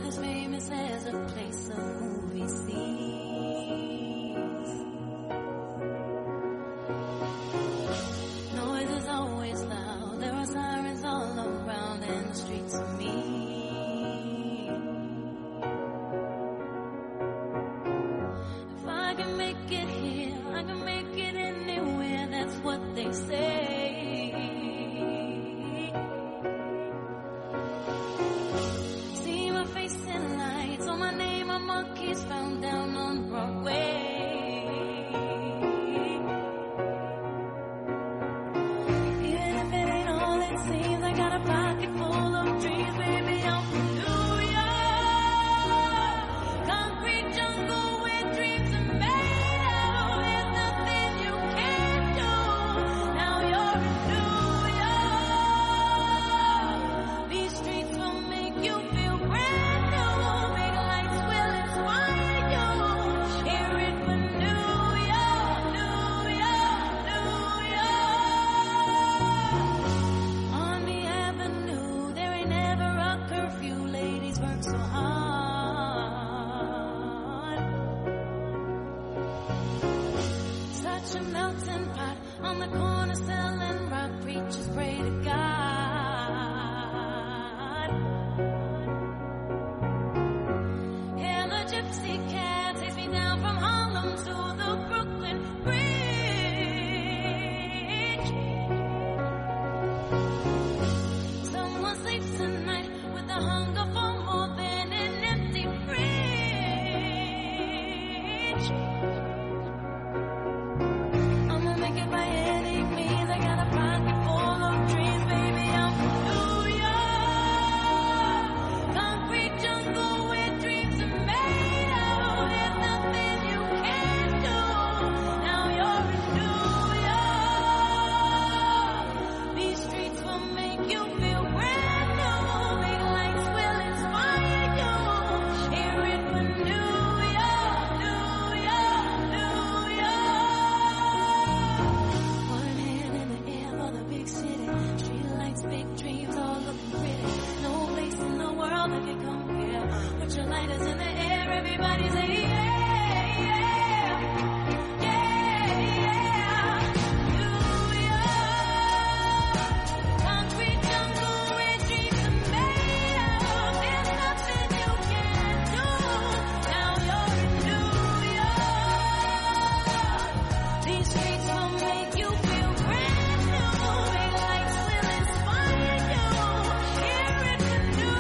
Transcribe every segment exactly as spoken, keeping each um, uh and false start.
as famous as a place of movie scenes. Noise is always loud. There are sirens all around and the streets are mean. If I can make it here, I can make it anywhere. That's what they say. Monkeys found down on Broadway. Even if it ain't all it seems, I got a pocket full of dreams, baby. I'm from New York, concrete jungle where dreams are made of. There's nothing you can't do. Now you're in New York. These streets will make you feel brand new. Big lights will inspire you. Hear it for New York, New York, New York. On the avenue, there ain't never a curfew. Ladies work so hard. Such a melting pot on the corner selling rock. Preachers pray to God. Yeah, the gypsy cab takes me down from Harlem to the Brooklyn Bridge. Someone sleeps tonight with the hunger for more than an empty fridge. I'ma make it by any means. I got a pocket full of dreams, baby. I'm from New York, concrete jungle where dreams are made of. There's nothing you can't do. Now you're in New York. These streets will make you feel brand new. Big lights will inspire you. Hear it for New York, New York, New York. One hand in the air for the big city. Street lights, big dreams, all looking pretty. No place in the world that can compare. Put your lighters in the air, everybody say yeah, yeah, yeah, yeah. New York, concrete jungle where dreams are made of. There's nothing you can't do. Now you're in New York. These streets will make you feel brand new. Big lights will inspire you. Hear it for New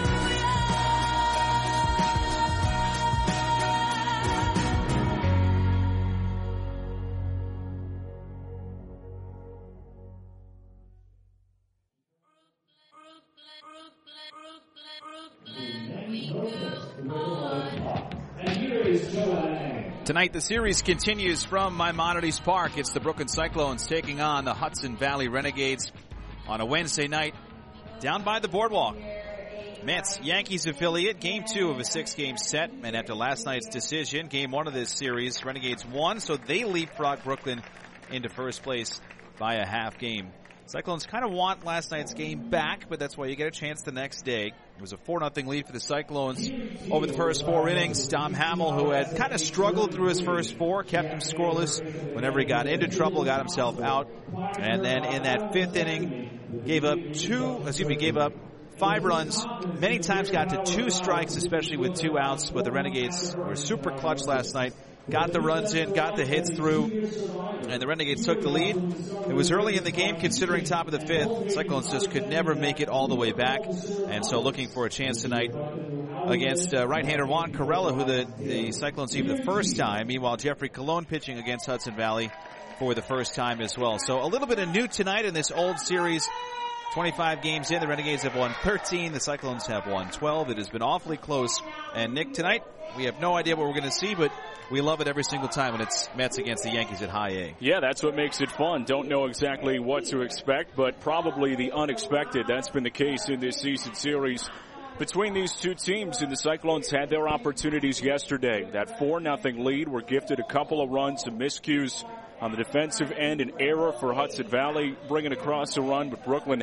Tonight, the series continues from Maimonides Park. It's the Brooklyn Cyclones taking on the Hudson Valley Renegades on a Wednesday night down by the boardwalk. Mets, Yankees affiliate, game two of a six-game set. And after last night's decision, game one of this series, Renegades won, so they leapfrog Brooklyn into first place by a half game. Cyclones kind of want last night's game back, but that's why you get a chance the next day. It was a four nothing lead for the Cyclones over the first four innings. Dom Hamill, who had kind of struggled through his first four, kept him scoreless. Whenever he got into trouble, got himself out. And then in that fifth inning, gave up two, excuse me, gave up five runs. Many times got to two strikes, especially with two outs. But the Renegades were super clutch last night. Got the runs in, got the hits through, and the Renegades took the lead. It was early in the game, considering top of the fifth. Cyclones just could never make it all the way back, and so looking for a chance tonight against uh, right-hander Juan Corella, who the, the Cyclones see for the first time. Meanwhile, Jeffrey Colon pitching against Hudson Valley for the first time as well. So a little bit of new tonight in this old series. twenty-five games in, the Renegades have won thirteen, the Cyclones have won twelve. It has been awfully close. And Nick, tonight, we have no idea what we're going to see, but we love it every single time when it's Mets against the Yankees at high A. Yeah, that's what makes it fun. Don't know exactly what to expect, but probably the unexpected. That's been the case in this season series between these two teams, and the Cyclones had their opportunities yesterday. That four nothing lead, were gifted a couple of runs, some miscues on the defensive end, an error for Hudson Valley, bringing across a run, but Brooklyn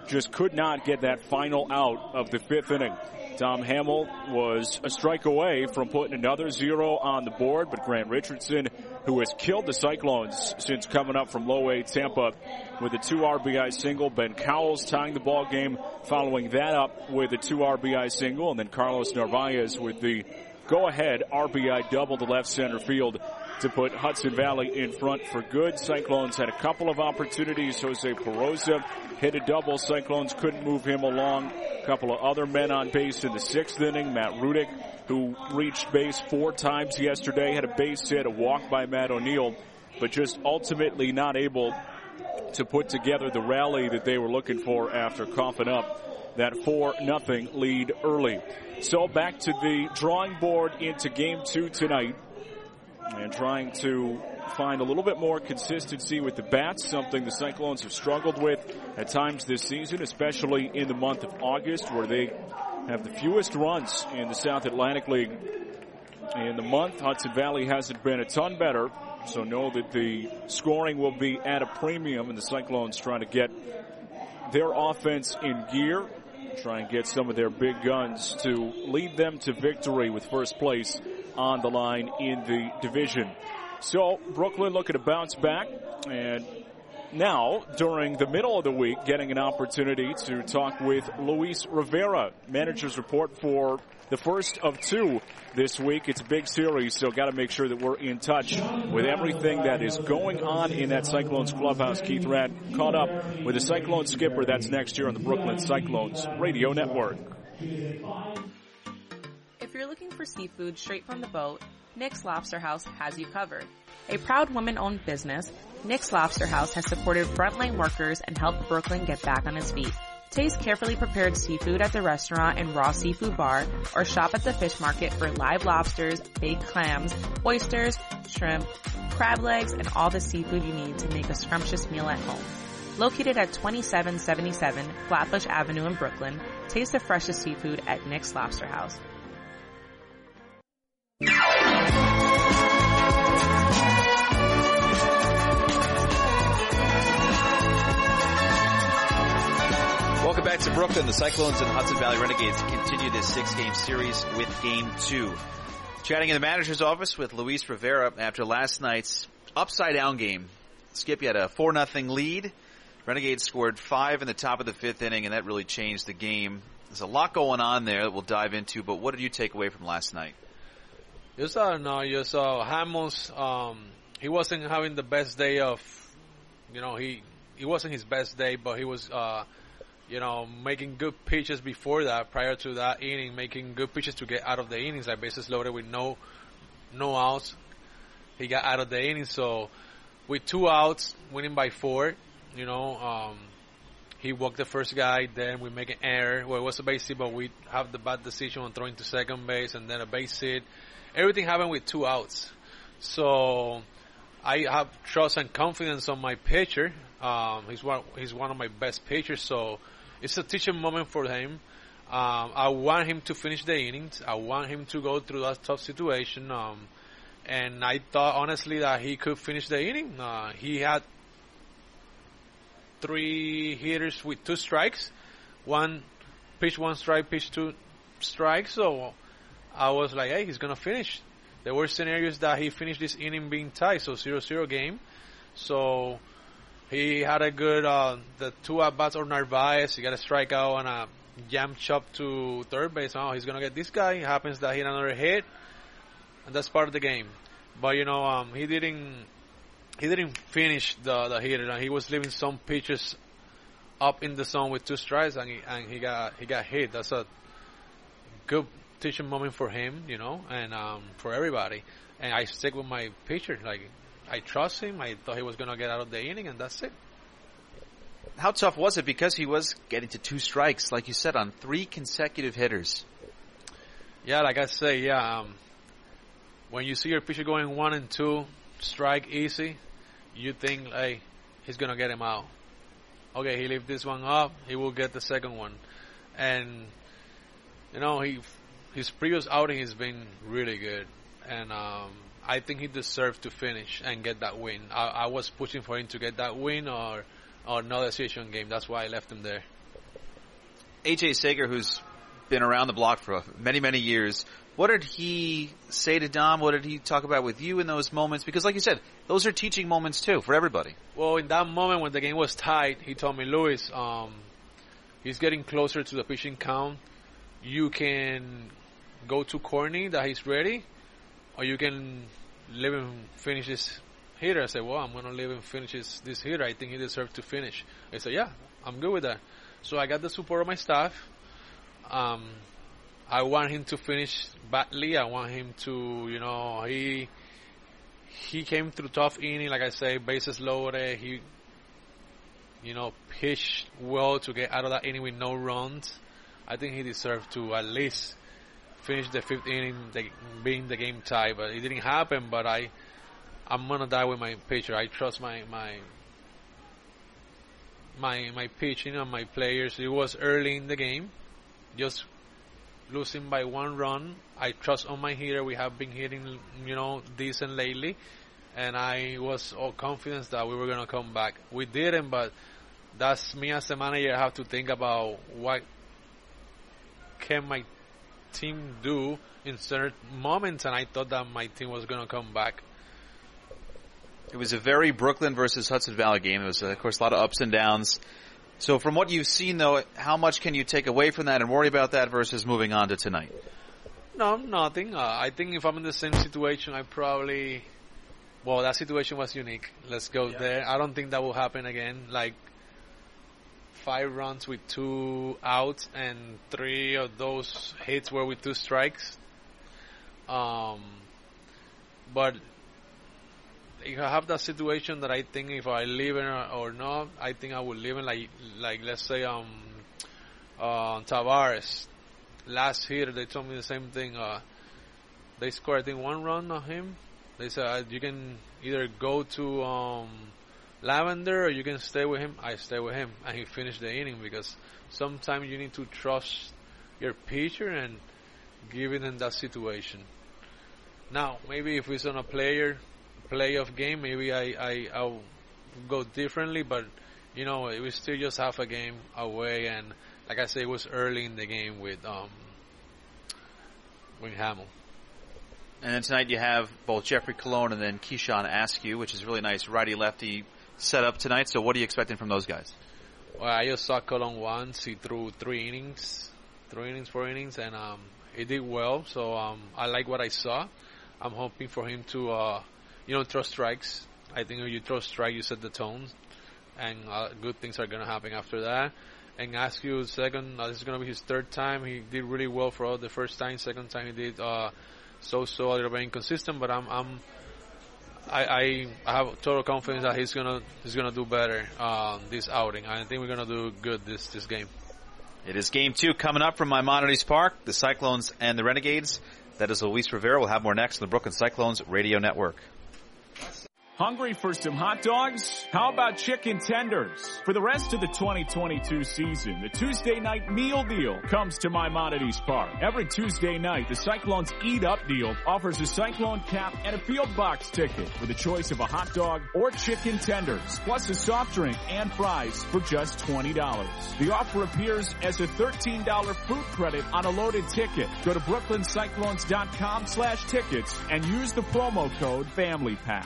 just could not get that final out of the fifth inning. Tom Hamill was a strike away from putting another zero on the board, but Grant Richardson, who has killed the Cyclones since coming up from low A Tampa with a two R B I single. Ben Cowles tying the ball game, following that up with a two R B I single, and then Carlos Narvaez with the go-ahead R B I double to left center field to put Hudson Valley in front for good. Cyclones had a couple of opportunities. Jose Peroza hit a double. Cyclones couldn't move him along. A couple of other men on base in the sixth inning. Matt Rudick, who reached base four times yesterday, had a base hit, a walk by Matt O'Neill, but just ultimately not able to put together the rally that they were looking for after coughing up that four nothing lead early. So back to the drawing board into game two tonight, and trying to find a little bit more consistency with the bats, something the Cyclones have struggled with at times this season, especially in the month of August, where they have the fewest runs in the South Atlantic League in the month. Hudson Valley hasn't been a ton better, so know that the scoring will be at a premium, and the Cyclones trying to get their offense in gear, try and get some of their big guns to lead them to victory with first place on the line in the division. So Brooklyn looking to bounce back, and now during the middle of the week getting an opportunity to talk with Luis Rivera, manager's report for the first of two this week. It's a big series, so got to make sure that we're in touch with everything that is going on in that Cyclones clubhouse. Keith Radd caught up with the Cyclones skipper. That's next year on the Brooklyn Cyclones Radio Network. If you're looking for seafood straight from the boat, Nick's Lobster House has you covered. A proud woman-owned business, Nick's Lobster House has supported frontline workers and helped Brooklyn get back on its feet. Taste carefully prepared seafood at the restaurant and raw seafood bar, or shop at the fish market for live lobsters, baked clams, oysters, shrimp, crab legs, and all the seafood you need to make a scrumptious meal at home. Located at twenty-seven seventy-seven Flatbush Avenue in Brooklyn, taste the freshest seafood at Nick's Lobster House. Welcome back to Brooklyn. The Cyclones and Hudson Valley Renegades continue this six-game series with game two. Chatting in the manager's office with Luis Rivera after last night's upside-down game. Skip, you had a four nothing lead. Renegades scored five in the top of the fifth inning, and that really changed the game. There's a lot going on there that we'll dive into, but what did you take away from last night? Just, uh, no, just, uh, Hammonds, um, he wasn't having the best day of, you know, he, he wasn't his best day, but he was, uh, you know, making good pitches before that, prior to that inning, making good pitches to get out of the innings, like bases loaded with no, no outs. He got out of the inning, so with two outs, winning by four, you know, um, he walked the first guy, then we make an error. Well, it was a base hit, but we have the bad decision on throwing to second base, and then a base hit. Everything happened with two outs. So I have trust and confidence on my pitcher. Um, he's one, he's one of my best pitchers, so it's a teaching moment for him. Um, I want him to finish the innings. I want him to go through that tough situation. Um, and I thought, honestly, that he could finish the inning. Uh, he had three hitters with two strikes. One pitch, one strike, pitch, two strikes. So I was like, hey, he's going to finish. There were scenarios that he finished this inning being tied, so zero zero game. So he had a good, uh, the two at-bats on Narvaez. He got a strikeout and a jam chop to third base. Oh, he's going to get this guy. It happens that he had another hit, and that's part of the game. But, you know, um, he didn't he didn't finish the, the hitter. And he was leaving some pitches up in the zone with two strikes, and he, and he got he got hit. That's a good teaching moment for him, you know, and um, for everybody. And I stick with my pitcher. Like, I trust him. I thought he was going to get out of the inning, and that's it. How tough was it? Because he was getting to two strikes, like you said, on three consecutive hitters. Yeah, like I say, yeah. Um, when you see your pitcher going one and two, strike easy, you think, hey, he's going to get him out. Okay, he left this one up, he will get the second one. And, you know, he his previous outing has been really good. And um, I think he deserved to finish and get that win. I, I was pushing for him to get that win or, or no decision game. That's why I left him there. A J Sager, who's been around the block for many, many years, what did he say to Dom? What did he talk about with you in those moments? Because like you said, those are teaching moments too for everybody. Well, in that moment when the game was tight, he told me, Luis, um, he's getting closer to the pitching count. You can go to Corny that he's ready, or you can leave him finish this hitter. I said, well, I'm going to leave him finish this, this hitter. I think he deserves to finish. I said, yeah, I'm good with that. So I got the support of my staff. Um, I want him to finish badly. I want him to, you know, he he came through tough inning, like I say, bases loaded. He, you know, pitched well to get out of that inning with no runs. I think he deserved to at least finish the fifth inning, the, being the game tie. But it didn't happen. But I, I'm gonna die with my pitcher. I trust my my my my pitching and my players. It was early in the game, just losing by one run. I trust on my hitter. We have been hitting, you know, decent lately, and I was all confident that we were gonna come back. We didn't, but that's me as a manager. I have to think about what can my team do in certain moments, and I thought that my team was gonna come back. It was a very Brooklyn versus Hudson Valley game. It was, of course, a lot of ups and downs. So from what you've seen, though, how much can you take away from that and worry about that versus moving on to tonight? No, nothing. Uh, I think if I'm in the same situation, I probably... Well, that situation was unique. Let's go yeah. there. I don't think that will happen again. Like, five runs with two outs and three of those hits were with two strikes. Um, but... If I have that situation that I think if I leave it or not, I think I would leave it like, like let's say, um, uh, Tavares. Last year, they told me the same thing. Uh, they scored, I think, one run on him. They said, uh, you can either go to, um, Lavender or you can stay with him. I stay with him. And he finished the inning because sometimes you need to trust your pitcher and give it in that situation. Now, maybe if it's on a player, playoff game, maybe I, I, I'll go differently, but, you know, it was still just half a game away, and like I say, it was early in the game with, um, with Hamill. And then tonight you have both Jeffrey Colon and then Keyshawn Askew, which is really nice righty-lefty setup tonight, so what are you expecting from those guys? Well, I just saw Colon once. He threw three innings, three innings, four innings, and, um, he did well, so, um, I like what I saw. I'm hoping for him to, uh, you know, throw strikes. I think when you throw strike, you set the tone, and uh, good things are going to happen after that. And Askew, second, uh, this is going to be his third time. He did really well for all the first time. Second time he did uh, so-so, a little bit inconsistent, but I'm, I'm, I, I, I have total confidence that he's gonna, he's gonna do better uh, this outing. I think we're gonna do good this, this game. It is game two coming up from Maimonides Park. The Cyclones and the Renegades. That is Luis Rivera. We'll have more next on the Brooklyn Cyclones Radio Network. Hungry for some hot dogs? How about chicken tenders? For the rest of the twenty twenty-two season, the Tuesday night meal deal comes to Maimonides Park. Every Tuesday night, the Cyclones Eat Up deal offers a Cyclone cap and a field box ticket with a choice of a hot dog or chicken tenders, plus a soft drink and fries for just twenty dollars. The offer appears as a thirteen dollars food credit on a loaded ticket. Go to brooklyn cyclones dot com slash tickets and use the promo code FAMILYPACK.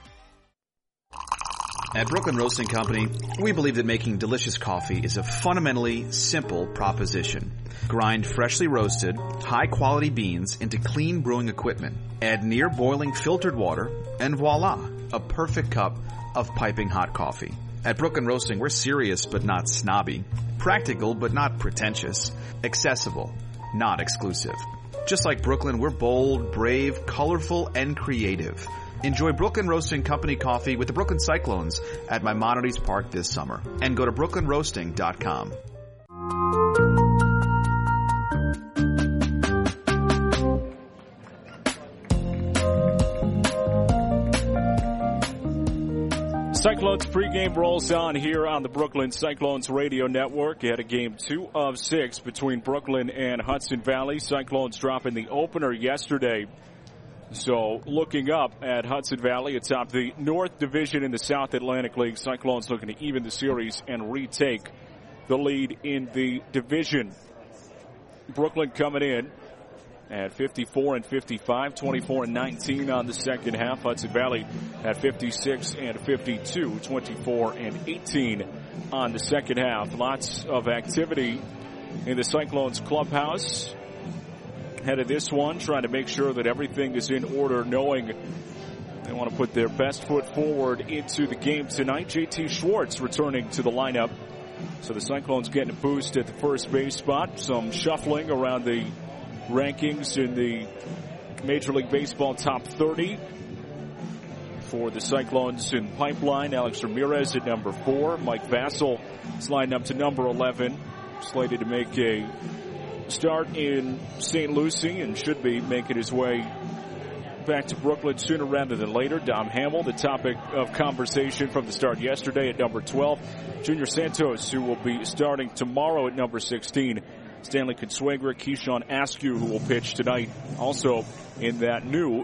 At Brooklyn Roasting Company, we believe that making delicious coffee is a fundamentally simple proposition. Grind freshly roasted, high-quality beans into clean brewing equipment. Add near-boiling filtered water, and voila, a perfect cup of piping hot coffee. At Brooklyn Roasting, we're serious but not snobby. Practical but not pretentious. Accessible, not exclusive. Just like Brooklyn, we're bold, brave, colorful, and creative. Enjoy Brooklyn Roasting Company coffee with the Brooklyn Cyclones at Maimonides Park this summer. And go to brooklyn roasting dot com. Cyclones pregame rolls on here on the Brooklyn Cyclones Radio Network. You had a game two of six between Brooklyn and Hudson Valley. Cyclones dropping the opener yesterday. So looking up at Hudson Valley atop the North Division in the South Atlantic League, Cyclones looking to even the series and retake the lead in the division. Brooklyn coming in at fifty-four and fifty-five, twenty-four and nineteen on the second half. Hudson Valley at fifty-six and fifty-two, twenty-four and eighteen on the second half. Lots of activity in the Cyclones clubhouse. Head of this one, trying to make sure that everything is in order, knowing they want to put their best foot forward into the game tonight. J T Schwartz returning to the lineup. So the Cyclones getting a boost at the first base spot. Some shuffling around the rankings in the Major League Baseball top thirty. For the Cyclones in pipeline, Alex Ramirez at number four. Mike Vassell sliding up to number eleven. Slated to make a start in Saint Lucie and should be making his way back to Brooklyn sooner rather than later. Dom Hamill, the topic of conversation from the start yesterday at number twelve. Junior Santos, who will be starting tomorrow at number sixteen. Stanley Consuegra, Keyshawn Askew, who will pitch tonight, also in that new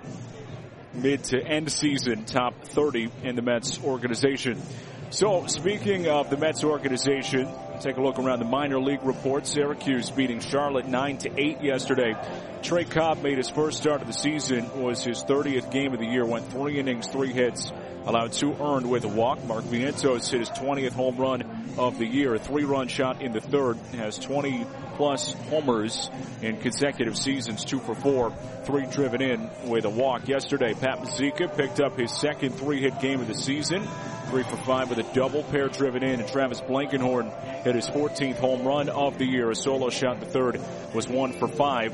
mid to end season top thirty in the Mets organization. So, speaking of the Mets organization, take a look around the minor league report. Syracuse beating Charlotte nine to eight yesterday. Trey Cobb made his first start of the season, was his thirtieth game of the year, went three innings, three hits, allowed two earned with a walk. Mark Vientos hit his twentieth home run of the year, a three-run shot in the third, has twenty plus homers in consecutive seasons, two for four, three driven in with a walk. Yesterday, Pat Mazika picked up his second three-hit game of the season, three for five with a double, pair driven in, and Travis Blankenhorn hit his fourteenth home run of the year. A solo shot in the third was one for five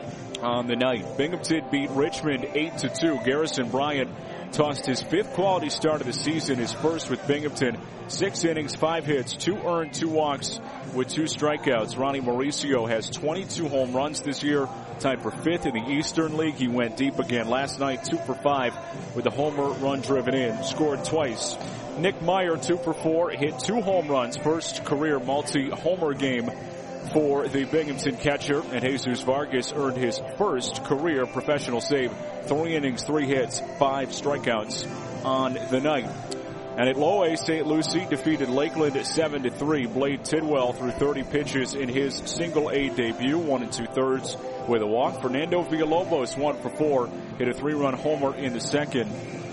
on the night. Binghamton beat Richmond eight to two. Garrison Bryant tossed his fifth quality start of the season, his first with Binghamton. Six innings, five hits, two earned, two walks with two strikeouts. Ronnie Mauricio has twenty-two home runs this year, tied for fifth in the Eastern League. He went deep again last night, two for five with a homer run driven in, scored twice. Nick Meyer, two for four, hit two home runs, first career multi-homer game for the Binghamton catcher, and Jesus Vargas earned his first career professional save. Three innings, three hits, five strikeouts on the night. And at low A, Saint Lucie defeated Lakeland at seven to three. Blade Tidwell threw thirty pitches in his single A debut, one and two thirds with a walk. Fernando Villalobos, one for four, hit a three-run homer in the second,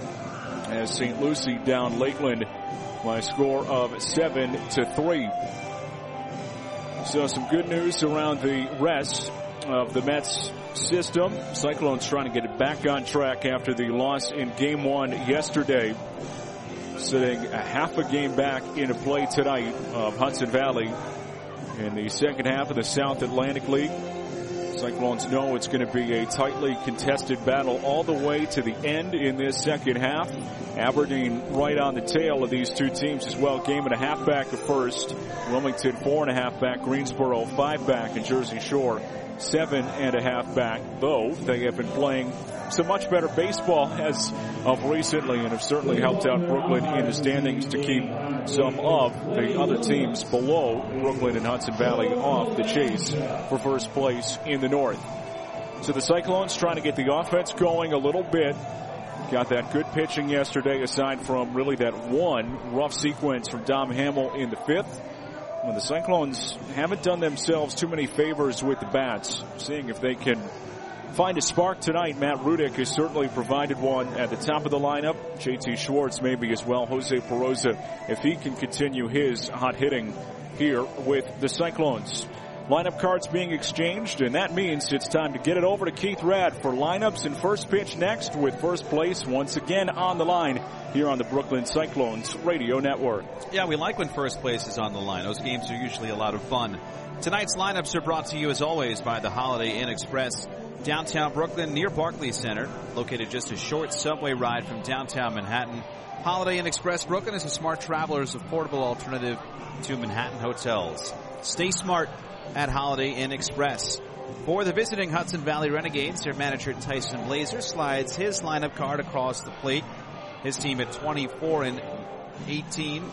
as Saint Lucie down Lakeland by a score of seven to three. So some good news around the rest of the Mets system. Cyclones trying to get it back on track after the loss in game one yesterday. Sitting a half a game back into play tonight of Hudson Valley in the second half of the South Atlantic League. Cyclones know it's going to be a tightly contested battle all the way to the end in this second half. Aberdeen right on the tail of these two teams as well. Game and a half back at first. Wilmington four and a half back. Greensboro five back. And Jersey Shore seven and a half back. Though they have been playing some much better baseball as of recently and have certainly helped out Brooklyn in the standings to keep some of the other teams below Brooklyn and Hudson Valley off the chase for first place in the North. So the Cyclones trying to get the offense going a little bit. Got that good pitching yesterday, aside from really that one rough sequence from Dom Hamill in the fifth. When the Cyclones haven't done themselves too many favors with the bats, seeing if they can find a spark tonight. Matt Rudick has certainly provided one at the top of the lineup. J T Schwartz maybe as well. Jose Peroza, if he can continue his hot hitting here with the Cyclones. Lineup cards being exchanged, and that means it's time to get it over to Keith Rad for lineups and first pitch next, with first place once again on the line here on the Brooklyn Cyclones Radio Network. Yeah, we like when first place is on the line. Those games are usually a lot of fun. Tonight's lineups are brought to you, as always, by the Holiday Inn Express, downtown Brooklyn near Barclays Center, located just a short subway ride from downtown Manhattan. Holiday Inn Express Brooklyn is a smart traveler's affordable alternative to Manhattan hotels. Stay smart at Holiday Inn Express. For the visiting Hudson Valley Renegades, their manager Tyson Blazer slides his lineup card across the plate. His team at twenty-four and eighteen,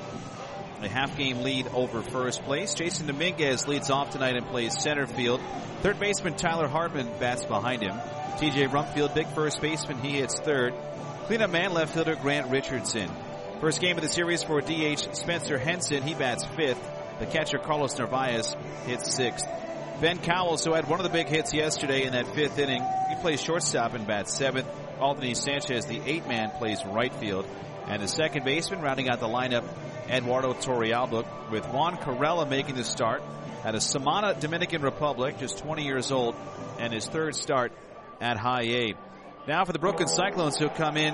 a half-game lead over first place. Jason Dominguez leads off tonight and plays center field. Third baseman Tyler Hartman bats behind him. T J Rumpfield, big first baseman, he hits third. Cleanup man, left fielder Grant Richardson. First game of the series for D H Spencer Henson, he bats fifth. The catcher, Carlos Narvaez, hits sixth. Ben Cowles, who had one of the big hits yesterday in that fifth inning, he plays shortstop and bats seventh. Anthony Sanchez, the eight-man, plays right field. And the second baseman, rounding out the lineup, Eduardo Torrealba, with Juan Carrella making the start at a Samana, Dominican Republic, just twenty years old, and his third start at High A. Now for the Brooklyn Cyclones, who come in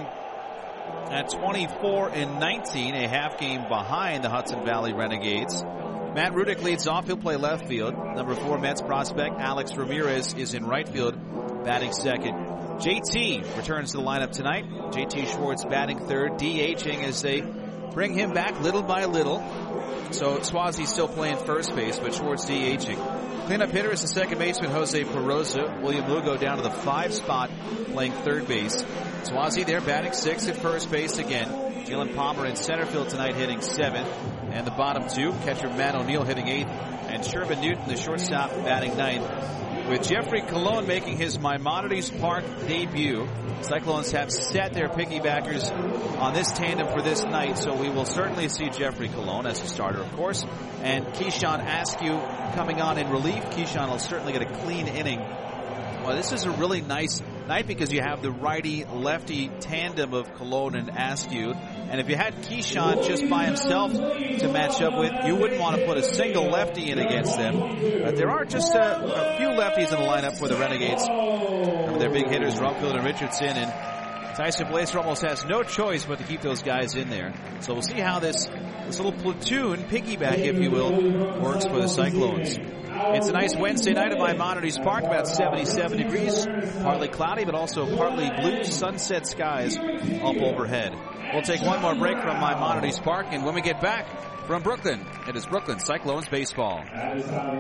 at twenty-four and nineteen, a half game behind the Hudson Valley Renegades. Matt Rudick leads off. He'll play left field. Number four Mets prospect Alex Ramirez is in right field, batting second. J T returns to the lineup tonight. J T Schwartz batting third, DHing as they bring him back little by little. So Swazi's still playing first base, but Schwartz DHing. Cleanup hitter is the second baseman Jose Peroza. William Lugo down to the five spot, playing third base. Swazi there batting sixth at first base again. Jalen Palmer in center field tonight hitting seventh. And the bottom two, catcher Matt O'Neill hitting eighth. And Sherman Newton, the shortstop, batting ninth. With Jeffrey Colon making his Maimonides Park debut, Cyclones have set their piggybackers on this tandem for this night, so we will certainly see Jeffrey Colon as a starter, of course, and Keyshawn Askew coming on in relief. Keyshawn will certainly get a clean inning. Well, this is a really nice night because you have the righty-lefty tandem of Colon and Askew. And if you had Keyshawn just by himself to match up with, you wouldn't want to put a single lefty in against them. But there are just a, a few lefties in the lineup for the Renegades. Remember their big hitters, Rumfield and Richardson, and Tyson Blazer almost has no choice but to keep those guys in there. So we'll see how this, this little platoon, piggyback, if you will, works for the Cyclones. It's a nice Wednesday night at Maimonides Park, about seventy-seven degrees, partly cloudy, but also partly blue sunset skies up overhead. We'll take one more break from Maimonides Park, and when we get back from Brooklyn, it is Brooklyn Cyclones baseball. Hi,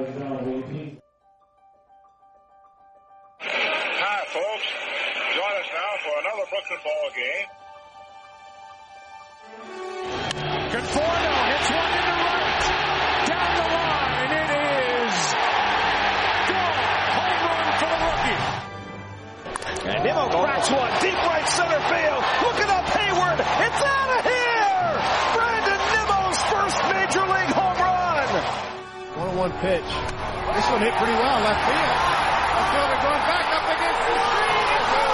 folks. Join us now for another Brooklyn ball game. Conforto hits one into right. Down the line, it is gone. Home run for the rookie. And Nimmo cracks one deep right center field. Looking up Hayward. It's out of here. Brandon Nimmo's first major league home run. one oh one pitch. This one hit pretty well left field. Left fielder going back up against the screen.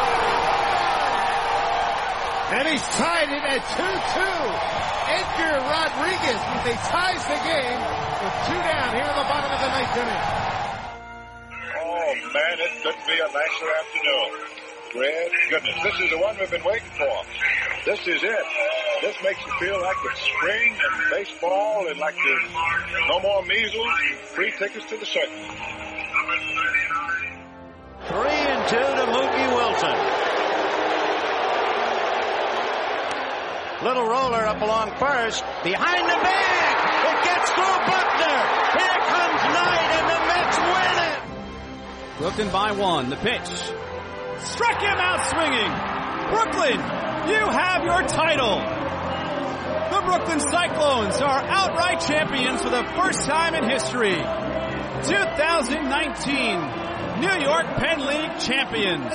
And he's tied it at two two. Edgar Rodriguez, he ties the game with two down here in the bottom of the ninth inning. Oh, man, it couldn't be a nicer afternoon. Great goodness, this is the one we've been waiting for. This is it. This makes you feel like it's spring and baseball and like there's no more measles, free tickets to the circus. Three and two to Mookie Wilson. Little roller up along first. Behind the bag. It gets through Buckner. Here comes Knight and the Mets win it. Brooklyn by one. The pitch. Struck him out swinging. Brooklyn, you have your title. The Brooklyn Cyclones are outright champions for the first time in history. two thousand nineteen New York Penn League champions.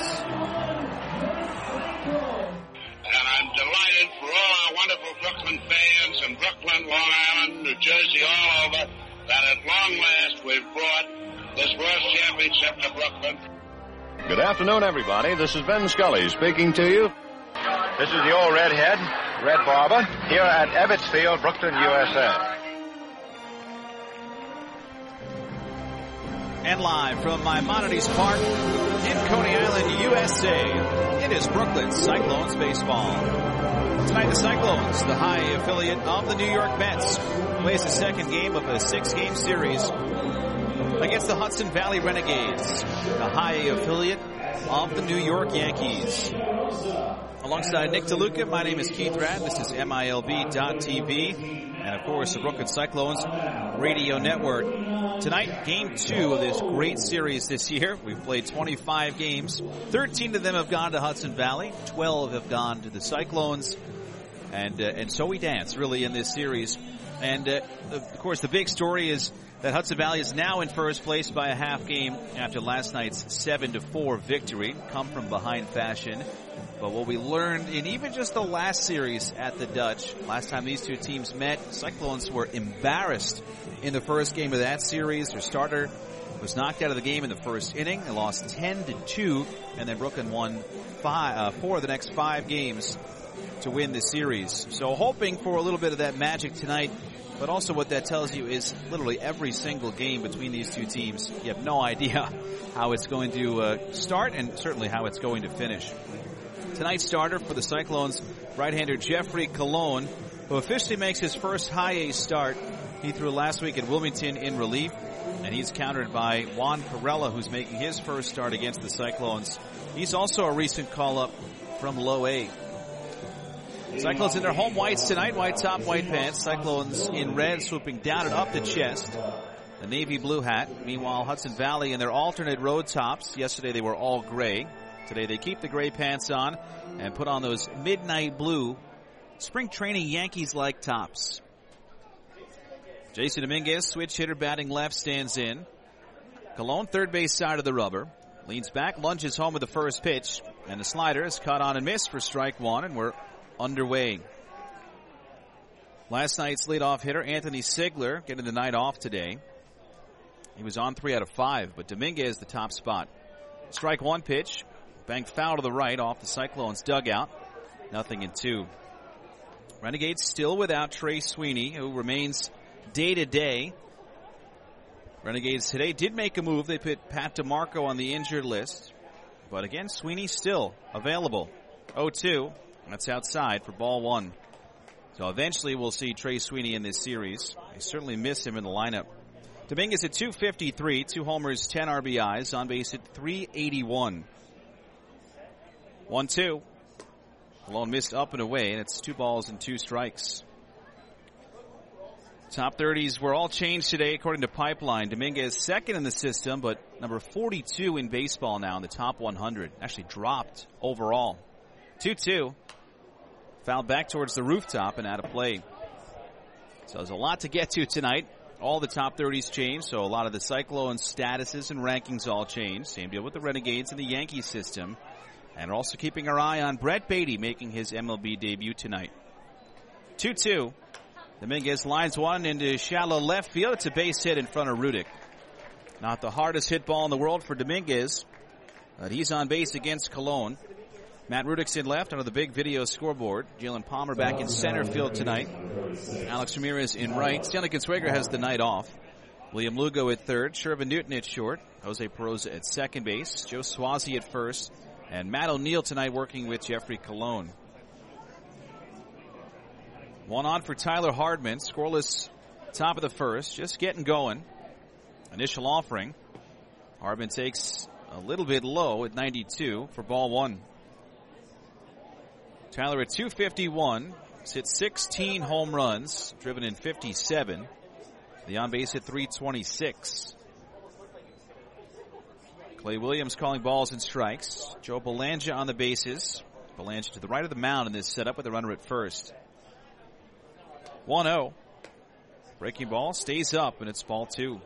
And I'm delighted for all our wonderful Brooklyn fans in Brooklyn, Long Island, New Jersey, all over, that at long last we've brought this World Championship to Brooklyn. Good afternoon, everybody. This is Ben Scully speaking to you. This is the old redhead, Red Barber, here at Ebbets Field, Brooklyn, U S A. And live from Maimonides Park in Coney Island, U S A, it is Brooklyn Cyclones baseball. Tonight the Cyclones, the high affiliate of the New York Mets, plays the second game of a six-game series against the Hudson Valley Renegades, the high affiliate of the New York Yankees. Alongside Nick DeLuca, my name is Keith Ratt. This is M I L B dot T V. And, of course, the Brooklyn Cyclones Radio Network. Tonight, game two of this great series this year. We've played twenty-five games. thirteen of them have gone to Hudson Valley. twelve have gone to the Cyclones. And, uh, and so we dance, really, in this series. And, uh, of course, the big story is that Hudson Valley is now in first place by a half game after last night's seven to four victory. Come from behind fashion. But what we learned in even just the last series at the Dutch, last time these two teams met, Cyclones were embarrassed in the first game of that series. Their starter was knocked out of the game in the first inning. They lost ten to two, and then Brooklyn won five, uh, four of the next five games to win the series. So hoping for a little bit of that magic tonight, but also what that tells you is literally every single game between these two teams, you have no idea how it's going to uh, start and certainly how it's going to finish. Tonight's starter for the Cyclones, right-hander Jeffrey Colon, who officially makes his first high-A start. He threw last week at Wilmington in relief, and he's countered by Juan Corella, who's making his first start against the Cyclones. He's also a recent call-up from low A. Cyclones in their home whites tonight, white top, white pants. Cyclones in red, swooping down and up the chest. The navy blue hat. Meanwhile, Hudson Valley in their alternate road tops. Yesterday they were all gray. Today they keep the gray pants on and put on those midnight blue spring training Yankees-like tops. Jason Dominguez, switch hitter, batting left, stands in. Colon, third base side of the rubber. Leans back, lunges home with the first pitch. And the slider is caught on and missed for strike one, and we're underway. Last night's leadoff hitter, Anthony Sigler, getting the night off today. He was on three out of five, but Dominguez the top spot. Strike one pitch. Banked foul to the right off the Cyclones dugout. Nothing in two. Renegades still without Trey Sweeney, who remains day to day. Renegades today did make a move. They put Pat DeMarco on the injured list. But again, Sweeney still available. oh two. That's outside for ball one. So eventually we'll see Trey Sweeney in this series. I certainly miss him in the lineup. Dominguez at two fifty-three, two homers, ten R B Is, on base at three eighty-one. one two. Colon missed up and away, and it's two balls and two strikes. Top thirties were all changed today according to Pipeline. Dominguez second in the system, but number forty-two in baseball now in the top one hundred. Actually dropped overall. two two. Fouled back towards the rooftop and out of play. So there's a lot to get to tonight. All the top thirties changed, so a lot of the Cyclones statuses and rankings all changed. Same deal with the Renegades and the Yankees system. And we're also keeping our eye on Brett Beatty making his M L B debut tonight. two two. Dominguez lines one into shallow left field. It's a base hit in front of Rudick. Not the hardest hit ball in the world for Dominguez, but he's on base against Colon. Matt Rudick's in left under the big video scoreboard. Jalen Palmer back in center field tonight. Alex Ramirez in right. Stanley Consuegra has the night off. William Lugo at third. Shervin Newton at short. Jose Peroza at second base. Joe Swazi at first. And Matt O'Neill tonight working with Jeffrey Colon. One on for Tyler Hardman. Scoreless top of the first. Just getting going. Initial offering. Hardman takes a little bit low at ninety-two for ball one. Tyler at two fifty-one. He's hit sixteen home runs. Driven in fifty-seven. The on base at three twenty-six. Clay Williams calling balls and strikes. Joe Belanja on the bases. Belanja to the right of the mound in this setup with a runner at first. one oh. Breaking ball stays up, and it's ball two.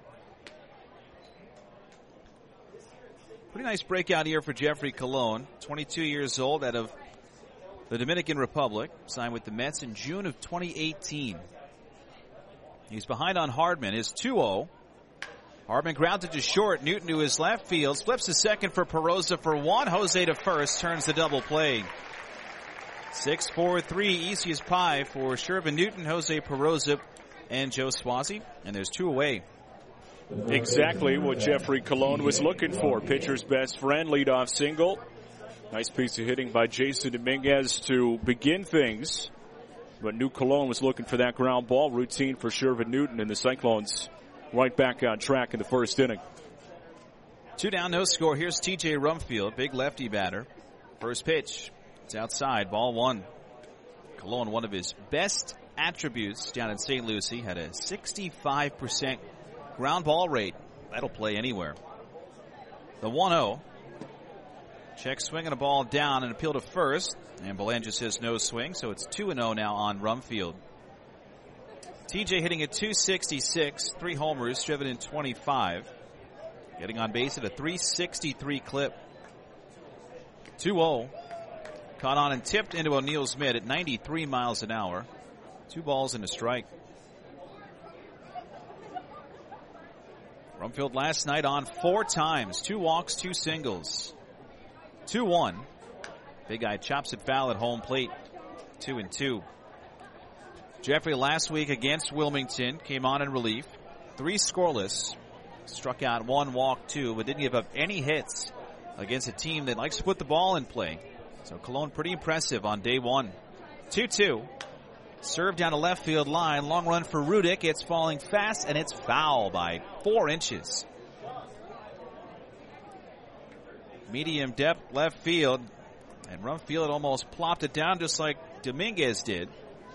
Pretty nice breakout year for Jeffrey Colon. twenty-two years old, out of the Dominican Republic. Signed with the Mets in June of twenty eighteen. He's behind on Hardman. His two oh. Hardman grounded to short. Newton to his left field. Flips to second for Peroza for one. Jose to first. Turns the double play. six four three, easy as pie for Shervin Newton, Jose Peroza, and Joe Swazi. And there's two away. Exactly what Jeffrey Colon was looking for. Pitcher's best friend, leadoff single. Nice piece of hitting by Jason Dominguez to begin things. But New Colon was looking for that ground ball. Routine for Shervin Newton, and the Cyclones right back on track in the first inning. Two down, no score. Here's T J Rumfield, big lefty batter. First pitch. It's outside, ball one. Colon, one of his best attributes down in Saint Lucie, had a sixty-five percent ground ball rate. That'll play anywhere. The one oh. Check swinging a ball down and appeal to first. And Belanja says no swing, so it's two and oh now on Rumfield. T J hitting at two sixty-six, three homers, driven in twenty-five. Getting on base at a three sixty-three clip. two oh. Caught on and tipped into O'Neill's mid at ninety-three miles an hour. Two balls and a strike. Rumfield last night on four times. Two walks, two singles. two one. Big guy chops it foul at home plate. Two and two. Jeffrey last week against Wilmington came on in relief. Three scoreless. Struck out one, walked two, but didn't give up any hits against a team that likes to put the ball in play. So Cologne pretty impressive on day one. two two. Serve down the left field line. Long run for Rudick. It's falling fast, and it's foul by four inches. Medium depth left field. And Rumfield almost plopped it down just like Dominguez did.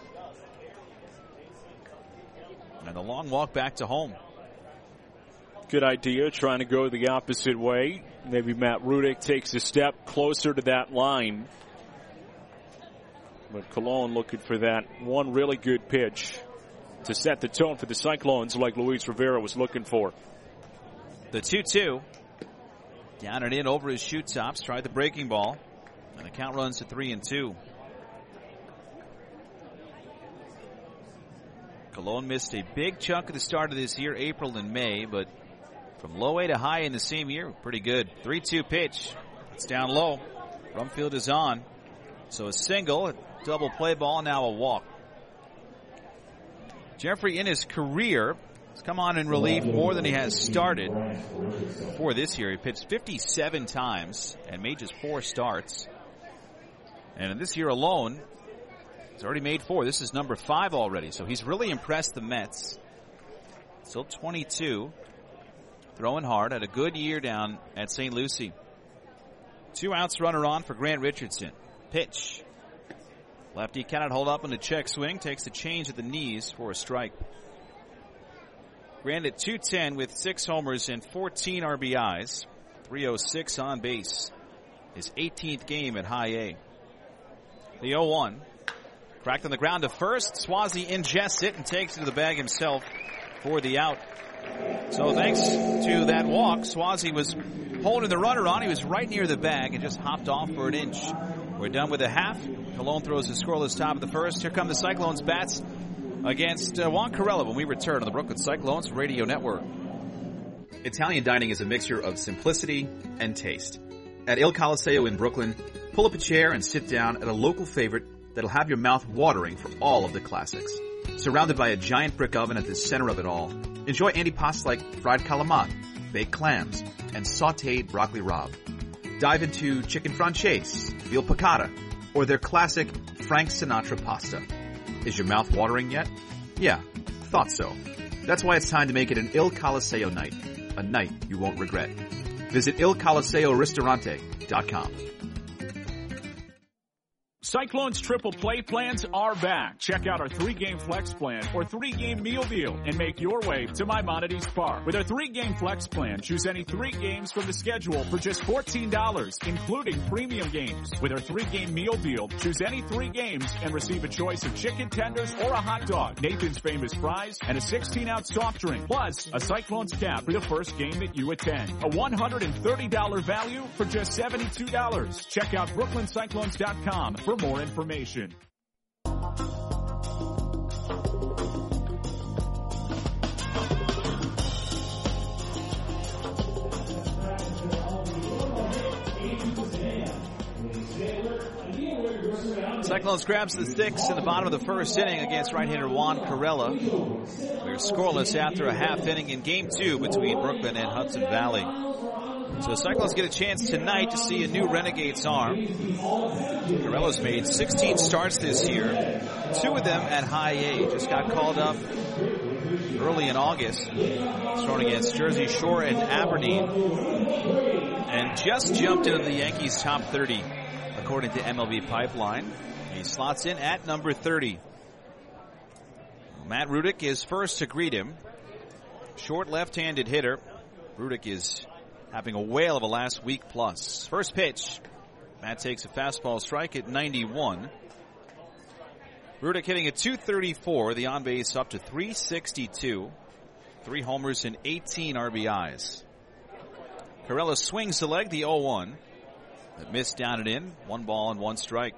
And a long walk back to home. Good idea, trying to go the opposite way. Maybe Matt Rudick takes a step closer to that line. But Cologne looking for that one really good pitch to set the tone for the Cyclones like Luis Rivera was looking for. The two two. Down and in over his shoot tops. Tried the breaking ball. And the count runs to three and two. Cologne missed a big chunk at the start of this year, April and May, but from low A to high in the same year, pretty good. three two pitch. It's down low. Rumfield is on. So a single, a double play ball, now a walk. Jeffrey in his career has come on in relief more than he has started. Before this year, he pitched fifty-seven times and made just four starts. And in this year alone, he's already made four. This is number five already. So he's really impressed the Mets. Still twenty-two. Throwing hard. Had a good year down at Saint Lucie. Two outs, runner on for Grant Richardson. Pitch. Lefty cannot hold up on the check swing. Takes the change at the knees for a strike. Grant at two ten with six homers and fourteen R B Is. three oh six on base. His eighteenth game at high A. The oh one. Cracked on the ground to first. Swazi ingests it and takes it to the bag himself for the out. So thanks to that walk, Swazi was holding the runner on. He was right near the bag and just hopped off for an inch. We're done with a half. Cologne throws a scoreless top of the first. Here come the Cyclones bats against uh, Juan Carrella when we return on the Brooklyn Cyclones Radio Network. Italian dining is a mixture of simplicity and taste. At Il Colosseo in Brooklyn, pull up a chair and sit down at a local favorite that'll have your mouth watering for all of the classics. Surrounded by a giant brick oven at the center of it all, enjoy antipastas like fried calamari, baked clams, and sautéed broccoli rabe. Dive into chicken franchise, veal piccata, or their classic Frank Sinatra pasta. Is your mouth watering yet? Yeah, thought so. That's why it's time to make it an Il Colosseo night, a night you won't regret. Visit il colosseo ristorante dot com. Cyclones triple play plans are back. Check out our three-game flex plan or three-game meal deal and make your way to Maimonides Park. With our three-game flex plan, choose any three games from the schedule for just fourteen dollars, including premium games. With our three-game meal deal, choose any three games and receive a choice of chicken tenders or a hot dog, Nathan's Famous Fries, and a sixteen-ounce soft drink, plus a Cyclones cap for the first game that you attend. A one hundred thirty dollars value for just seventy-two dollars. Check out brooklyn cyclones dot com for more information. Cyclones grabs the sticks in the bottom of the first inning against right-hander Juan Carrella. We're scoreless after a half inning in game two between Brooklyn and Hudson Valley. So Cyclones get a chance tonight to see a new Renegades arm. Carrella's made sixteen starts this year, two of them at high A. Just got called up early in August. He's thrown against Jersey Shore and Aberdeen. And just jumped into the Yankees' top thirty, according to M L B Pipeline. He slots in at number thirty. Matt Rudick is first to greet him. Short left-handed hitter. Rudick is having a whale of a last week plus. First pitch. Matt takes a fastball strike at ninety-one. Rudick hitting at two thirty-four. The on base up to three sixty-two. Three homers and eighteen R B Is. Carrella swings the leg, the oh one. that missed down and in. One ball and one strike.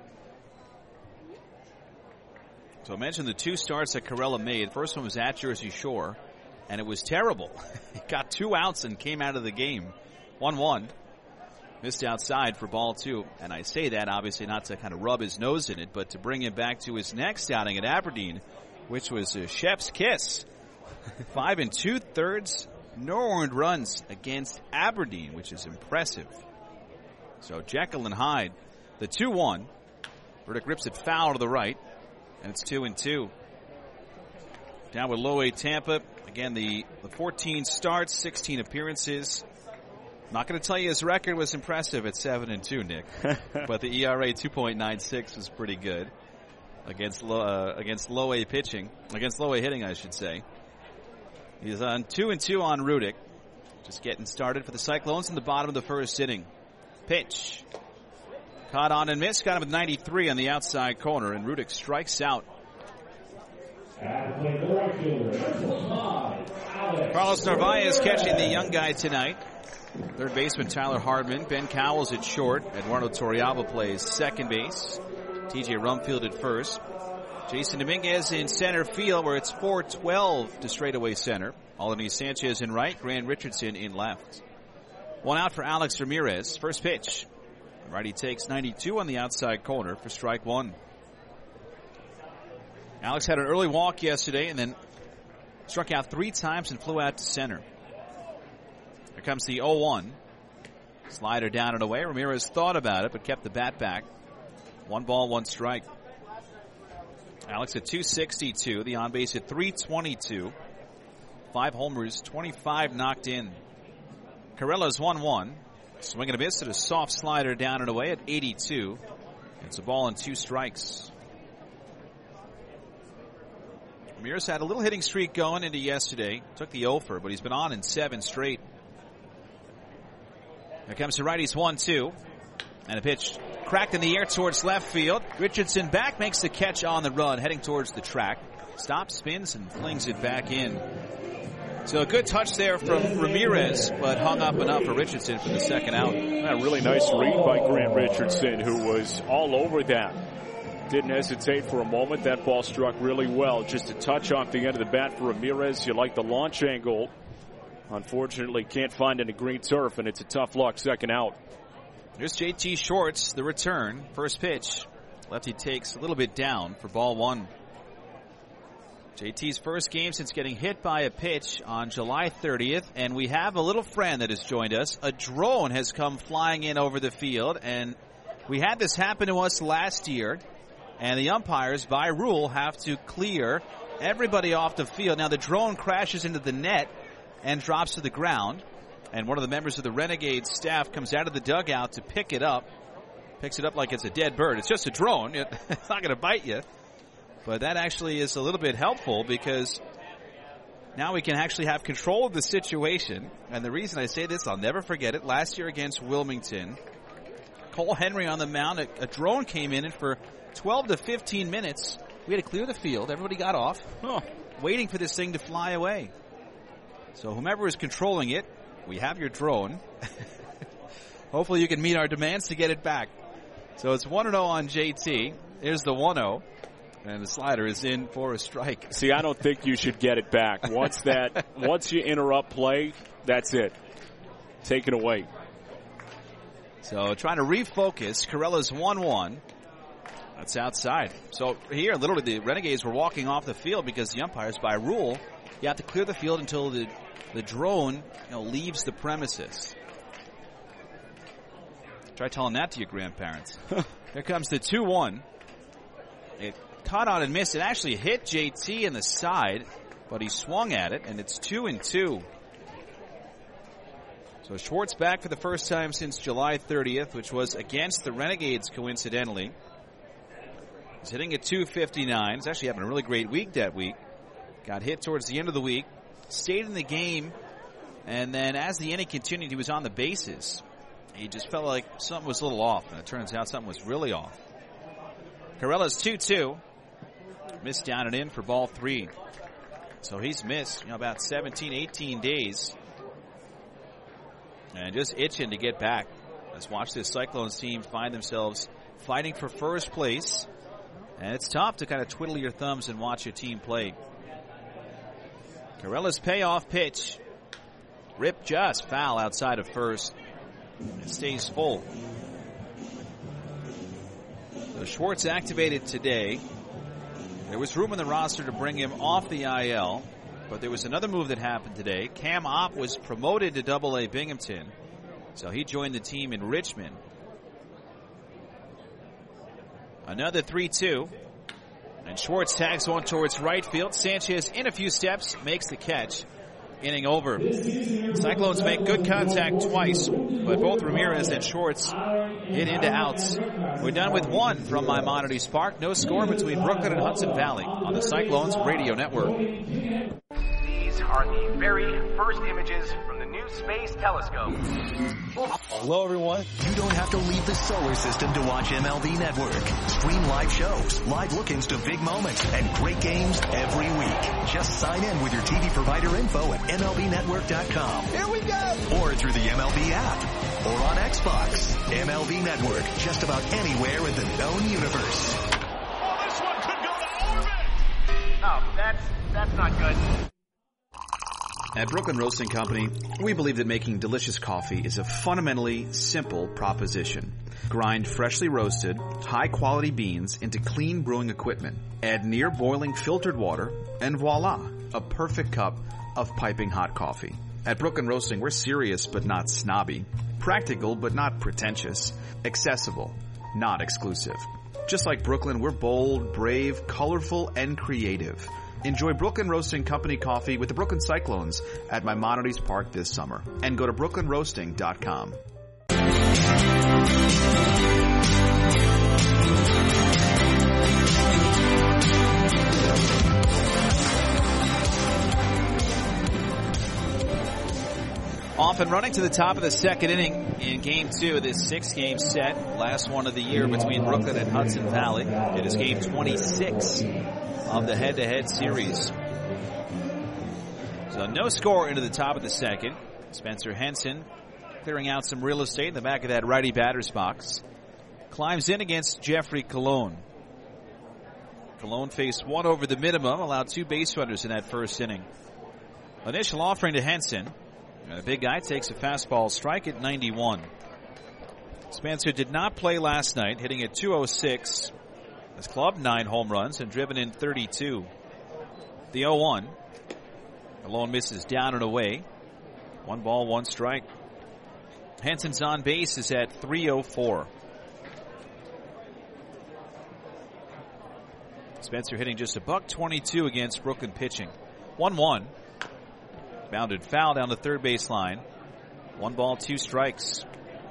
So I mentioned the two starts that Corella made. First one was at Jersey Shore, and it was terrible. He got two outs and came out of the game. one one. Missed outside for ball two. And I say that obviously not to kind of rub his nose in it, but to bring him back to his next outing at Aberdeen, which was a chef's kiss. Five and two thirds, no earned runs against Aberdeen, which is impressive. So Jekyll and Hyde, the two one. Burdick rips it foul to the right, and it's two and two. Down with Low A Tampa. Again, the, the fourteen starts, sixteen appearances. Not going to tell you his record was impressive at seven and two, Nick, but the E R A two point nine six was pretty good against low, uh, against low A pitching, against low A hitting, I should say. He's on two and two on Rudick, just getting started for the Cyclones in the bottom of the first inning. Pitch, caught on and missed, got him with ninety-three on the outside corner, and Rudick strikes out. Carlos Narvaez catching the young guy tonight. Third baseman Tyler Hardman. Ben Cowell's at short. Eduardo Torrealba plays second base. T J Rumfield at first. Jason Dominguez in center field, where it's four twelve to straightaway center. Aldony Sanchez in right. Grant Richardson in left. One out for Alex Ramirez. First pitch. Righty takes ninety-two on the outside corner for strike one. Alex had an early walk yesterday and then struck out three times and flew out to center. Here comes the oh one. Slider down and away. Ramirez thought about it but kept the bat back. One ball, one strike. Alex at two sixty-two. The on base at three twenty-two. Five homers, twenty-five knocked in. Corella's one one. Swing and a miss at a soft slider down and away at eighty-two. It's a ball and two strikes. Ramirez had a little hitting streak going into yesterday. Took the offer, but he's been on in seven straight. Here comes the righties one two. And a pitch cracked in the air towards left field. Richardson back, makes the catch on the run, heading towards the track. Stops, spins, and flings it back in. So a good touch there from Ramirez, but hung up enough for Richardson for the second out. A really nice read by Grant Richardson, who was all over that. Didn't hesitate for a moment. That ball struck really well. Just a touch off the end of the bat for Ramirez. You like the launch angle. Unfortunately, can't find any green turf, and it's a tough luck second out. Here's J T Shorts, the return. First pitch. Lefty takes a little bit down for ball one. J T's first game since getting hit by a pitch on July thirtieth, and we have a little friend that has joined us. A drone has come flying in over the field, and we had this happen to us last year, and the umpires, by rule, have to clear everybody off the field. Now, the drone crashes into the net and drops to the ground, and one of the members of the Renegades staff comes out of the dugout to pick it up. Picks it up like it's a dead bird. It's just a drone. It's not going to bite you. But that actually is a little bit helpful because now we can actually have control of the situation. And the reason I say this, I'll never forget it. Last year against Wilmington, Cole Henry on the mound, a, a drone came in, and for twelve to fifteen minutes, we had to clear the field. Everybody got off, oh, waiting for this thing to fly away. So whomever is controlling it, we have your drone. Hopefully you can meet our demands to get it back. So it's one oh on J T. Here's the one oh. And the slider is in for a strike. See, I don't think you should get it back. Once that, once you interrupt play, that's it. Take it away. So trying to refocus. Corella's one one. That's outside. So here, literally, the Renegades were walking off the field because the umpires, by rule, you have to clear the field until the, the drone, you know, leaves the premises. Try telling that to your grandparents. Here comes the two one. It caught on and missed. It actually hit J T in the side, but he swung at it, and it's two and two. So Schwartz back for the first time since July thirtieth, which was against the Renegades, coincidentally. He's hitting at two fifty-nine. He's actually having a really great week that week. Got hit towards the end of the week. Stayed in the game, and then as the inning continued, he was on the bases. He just felt like something was a little off, and it turns out something was really off. Corella's two two. Missed down and in for ball three. So he's missed, you know, about seventeen, eighteen days. And just itching to get back. Let's watch this Cyclones team find themselves fighting for first place. And it's tough to kind of twiddle your thumbs and watch your team play. Carella's payoff pitch. Rip just foul outside of first. It stays full. So Schwartz activated today. There was room in the roster to bring him off the I L, but there was another move that happened today. Cam Opp was promoted to Double A Binghamton, so he joined the team in Richmond. Another three two. And Schwartz tags one towards right field. Sanchez in a few steps makes the catch. Inning over. Cyclones make good contact twice, but both Ramirez and Schwartz hit into outs. We're done with one from Maimonides Park. No score between Brooklyn and Hudson Valley on the Cyclones Radio Network. These are the very first images from the new space telescope. Hello, everyone. You don't have to leave the solar system to watch M L B Network. Stream live shows, live look-ins to big moments, and great games every week. Just sign in with your T V provider info at M L B network dot com. Here we go! Or through the M L B app. Or on Xbox. M L B Network, just about anywhere in the known universe. Oh, this one could go to orbit! Oh, that's, that's not good. At Brooklyn Roasting Company, we believe that making delicious coffee is a fundamentally simple proposition. Grind freshly roasted, high-quality beans into clean brewing equipment. Add near-boiling filtered water, and voila, a perfect cup of piping hot coffee. At Brooklyn Roasting, we're serious but not snobby. Practical but not pretentious. Accessible, not exclusive. Just like Brooklyn, we're bold, brave, colorful, and creative. Enjoy Brooklyn Roasting Company coffee with the Brooklyn Cyclones at Maimonides Park this summer. And go to brooklyn roasting dot com. Off and running to the top of the second inning in game two of this six-game set. Last one of the year between Brooklyn and Hudson Valley. It is game twenty-six of the head-to-head series. So no score into the top of the second. Spencer Henson clearing out some real estate in the back of that righty batter's box. Climbs in against Jeffrey Colon. Colon faced one over the minimum, allowed two base runners in that first inning. Initial offering to Henson. And the big guy takes a fastball strike at ninety-one. Spencer did not play last night, hitting at two oh six. Has clubbed nine home runs and driven in thirty-two. The oh one. Colon misses down and away. One ball, one strike. Henson's on base is at three oh four. Spencer hitting just a buck twenty-two against Brooklyn pitching. one one. Bounded foul down the third base line. One ball, two strikes.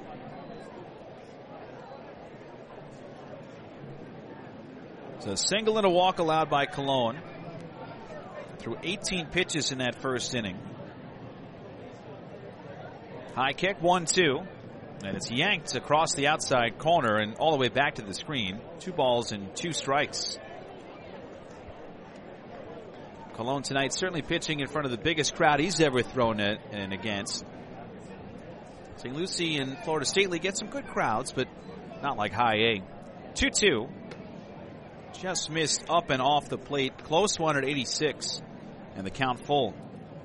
So a single and a walk allowed by Colon. Threw eighteen pitches in that first inning. High kick, one two. And it's yanked across the outside corner and all the way back to the screen. Two balls and two strikes. Colon tonight certainly pitching in front of the biggest crowd he's ever thrown it and against. Saint Lucie and Florida State League get some good crowds, but not like high A. two two. Just missed up and off the plate. Close one at eighty-six. And the count full.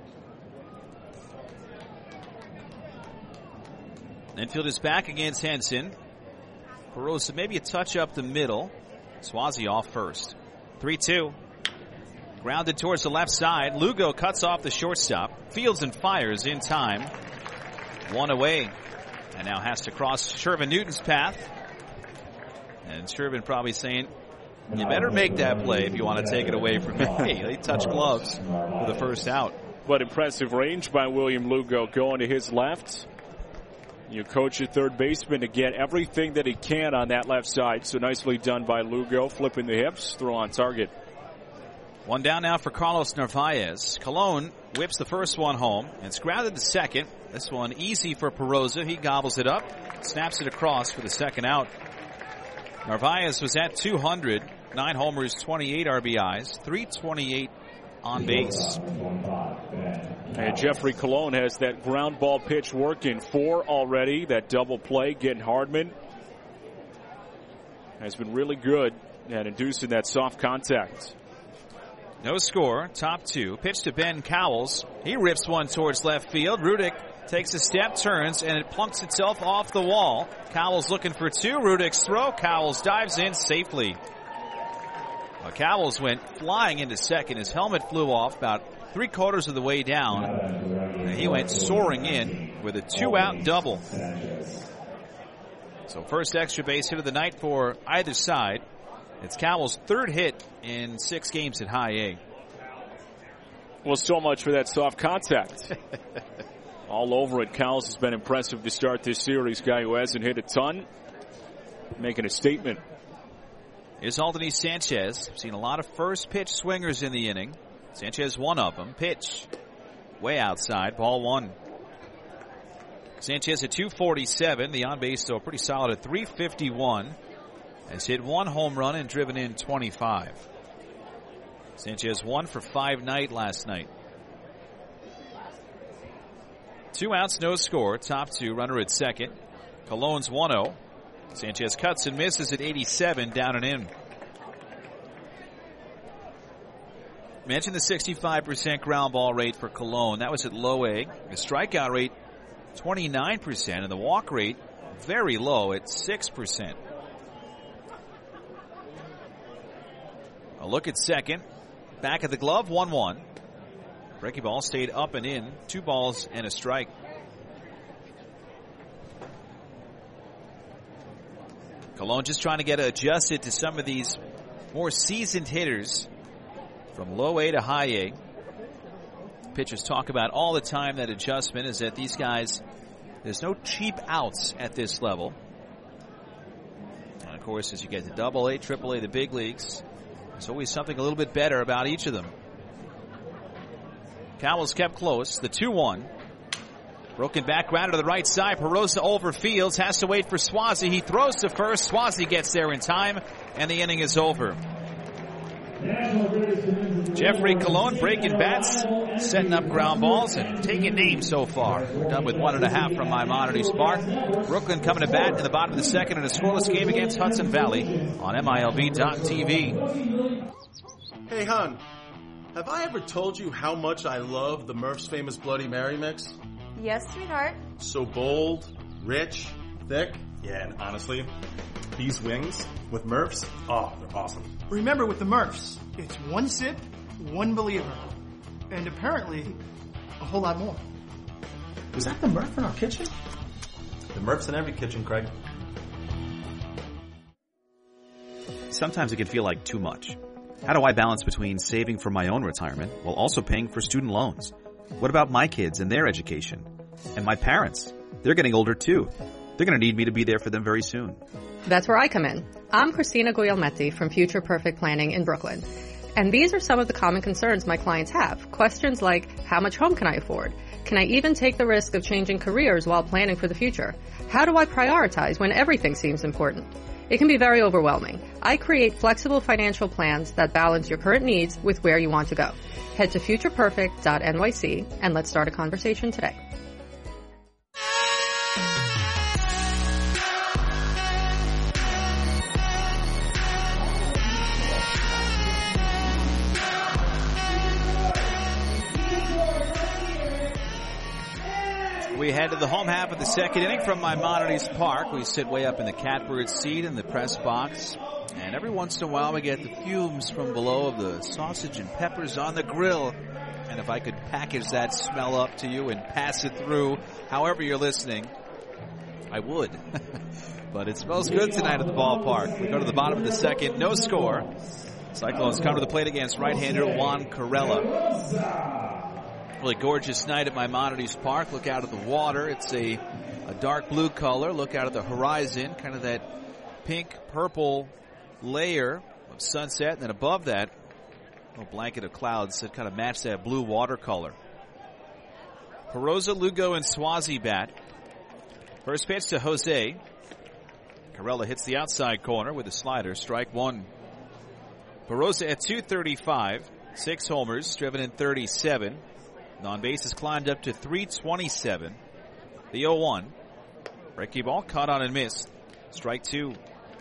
Infield is back against Henson. Perosa maybe a touch up the middle. Swazi off first. three two. Grounded towards the left side. Lugo cuts off the shortstop. Fields and fires in time. One away. And now has to cross Shervin Newton's path. And Shervin probably saying, you better make that play if you want to take it away from me. They touch gloves for the first out. But impressive range by William Lugo going to his left. You coach your third baseman to get everything that he can on that left side. So nicely done by Lugo, flipping the hips, throw on target. One down now for Carlos Narvaez. Colon whips the first one home and it's grounded to second. This one easy for Perosa. He gobbles it up, snaps it across for the second out. Narvaez was at two hundred. Nine homers, twenty-eight R B Is, three twenty-eight on base. And Jeffrey Colon has that ground ball pitch working. Four already. That double play, getting Hardman has been really good at inducing that soft contact. No score, top two. Pitch to Ben Cowles. He rips one towards left field. Rudick takes a step, turns, and it plunks itself off the wall. Cowles looking for two. Rudick's throw. Cowles dives in safely. Well, Cowles went flying into second. His helmet flew off about three quarters of the way down. And he went soaring in with a two-out double. So first extra base hit of the night for either side. It's Cowles' third hit in six games at High A. Well, so much for that soft contact. All over it. Cowles has been impressive to start this series. Guy who hasn't hit a ton, making a statement. Here's Aldony Sanchez. Seen a lot of first pitch swingers in the inning. Sanchez one of them. Pitch way outside. Ball one. Sanchez at two forty-seven. The on base though pretty solid at three fifty-one. Has hit one home run and driven in twenty-five. Sanchez one for five night last night. Two outs, no score. Top two, runner at second. Colon's one oh. Sanchez cuts and misses at eighty-seven, down and in. Mentioned the sixty-five percent ground ball rate for Colon. That was at low A. The strikeout rate, twenty-nine percent, and the walk rate, very low at six percent. A look at second. Back of the glove, one one. Breaking ball stayed up and in. Two balls and a strike. Colon just trying to get adjusted to some of these more seasoned hitters from low A to high A. Pitchers talk about all the time that adjustment is that these guys, there's no cheap outs at this level. And of course, as you get to double A, triple A, the big leagues, there's always something a little bit better about each of them. Cowles kept close. The two one. Broken back ground to the right side. Perosa over Fields. Has to wait for Swazi. He throws to first. Swazi gets there in time. And the inning is over. Jeffrey Colon breaking bats. Setting up ground balls and taking names so far. We're done with one and a half from Maimonides Park. Brooklyn coming to bat in the bottom of the second in a scoreless game against Hudson Valley on M I L B dot T V. Hey, hon. Have I ever told you how much I love the Murph's famous Bloody Mary mix? Yes, sweetheart. So bold, rich, thick. Yeah, and honestly, these wings with Murph's, oh, they're awesome. Remember, with the Murph's, it's one sip, one believer. And apparently, a whole lot more. Was that the Murph in our kitchen? The Murph's in every kitchen, Craig. Sometimes it can feel like too much. How do I balance between saving for my own retirement while also paying for student loans? What about my kids and their education? And my parents? They're getting older too. They're going to need me to be there for them very soon. That's where I come in. I'm Christina Guglielmetti from Future Perfect Planning in Brooklyn. And these are some of the common concerns my clients have. Questions like, how much home can I afford? Can I even take the risk of changing careers while planning for the future? How do I prioritize when everything seems important? It can be very overwhelming. I create flexible financial plans that balance your current needs with where you want to go. Head to future perfect dot N Y C and let's start a conversation today. We head to the home half of the second inning from Maimonides Park. We sit way up in the catbird seat in the press box. And every once in a while we get the fumes from below of the sausage and peppers on the grill. And if I could package that smell up to you and pass it through however you're listening, I would. But it smells good tonight at the ballpark. We go to the bottom of the second. No score. Cyclones come to the plate against right-hander Juan Corella. Really gorgeous night at Maimonides Park. Look out at the water. It's a, a dark blue color. Look out at the horizon. Kind of that pink-purple layer of sunset. And then above that, a little blanket of clouds that kind of match that blue watercolor. Perosa, Lugo, and Swazi bat. First pitch to Jose. Corella hits the outside corner with a slider. Strike one. Perosa at two thirty-five. Six homers, driven in thirty-seven. On bases climbed up to three twenty-seven. The oh one. Breaking ball caught on and missed. Strike two.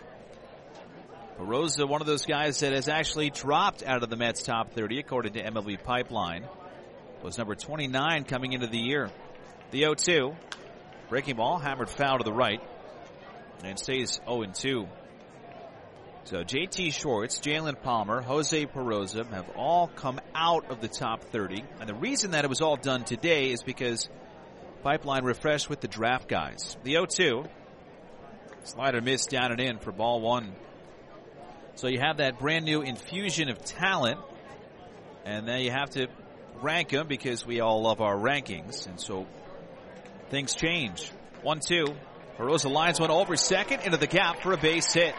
Peroza, one of those guys that has actually dropped out of the Mets top thirty, according to M L B Pipeline. Was number twenty-nine coming into the year. The oh two. Breaking ball hammered foul to the right. And stays oh and two. So J T Schwartz, Jalen Palmer, Jose Peroza have all come out of the top thirty. And the reason that it was all done today is because Pipeline refreshed with the draft guys. The oh two. Slider missed down and in for ball one. So you have that brand new infusion of talent. And then you have to rank them because we all love our rankings. And so things change. one two. Peroza lines one over second into the gap for a base hit.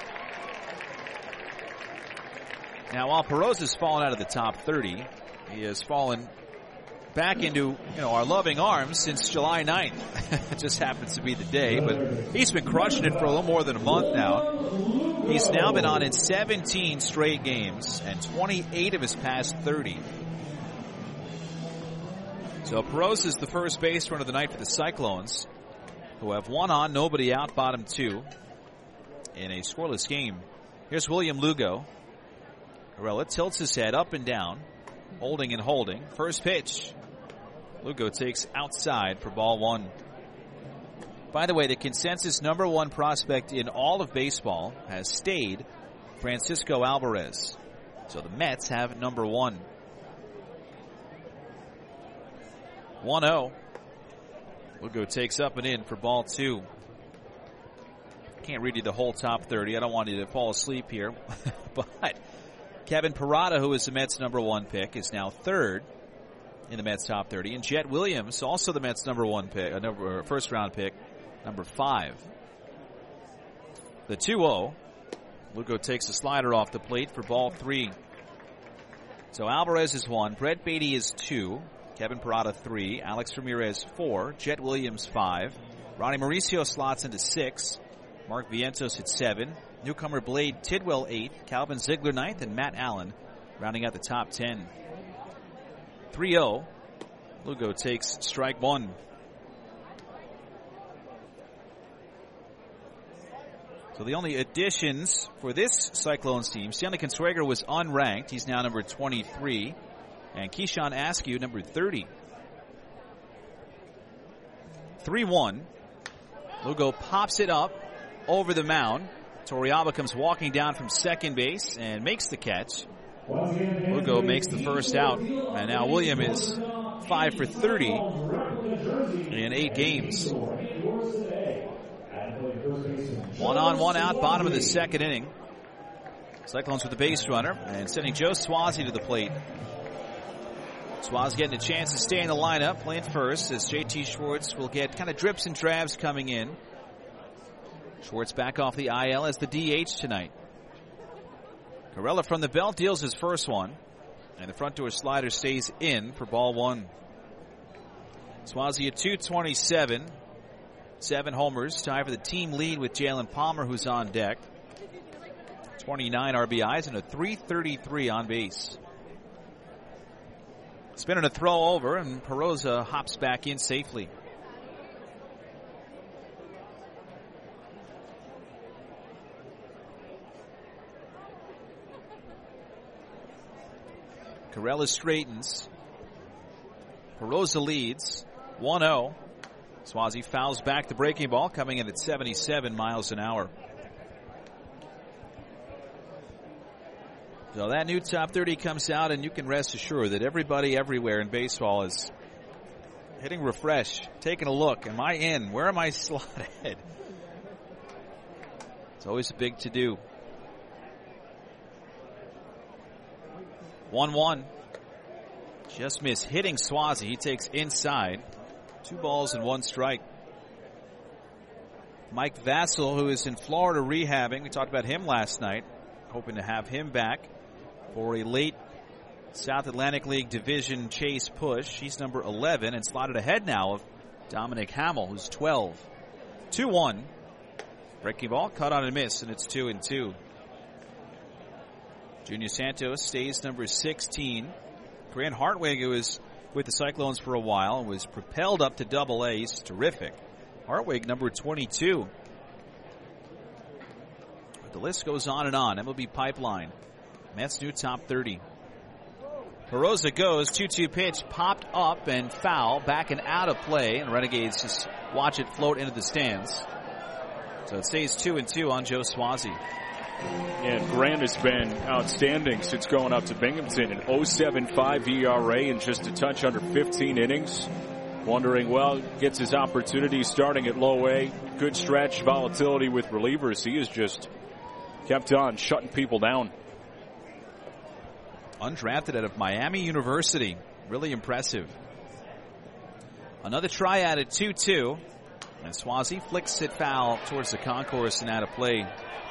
Now, while Peroza's fallen out of the top thirty, he has fallen back into, you know, our loving arms since July ninth. It just happens to be the day, but he's been crushing it for a little more than a month now. He's now been on in seventeen straight games and twenty-eight of his past thirty. So Peroza's the first base runner of the night for the Cyclones, who have one on, nobody out, bottom two in a scoreless game. Here's William Lugo. Corella tilts his head up and down, holding and holding. First pitch. Lugo takes outside for ball one. By the way, the consensus number one prospect in all of baseball has stayed Francisco Alvarez. So the Mets have number one. one oh. Lugo takes up and in for ball two. Can't read you the whole top thirty. I don't want you to fall asleep here. But Kevin Parada, who is the Mets' number one pick, is now third in the Mets' top thirty. And Jet Williams, also the Mets' number one pick, uh, number, first round pick, number five. The two oh. Lugo takes a slider off the plate for ball three. So Alvarez is one. Brett Beatty is two. Kevin Parada three. Alex Ramirez four. Jet Williams five. Ronnie Mauricio slots into six. Mark Vientos at seven. Newcomer Blade Tidwell eighth. Calvin Ziegler ninth. And Matt Allen rounding out the top ten. three oh. Lugo takes strike one. So the only additions for this Cyclones team, Stanley Consuegra was unranked. He's now number twenty-three. And Keyshawn Askew, number thirty. three one. Lugo pops it up over the mound. Torrealba comes walking down from second base and makes the catch. Lugo makes the first out. And now William is five for thirty in eight games. One on, one out, bottom of the second inning. Cyclones with the base runner and sending Joe Swazi to the plate. Swazi getting a chance to stay in the lineup, playing first, as J T Schwartz will get kind of drips and drabs coming in. Schwartz back off the I L as the D H tonight. Corella from the belt deals his first one, and the front door slider stays in for ball one. Swazi at two twenty-seven. Seven homers, tie for the team lead with Jalen Palmer, who's on deck. twenty-nine R B Is and a three thirty-three on base. Spinning a throw over, and Peroza hops back in safely. Corella straightens. Peroza leads one oh. Swazi fouls back the breaking ball, coming in at seventy-seven miles an hour. So that new top thirty comes out, and you can rest assured that everybody everywhere in baseball is hitting refresh, taking a look. Am I in? Where am I slotted? It's always a big to-do. one one. Just missed hitting Swazi. He takes inside. Two balls and one strike. Mike Vassell, who is in Florida rehabbing. We talked about him last night. Hoping to have him back for a late South Atlantic League Division chase push. He's number eleven and slotted ahead now of Dominic Hamill, who's twelve. two one. Breaking ball, cut on a miss, and it's two and two. Junior Santos stays number sixteen. Grant Hartwig, who was with the Cyclones for a while, was propelled up to double A. He's terrific. Hartwig, number twenty-two. But the list goes on and on. M L B Pipeline. Mets new top thirty. Perosa goes, two two pitch, popped up and foul, back and out of play, and Renegades just watch it float into the stands. So it stays two and two on Joe Swazi. And Grant has been outstanding since going up to Binghamton. An oh seven point five E R A in just a touch under fifteen innings. Wondering, well, gets his opportunity starting at low A. Good stretch, volatility with relievers. He has just kept on shutting people down. Undrafted out of Miami University. Really impressive. Another triad at two two. And Swazi flicks it foul towards the concourse and out of play.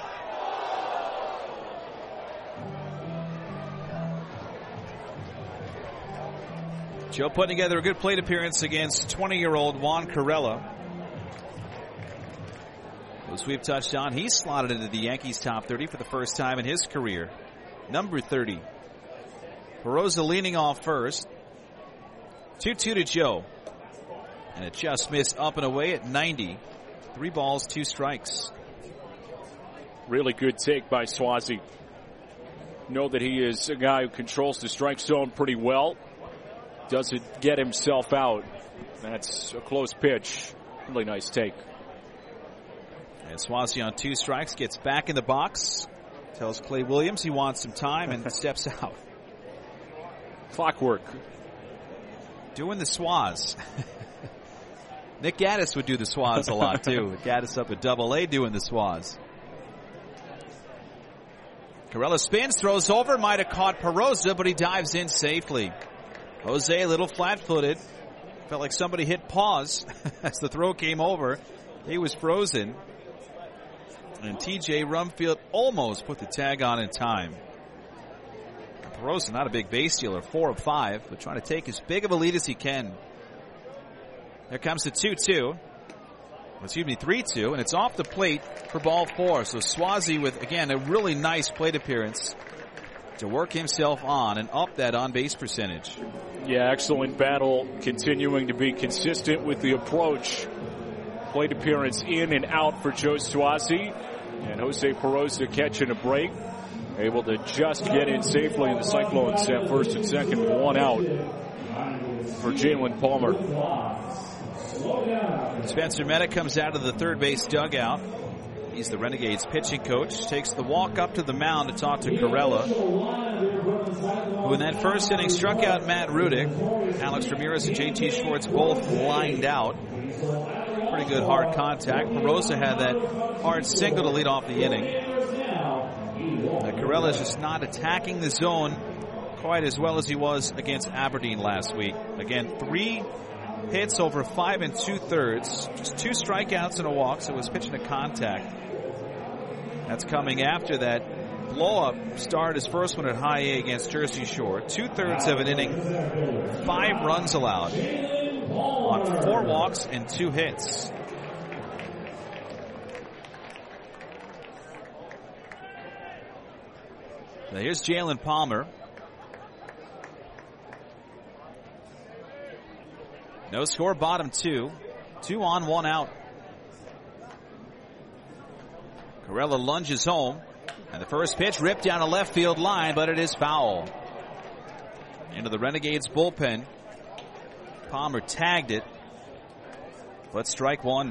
Joe putting together a good plate appearance against twenty-year-old Juan Corella. The sweep touchdown. He's slotted into the Yankees top thirty for the first time in his career. Number thirty. Perosa leaning off first. two two to Joe. And it just missed up and away at ninety. Three balls, two strikes. Really good take by Swazi. Know that he is a guy who controls the strike zone pretty well. Doesn't get himself out. That's a close pitch. Really nice take. And Swazi on two strikes gets back in the box. Tells Clay Williams he wants some time and steps out. Clockwork. Doing the Swaz. Nick Gaddis would do the Swaz a lot too. Gaddis up at double A doing the Swaz. Corella spins, throws over, might have caught Perosa, but he dives in safely. Jose a little flat-footed. Felt like somebody hit pause as the throw came over. He was frozen. And T J Rumfield almost put the tag on in time. Perosa, not a big base stealer, four of five, but trying to take as big of a lead as he can. There comes the two two. Excuse me, three two, and it's off the plate for ball four. So Swazi with, again, a really nice plate appearance to work himself on and up that on-base percentage. Yeah, excellent battle, continuing to be consistent with the approach. Plate appearance in and out for Joe Swazi. And Jose Perosa catching a break. Able to just get in safely, and the Cyclones have first and second, one out for Jalen Palmer. Spencer Meta comes out of the third base dugout. He's the Renegades pitching coach. Takes the walk up to the mound to talk to Corella, who in that first inning struck out Matt Rudick. Alex Ramirez and J T Schwartz both lined out. Pretty good hard contact. Perosa had that hard single to lead off the inning. Uh, Corella is just not attacking the zone quite as well as he was against Aberdeen last week. Again, three hits over five and two-thirds. Just two strikeouts and a walk, so it was pitching to contact. That's coming after that blow-up start, his first one at high A against Jersey Shore. Two-thirds of an inning, five runs allowed on four walks and two hits. Now here's Jalen Palmer. No score, bottom two. Two on, one out. Corella lunges home. And the first pitch ripped down a left field line, but it is foul. Into the Renegades bullpen. Palmer tagged it. But strike one.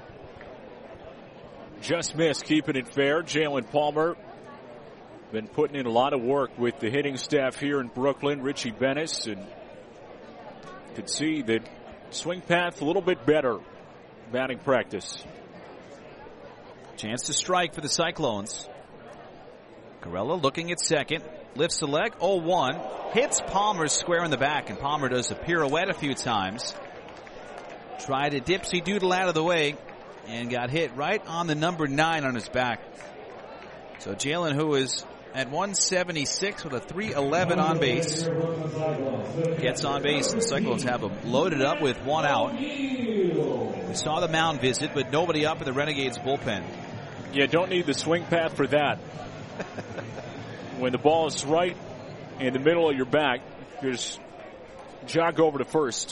Just missed, keeping it fair. Jalen Palmer been putting in a lot of work with the hitting staff here in Brooklyn. Richie Bennis, and could see that swing path a little bit better. Batting practice. Chance to strike for the Cyclones. Corella looking at second. Lifts the leg. oh one. Hits Palmer square in the back, and Palmer does a pirouette a few times. Tried a dipsy doodle out of the way and got hit right on the number nine on his back. So Jalen, who is at one seventy-six with a three eleven on base, gets on base, and the Cyclones have him loaded up with one out. We saw the mound visit, but nobody up in the Renegades bullpen. Yeah, don't need the swing path for that. When the ball is right in the middle of your back, just jog over to first.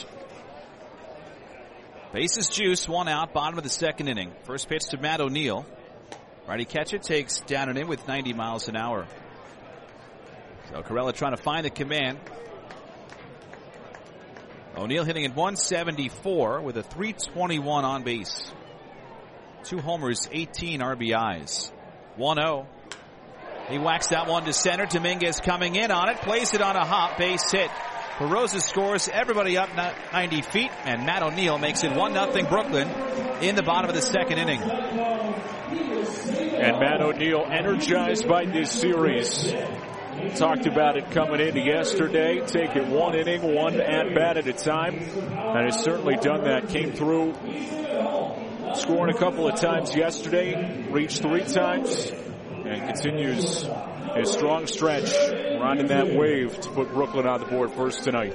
Bases juice, one out, bottom of the second inning. First pitch to Matt O'Neill. Righty catcher takes down and in with ninety miles an hour. So Corella trying to find the command. O'Neill hitting at one seventy-four with a three twenty-one on base. Two homers, eighteen R B Is. one oh. He whacks that one to center. Dominguez coming in on it. Plays it on a hop. Base hit. Perosa scores. Everybody up ninety feet. And Matt O'Neill makes it one nothing Brooklyn in the bottom of the second inning. And Matt O'Neill energized by this series. Talked about it coming into yesterday. Take it one inning, one at-bat at a time. And has certainly done that. Came through scoring a couple of times yesterday. Reached three times. And continues his strong stretch, riding that wave to put Brooklyn on the board first tonight.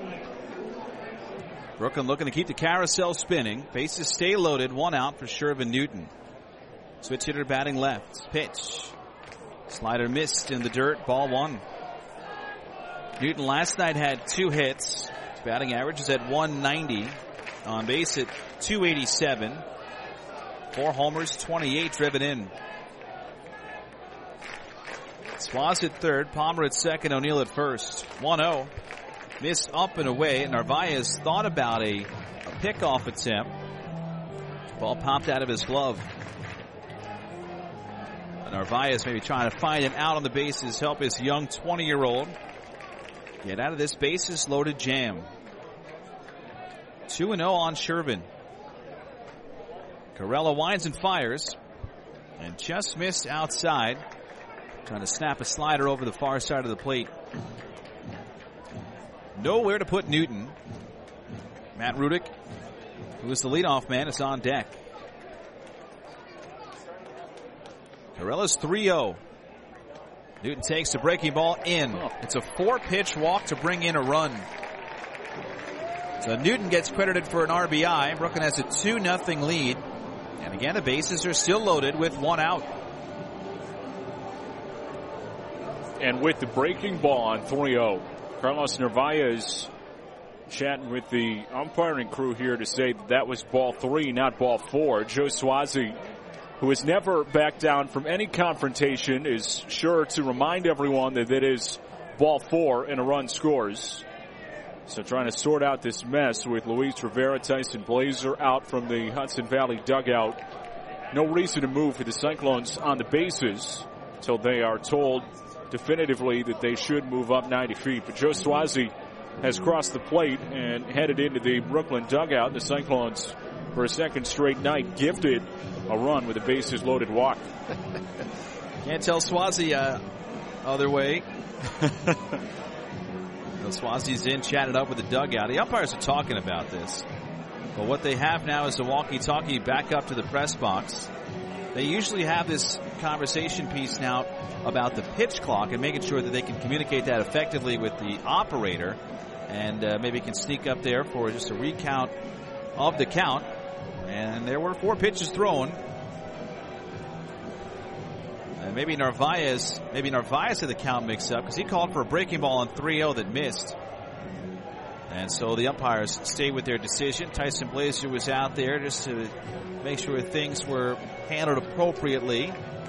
Brooklyn looking to keep the carousel spinning. Bases stay loaded. One out for Shervin Newton. Switch hitter batting left. Pitch. Slider missed in the dirt. Ball one. Newton last night had two hits. His batting average is at one ninety. On base at two eighty-seven. Four homers, twenty-eight driven in. Swaz at third, Palmer at second, O'Neill at first. one oh. Missed up and away. Narvaez thought about a, a pickoff attempt. Ball popped out of his glove. Narvaez maybe trying to find him out on the bases, help his young twenty-year-old get out of this bases loaded jam. two and oh on Shervin. Corella winds and fires and just missed outside. Trying to snap a slider over the far side of the plate. Nowhere to put Newton. Matt Rudick, who is the leadoff man, is on deck. Corella's three oh. Newton takes the breaking ball in. It's a four-pitch walk to bring in a run. So Newton gets credited for an R B I. Brooklyn has a two nothing lead. And again, the bases are still loaded with one out. And with the breaking ball on three oh, Carlos Narvaez chatting with the umpiring crew here to say that, that was ball three, not ball four. Joe Swazi, who has never backed down from any confrontation, is sure to remind everyone that it is ball four and a run scores. So trying to sort out this mess with Luis Rivera, Tyson Blazer out from the Hudson Valley dugout. No reason to move for the Cyclones on the bases until they are told definitively that they should move up ninety feet. But Joe Swazi has crossed the plate and headed into the Brooklyn dugout. The Cyclones, for a second straight night, gifted a run with a bases loaded walk. Can't tell Swazi uh, other way. Swazi's in, chatted up with the dugout. The umpires are talking about this. But what they have now is a walkie-talkie back up to the press box. They usually have this conversation piece now about the pitch clock and making sure that they can communicate that effectively with the operator, and uh, maybe can sneak up there for just a recount of the count. And there were four pitches thrown. And maybe Narvaez, maybe Narvaez had the count mixed up because he called for a breaking ball on three oh that missed. And so the umpires stayed with their decision. Tyson Blazer was out there just to make sure things were handled appropriately.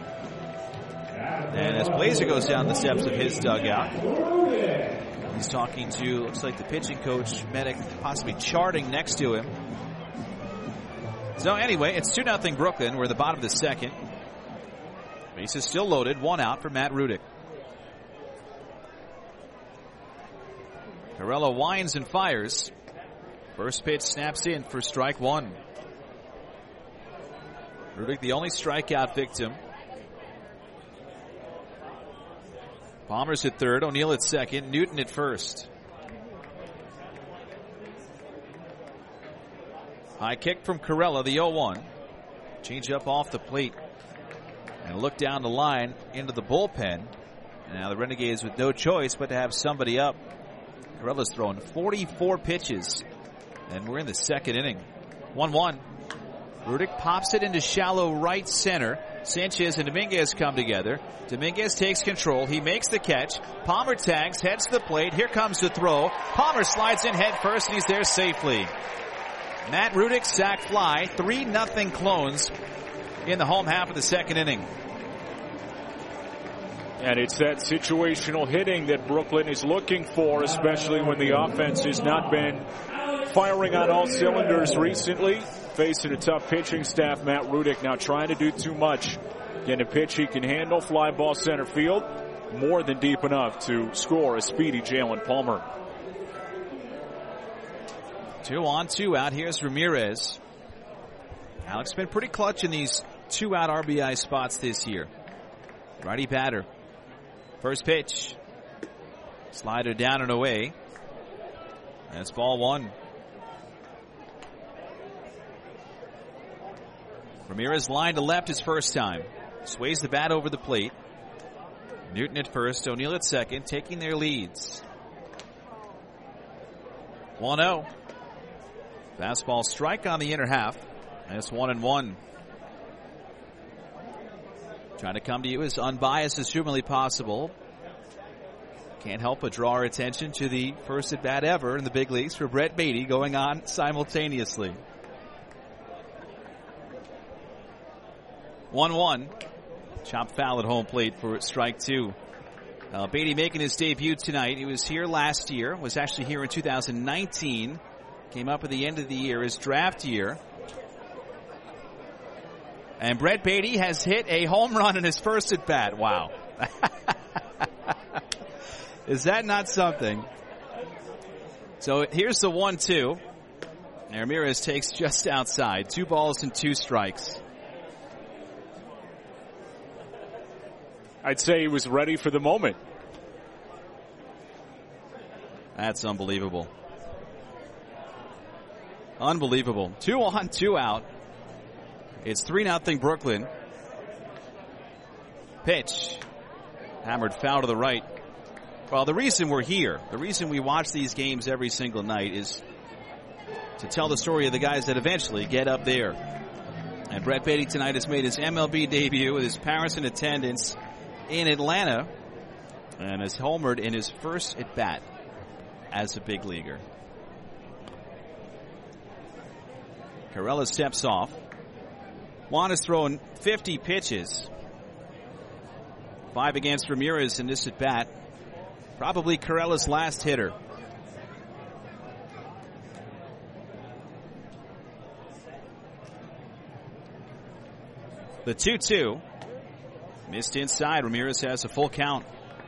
And as Blazer goes down the steps of his dugout, he's talking to, looks like the pitching coach, Medic, possibly charting next to him. So anyway, it's two nothing Brooklyn. We're at the bottom of the second. Bases still loaded. One out for Matt Rudick. Corella winds and fires. First pitch snaps in for strike one. Rudick, the only strikeout victim. Palmer's at third. O'Neill at second. Newton at first. High kick from Corella, the oh one. Change up off the plate. And look down the line into the bullpen. And now the Renegades with no choice but to have somebody up. Corella's thrown forty-four pitches. And we're in the second inning. one one. Rudick pops it into shallow right center. Sanchez and Dominguez come together. Dominguez takes control. He makes the catch. Palmer tags, heads to the plate. Here comes the throw. Palmer slides in head first, and he's there safely. Matt Rudick sack fly. three nothing Clones in the home half of the second inning. And it's that situational hitting that Brooklyn is looking for, especially when the offense has not been firing on all cylinders recently. Facing a tough pitching staff, Matt Rudick now trying to do too much. Getting a pitch he can handle, fly ball center field, more than deep enough to score a speedy Jalen Palmer. Two on, two out. Here's Ramirez. Alex been pretty clutch in these two-out R B I spots this year. Righty batter. First pitch. Slider down and away. That's ball one. Ramirez lined to left his first time. Sways the bat over the plate. Newton at first, O'Neill at second, taking their leads. one oh. Fastball strike on the inner half. That's one and one. Trying to come to you as unbiased as humanly possible. Can't help but draw our attention to the first at bat ever in the big leagues for Brett Baty going on simultaneously. one one. Chop foul at home plate for strike two. Uh, Baty making his debut tonight. He was here last year. Was actually here in two thousand nineteen. Came up at the end of the year, his draft year. And Brett Baty has hit a home run in his first at bat. Wow. Is that not something? So here's the one two. Ramirez takes just outside. Two balls and two strikes. I'd say he was ready for the moment. That's unbelievable. Unbelievable. Two on, two out. It's three nothing Brooklyn. Pitch. Hammered foul to the right. Well, the reason we're here, the reason we watch these games every single night is to tell the story of the guys that eventually get up there. And Brett Baty tonight has made his M L B debut with his parents in attendance in Atlanta and has homered in his first at bat as a big leaguer. Carrella steps off. Juan has thrown fifty pitches. Five against Ramirez in this at bat. Probably Carrella's last hitter. The two two. Missed inside. Ramirez has a full count.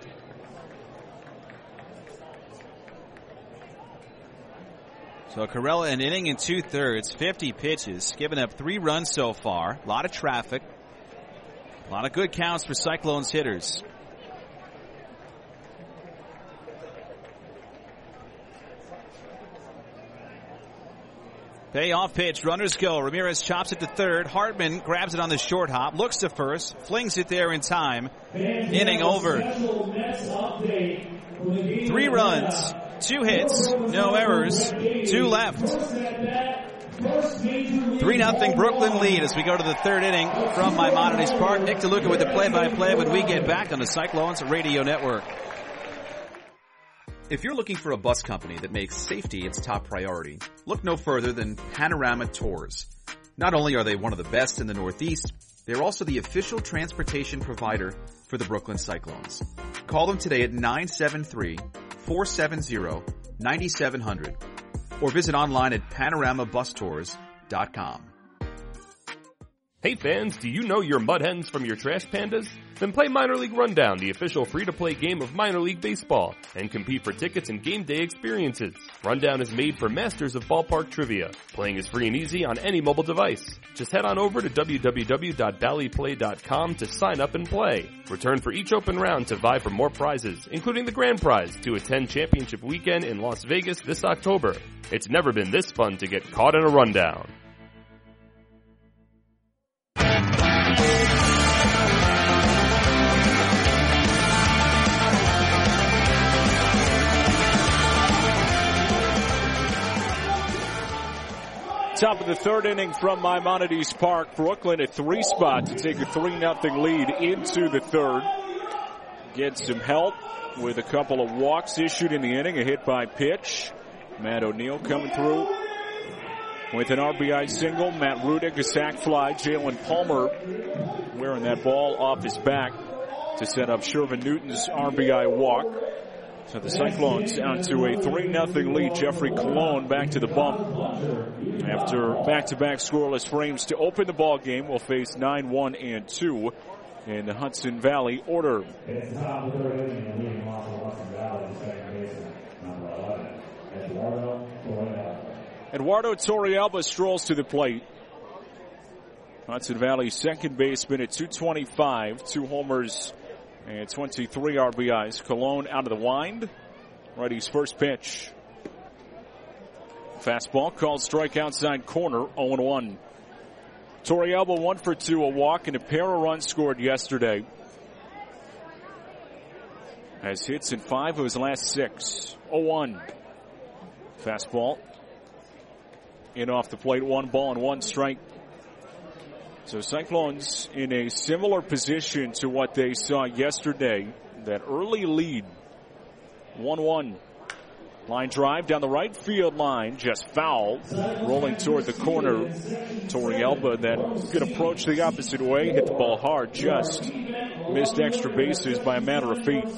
So Carrella an inning and two-thirds, fifty pitches, given up three runs so far. A lot of traffic. A lot of good counts for Cyclones hitters. Payoff pitch, runners go. Ramirez chops it to third. Hartman grabs it on the short hop, looks to first, flings it there in time. Inning over. Three runs, two hits, no errors, two left. three nothing Brooklyn lead as we go to the third inning from Maimonides Park. Nick DeLuca with the play-by-play when we get back on the Cyclones Radio Network. If you're looking for a bus company that makes safety its top priority, look no further than Panorama Tours. Not only are they one of the best in the Northeast, they're also the official transportation provider for the Brooklyn Cyclones. Call them today at nine seven three, four seven zero, nine seven zero zero or visit online at panorama bus tours dot com. Hey fans, do you know your Mud Hens from your Trash Pandas? Then play Minor League Rundown, the official free-to-play game of Minor League Baseball, and compete for tickets and game day experiences. Rundown is made for masters of ballpark trivia. Playing is free and easy on any mobile device. Just head on over to w w w dot bally play dot com to sign up and play. Return for each open round to vie for more prizes, including the grand prize to attend Championship Weekend in Las Vegas this October. It's never been this fun to get caught in a rundown. Top of the third inning from Maimonides Park. Brooklyn at three spot to take a three nothing lead into the third. Get some help with a couple of walks issued in the inning. A hit by pitch. Matt O'Neill coming through with an R B I single. Matt Rudick, a sac fly. Jalen Palmer wearing that ball off his back to set up Shervin Newton's R B I walk. So the Cyclones down to a three nothing lead. Jeffrey Colon back to the bump after back-to-back scoreless frames to open the ball game. Will face nine one and two in the Hudson Valley order. Eduardo Torrealba strolls to the plate. Hudson Valley's second baseman at two twenty-five, two homers and twenty-three R B Is. Colon out of the wind. Righty's first pitch. Fastball called strike outside corner, oh and one. Torrealba one for two, a walk and a pair of runs scored yesterday. Has hits in five of his last six. oh one. Fastball. In off the plate, one ball and one strike. So Cyclones in a similar position to what they saw yesterday. That early lead. one one. Line drive down the right field line, just foul. Rolling toward the corner. Torrealba that could approach the opposite way, hit the ball hard, just missed extra bases by a matter of feet.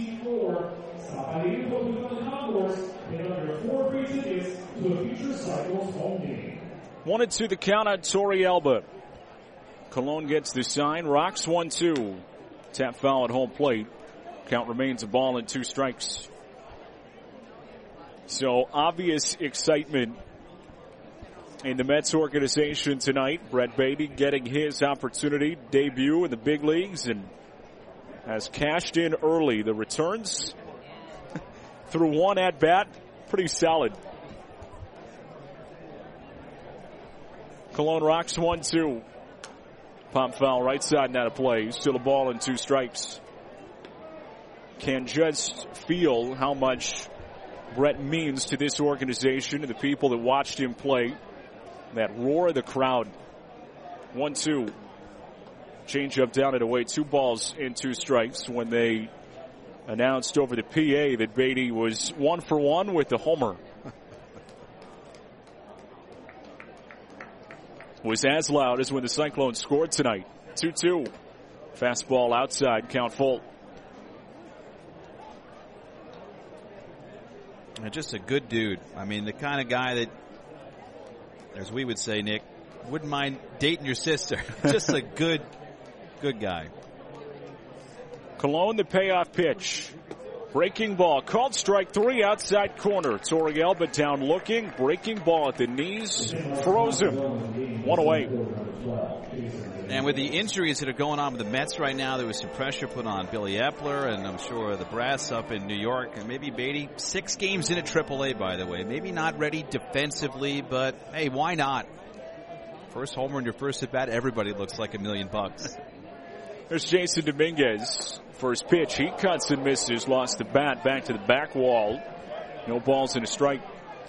One and two the count on Torrealba. Colon gets the sign, rocks one two. Tap foul at home plate. Count remains a ball and two strikes. So obvious excitement in the Mets organization tonight. Brett Baty getting his opportunity debut in the big leagues and has cashed in early. The returns through one at bat, pretty solid. Colon rocks one two. Pop foul right side and out of play. Still a ball and two strikes. Can just feel how much Brett means to this organization and the people that watched him play. That roar of the crowd. one two. Change up down and away. Two balls and two strikes when they announced over the P A that Baty was one for one with the homer. Was as loud as when the Cyclones scored tonight. two two. Fastball outside, count full. And just a good dude. I mean, the kind of guy that, as we would say, Nick, wouldn't mind dating your sister. Just a good, good guy. Colon, the payoff pitch. Breaking ball. Called strike three outside corner. Torrealba down looking. Breaking ball at the knees. Froze him. One away. And with the injuries that are going on with the Mets right now, there was some pressure put on Billy Epler and I'm sure the brass up in New York. And maybe Baty, six games in at triple A, by the way. Maybe not ready defensively, but hey, why not? First homer in your first at bat, everybody looks like a million bucks. There's Jason Dominguez. First pitch, he cuts and misses, lost the bat, back to the back wall. No balls and a strike.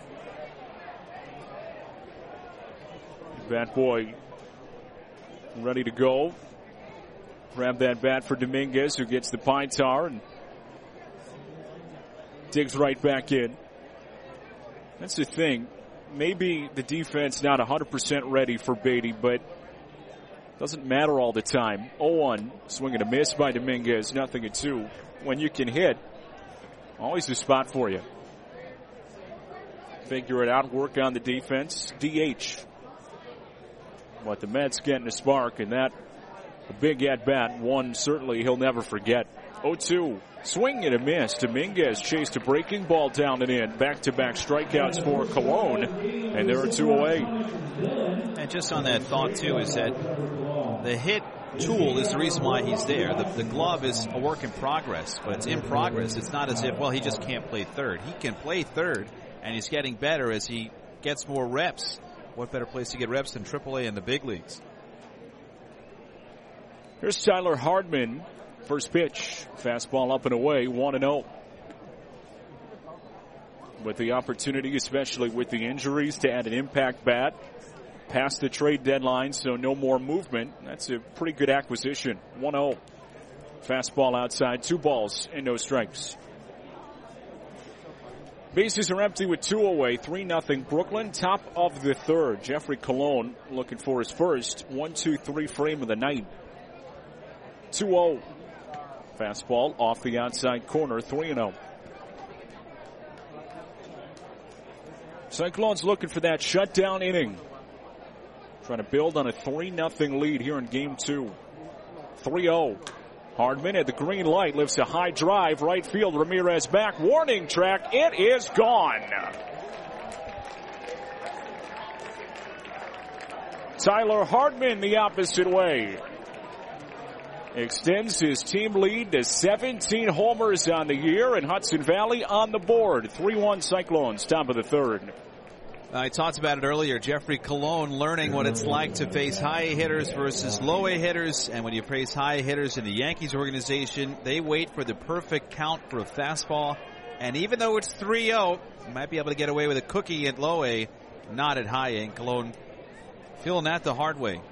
Bat boy ready to go. Grab that bat for Dominguez, who gets the pine tar and digs right back in. That's the thing. Maybe the defense not one hundred percent ready for Baty, but doesn't matter all the time. oh one, swing and a miss by Dominguez, nothing at two. When you can hit, always a spot for you. Figure it out, work on the defense. D H. But the Mets getting a spark, and that a big at-bat, one certainly he'll never forget. oh two, swing and a miss. Dominguez chased a breaking ball down and in. Back-to-back strikeouts for Colon, and there are two away. And just on that thought, too, is that the hit tool is the reason why he's there. The, the glove is a work in progress, but it's in progress. It's not as if, well, he just can't play third. He can play third, and he's getting better as he gets more reps. What better place to get reps than triple A in the big leagues? Here's Tyler Hardman. First pitch. Fastball up and away. one and oh. with the opportunity, especially with the injuries, to add an impact bat past the trade deadline, so no more movement. That's a pretty good acquisition. one oh. Fastball outside, two balls and no strikes. Bases are empty with two away, three nothing Brooklyn. Top of the third. Jeffrey Colon looking for his first one two three frame of the night. two oh. Fastball off the outside corner, three oh. Cyclones looking for that shutdown inning. Trying to build on a three nothing lead here in game two. three oh. Hardman at the green light lifts a high drive. Right field, Ramirez back. Warning track. It is gone. Tyler Hardman the opposite way. Extends his team lead to seventeen homers on the year, and Hudson Valley on the board. three one Cyclones, top of the third. I talked about it earlier. Jeffrey Colon learning what it's like to face high hitters versus low A hitters. And when you face high hitters in the Yankees organization, they wait for the perfect count for a fastball. And even though it's three oh, you might be able to get away with a cookie at low A, not at high A. And Colon feeling that the hard way.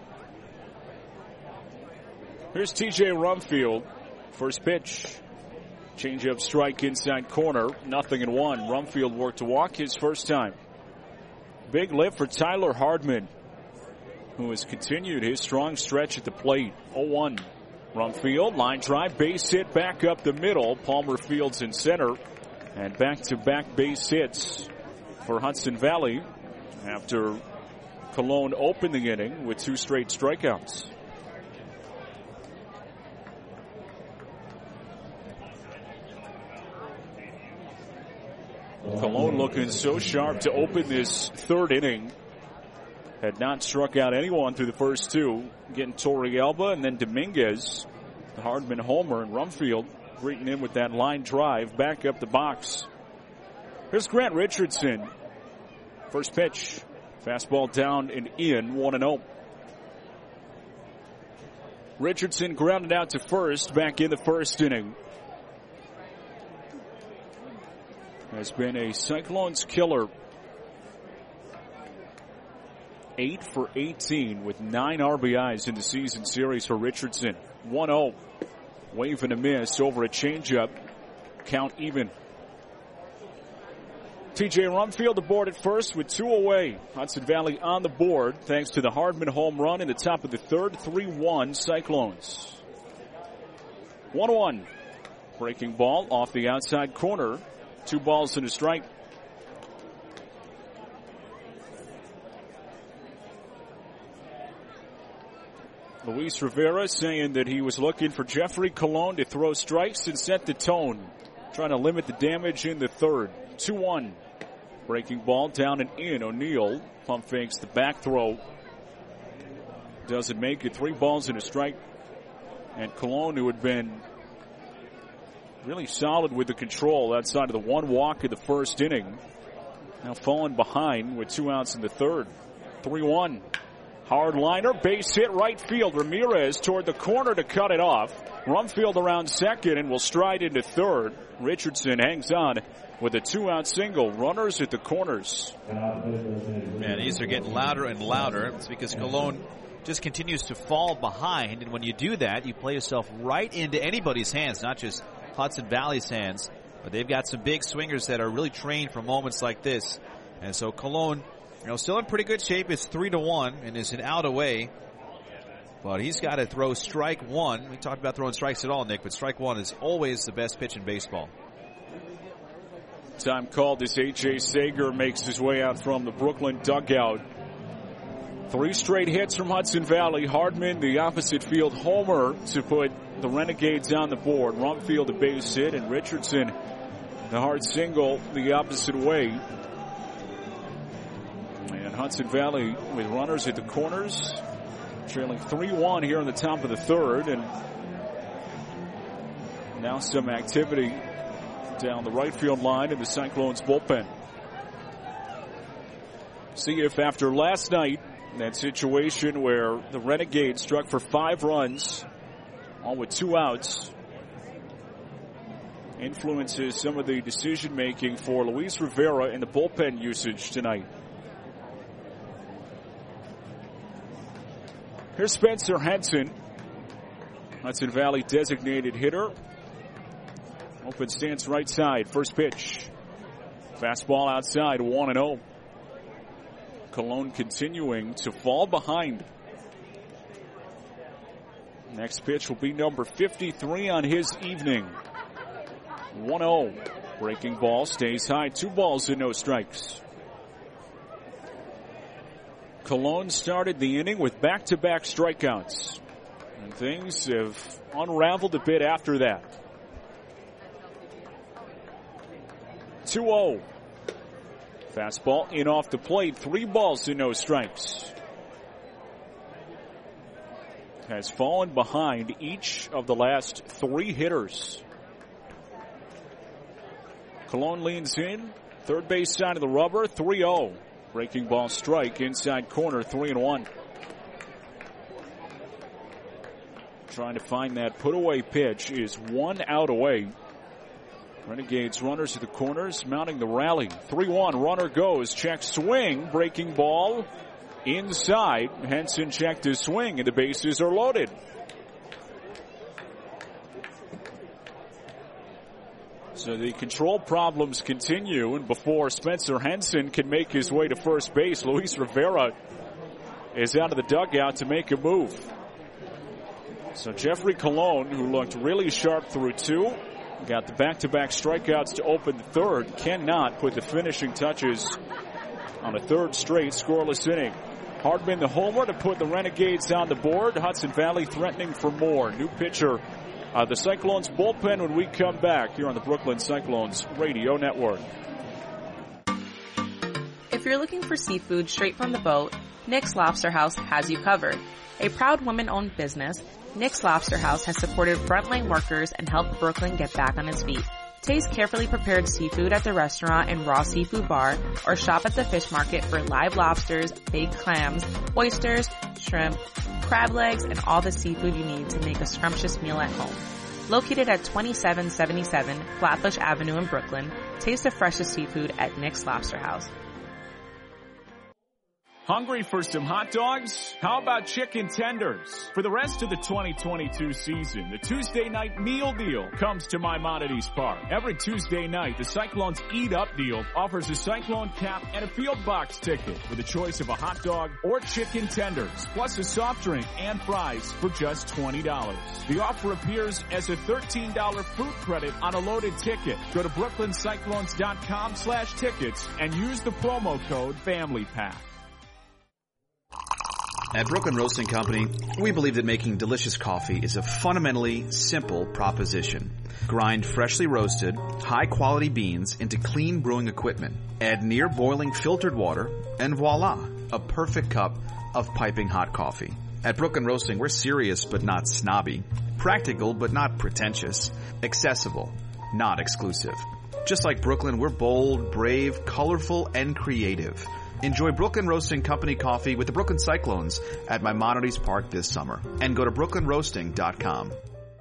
Here's T J Rumfield. First pitch. Change-up strike inside corner. Nothing in one. Rumfield worked to walk his first time. Big lift for Tyler Hardman, who has continued his strong stretch at the plate. oh one. Rumfield, line drive, base hit back up the middle. Palmer fields in center. And back-to-back base hits for Hudson Valley after Colon opened the inning with two straight strikeouts. Colon looking so sharp to open this third inning. Had not struck out anyone through the first two. Getting Torrealba and then Dominguez. The Hardman homer, and Rumfield greeting him with that line drive back up the box. Here's Grant Richardson. First pitch. Fastball down and in, one and oh. Richardson grounded out to first back in the first inning. Has been a Cyclones killer. eight for eighteen with nine R B Is in the season series for Richardson. one oh. Wave and a miss over a changeup. Count even. T J Rumfield aboard at first with two away. Hudson Valley on the board thanks to the Hardman home run in the top of the third. three one Cyclones. one one. Breaking ball off the outside corner. Two balls and a strike. Luis Rivera saying that he was looking for Jeffrey Colon to throw strikes and set the tone. Trying to limit the damage in the third. two one. Breaking ball down and in. O'Neill pump fakes the back throw. Doesn't make it. Three balls and a strike. And Colon, who had been really solid with the control outside of the one walk in the first inning, now falling behind with two outs in the third. three one. Hard liner, base hit right field. Ramirez toward the corner to cut it off. Rumfield around second and will stride into third. Richardson hangs on with a two-out single. Runners at the corners. Man, these are getting louder and louder. It's because Colon just continues to fall behind, and when you do that, you play yourself right into anybody's hands, not just Hudson Valley's hands, but they've got some big swingers that are really trained for moments like this. And so Colon, you know, still in pretty good shape. It's three to one and is an out away. But he's got to throw strike one. We talked about throwing strikes at all, Nick, but strike one is always the best pitch in baseball. Time called as A J Sager makes his way out from the Brooklyn dugout. Three straight hits from Hudson Valley. Hardman, the opposite field homer to put the Renegades on the board. Rumfield, a base hit, and Richardson, the hard single the opposite way. And Hudson Valley with runners at the corners, trailing three one here in the top of the third. And now some activity down the right field line in the Cyclones bullpen. See if after last night, that situation where the Renegades struck for five runs, all with two outs, influences some of the decision-making for Luis Rivera in the bullpen usage tonight. Here's Spencer Henson, Hudson Valley designated hitter. Open stance right side, first pitch. Fastball outside, one and oh. Cologne continuing to fall behind. Next pitch will be number fifty-three on his evening. one oh. Breaking ball stays high. Two balls and no strikes. Cologne started the inning with back-to-back strikeouts. And things have unraveled a bit after that. two oh. Fastball in off the plate. Three balls and no strikes. Has fallen behind each of the last three hitters. Cologne leans in. Third base side of the rubber. three oh. Breaking ball strike inside corner. three and one. Trying to find that put away pitch is one out away. Renegades runners at the corners mounting the rally. three one. Runner goes. Check swing. Breaking ball inside. Henson checked his swing and the bases are loaded. So the control problems continue, and before Spencer Henson can make his way to first base, Luis Rivera is out of the dugout to make a move. So Jeffrey Cologne, who looked really sharp through two, got the back-to-back strikeouts to open the third, cannot put the finishing touches on a third straight scoreless inning. Hardman the homer to put the Renegades on the board. Hudson Valley threatening for more. New pitcher, uh, the Cyclones bullpen when we come back here on the Brooklyn Cyclones Radio Network. If you're looking for seafood straight from the boat, Nick's Lobster House has you covered. A proud woman-owned business, Nick's Lobster House has supported frontline workers and helped Brooklyn get back on its feet. Taste carefully prepared seafood at the restaurant and raw seafood bar, or shop at the fish market for live lobsters, baked clams, oysters, shrimp, crab legs, and all the seafood you need to make a scrumptious meal at home. Located at twenty-seven seventy-seven Flatbush Avenue in Brooklyn, taste the freshest seafood at Nick's Lobster House. Hungry for some hot dogs? How about chicken tenders? For the rest of the twenty twenty-two season, the Tuesday night meal deal comes to Maimonides Park. Every Tuesday night, the Cyclones Eat Up deal offers a Cyclone cap and a field box ticket with a choice of a hot dog or chicken tenders, plus a soft drink and fries for just twenty dollars. The offer appears as a thirteen dollars food credit on a loaded ticket. Go to brooklyn cyclones dot com slash tickets and use the promo code FAMILYPACK. At Brooklyn Roasting Company, we believe that making delicious coffee is a fundamentally simple proposition. Grind freshly roasted, high-quality beans into clean brewing equipment. Add near-boiling filtered water, and voila, a perfect cup of piping hot coffee. At Brooklyn Roasting, we're serious but not snobby. Practical but not pretentious. Accessible, not exclusive. Just like Brooklyn, we're bold, brave, colorful, and creative. Enjoy Brooklyn Roasting Company coffee with the Brooklyn Cyclones at Maimonides Park this summer. And go to brooklyn roasting dot com.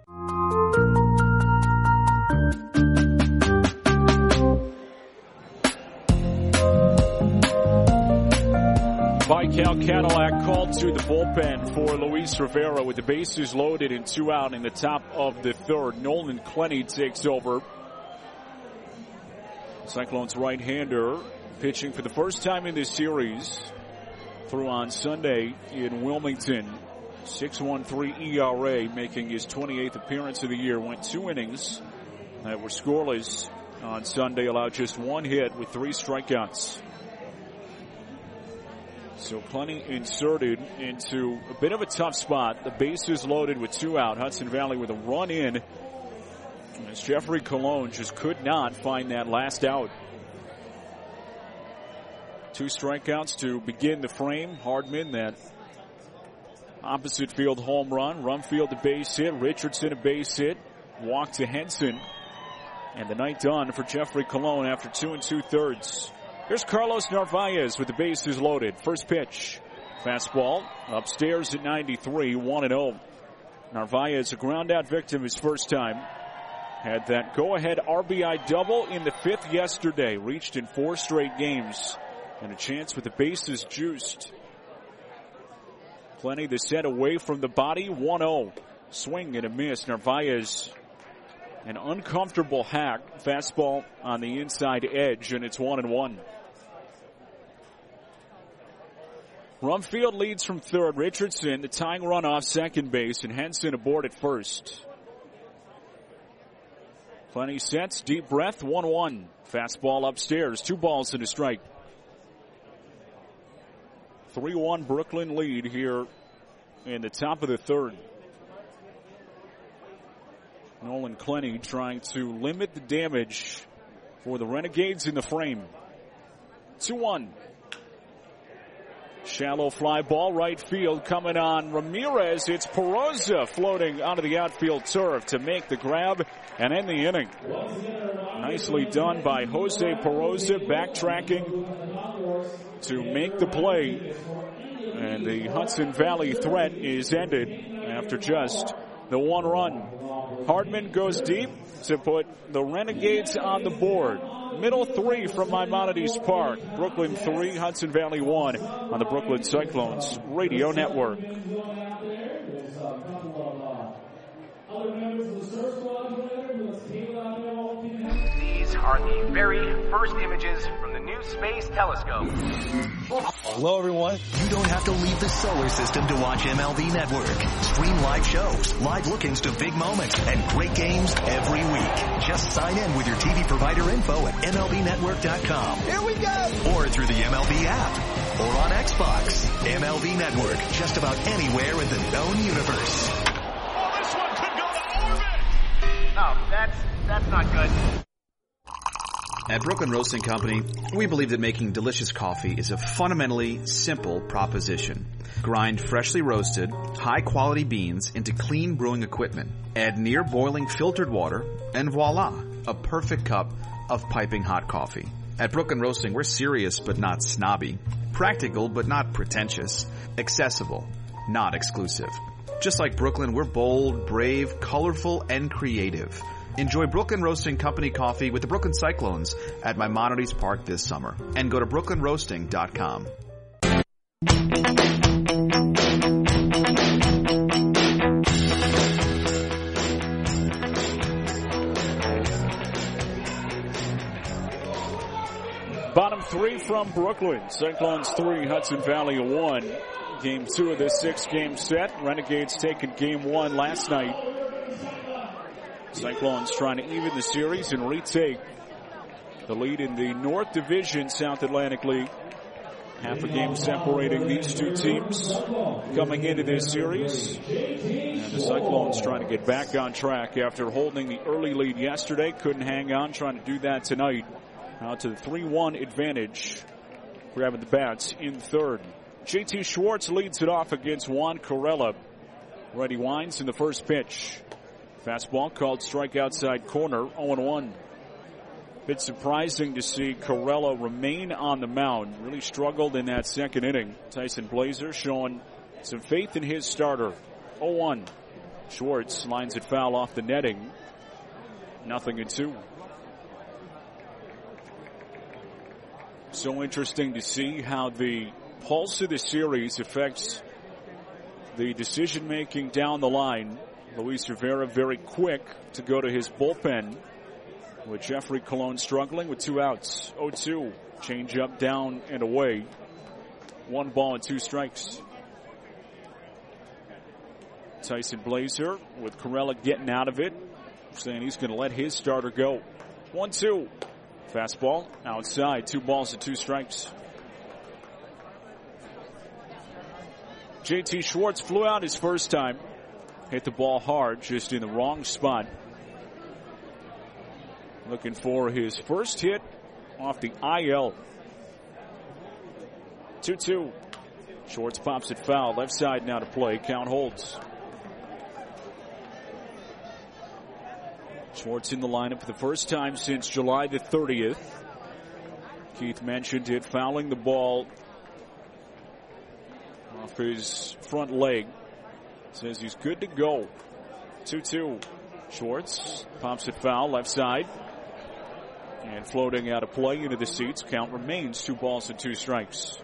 Vical Cadillac called to the bullpen for Luis Rivera with the bases loaded and two out in the top of the third. Nolan Clenny takes over. Cyclones right-hander pitching for the first time in this series through on Sunday in Wilmington. six point one three E R A, making his twenty-eighth appearance of the year. Went two innings that were scoreless on Sunday, allowed just one hit with three strikeouts. So Clenny inserted into a bit of a tough spot. The bases loaded with two out. Hudson Valley with a run in, as Jeffrey Cologne just could not find that last out. Two strikeouts to begin the frame. Hardman, that opposite field home run. Rumfield a base hit. Richardson a base hit. Walk to Henson. And the night done for Jeffrey Cologne after two and two thirds. Here's Carlos Narvaez with the bases loaded. First pitch. Fastball upstairs at ninety-three. one and oh. Narvaez a ground out victim his first time. Had that go-ahead R B I double in the fifth yesterday. Reached in four straight games. And a chance with the bases juiced. Plenty the set away from the body. one oh. Swing and a miss. Narvaez, an uncomfortable hack. Fastball on the inside edge, and it's one and one. Rumfield leads from third. Richardson, the tying run off second base, and Henson aboard at first. Plenty sets, deep breath, one one. Fastball upstairs, two balls and a strike. three one Brooklyn lead here in the top of the third. Nolan Clenny trying to limit the damage for the Renegades in the frame. two one. Shallow fly ball, right field coming on Ramirez. It's Perosa floating onto the outfield turf to make the grab and end the inning. Nicely done by Jose Perosa, backtracking to make the play. And the Hudson Valley threat is ended after just the one run. Hardman goes deep to put the Renegades on the board. Middle three from Maimonides Park. Brooklyn three, Hudson Valley one on the Brooklyn Cyclones Radio Network. These are the very first images from the new Space Telescope. Hello, everyone. You don't have to leave the solar system to watch M L B Network. Stream live shows, live look-ins to big moments, and great games every week. Just sign in with your T V provider info at M L B network dot com. Here we go! Or through the M L B app. Or on Xbox. M L B Network, just about anywhere in the known universe. Oh, this one could go to orbit! Oh, that's, that's not good. At Brooklyn Roasting Company, we believe that making delicious coffee is a fundamentally simple proposition. Grind freshly roasted, high-quality beans into clean brewing equipment. Add near-boiling filtered water, and voila, a perfect cup of piping hot coffee. At Brooklyn Roasting, we're serious but not snobby. Practical but not pretentious. Accessible, not exclusive. Just like Brooklyn, we're bold, brave, colorful, and creative. Enjoy Brooklyn Roasting Company coffee with the Brooklyn Cyclones at Maimonides Park this summer. And go to brooklyn roasting dot com. Bottom three from Brooklyn. Cyclones three, Hudson Valley one. Game two of this six-game set. Renegades taking game one last night. Cyclones trying to even the series and retake the lead in the North Division South Atlantic League. Half a game separating these two teams coming into this series. And the Cyclones trying to get back on track after holding the early lead yesterday. Couldn't hang on, trying to do that tonight. Out to the three one advantage. Grabbing the bats in third. J T Schwartz leads it off against Juan Corella. Ready winds in the first pitch. Fastball called strike outside corner, oh one. Bit surprising to see Corella remain on the mound. Really struggled in that second inning. Tyson Blazer showing some faith in his starter. oh one. Schwartz lines it foul off the netting. Nothing in two. So interesting to see how the pulse of the series affects the decision making down the line. Luis Rivera very quick to go to his bullpen with Jeffrey Colon struggling with two outs. oh two. Change up, down, and away. One ball and two strikes. Tyson Blazer with Corella getting out of it, saying he's going to let his starter go. one two. Fastball outside. Two balls and two strikes. J T Schwartz flew out his first time. Hit the ball hard, just in the wrong spot. Looking for his first hit off the I L. two two. Schwartz pops it foul. Left side now to play. Count holds. Schwartz in the lineup for the first time since July the thirtieth. Keith mentioned it, fouling the ball off his front leg. Says he's good to go. two two. Schwartz pops it foul, left side. And floating out of play into the seats. Count remains two balls and two strikes.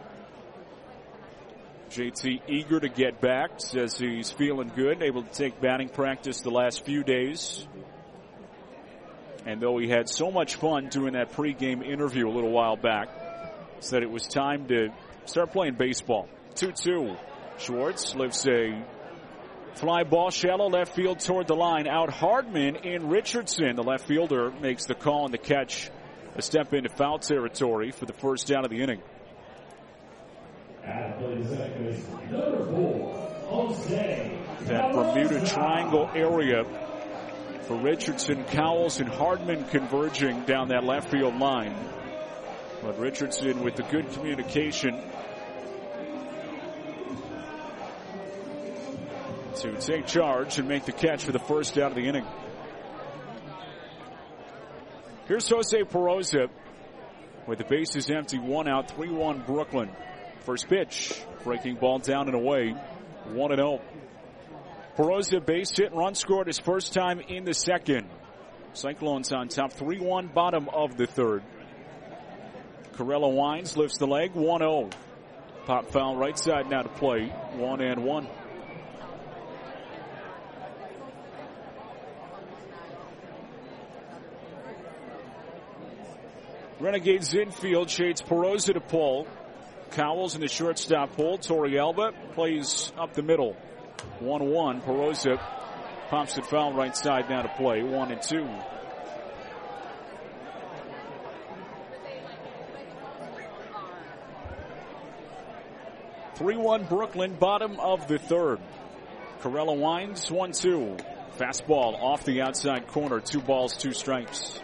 J T eager to get back. Says he's feeling good. Able to take batting practice the last few days. And though he had so much fun doing that pregame interview a little while back, said it was time to start playing baseball. two two. Schwartz lifts a fly ball shallow left field toward the line. Out Hardman in Richardson. The left fielder makes the call and the catch. A step into foul territory for the first out of the inning. That Bermuda Triangle area for Richardson, Cowles, and Hardman converging down that left field line. But Richardson with the good communication to take charge and make the catch for the first out of the inning. Here's Jose Peroza with the bases empty, one out, three one Brooklyn. First pitch, breaking ball down and away, one and oh. Peroza base hit, run scored his first time in the second. Cyclones on top, three one, bottom of the third. Corella Wines lifts the leg, one oh. Pop foul right side now to play, one and one. Renegades infield, shades Peroza to pull. Cowles in the shortstop hole. Torrealba plays up the middle. one one. Peroza pops it foul right side now to play. one and two. three one Brooklyn, bottom of the third. Corella Wines, one two. Fastball off the outside corner. Two balls, two strikes.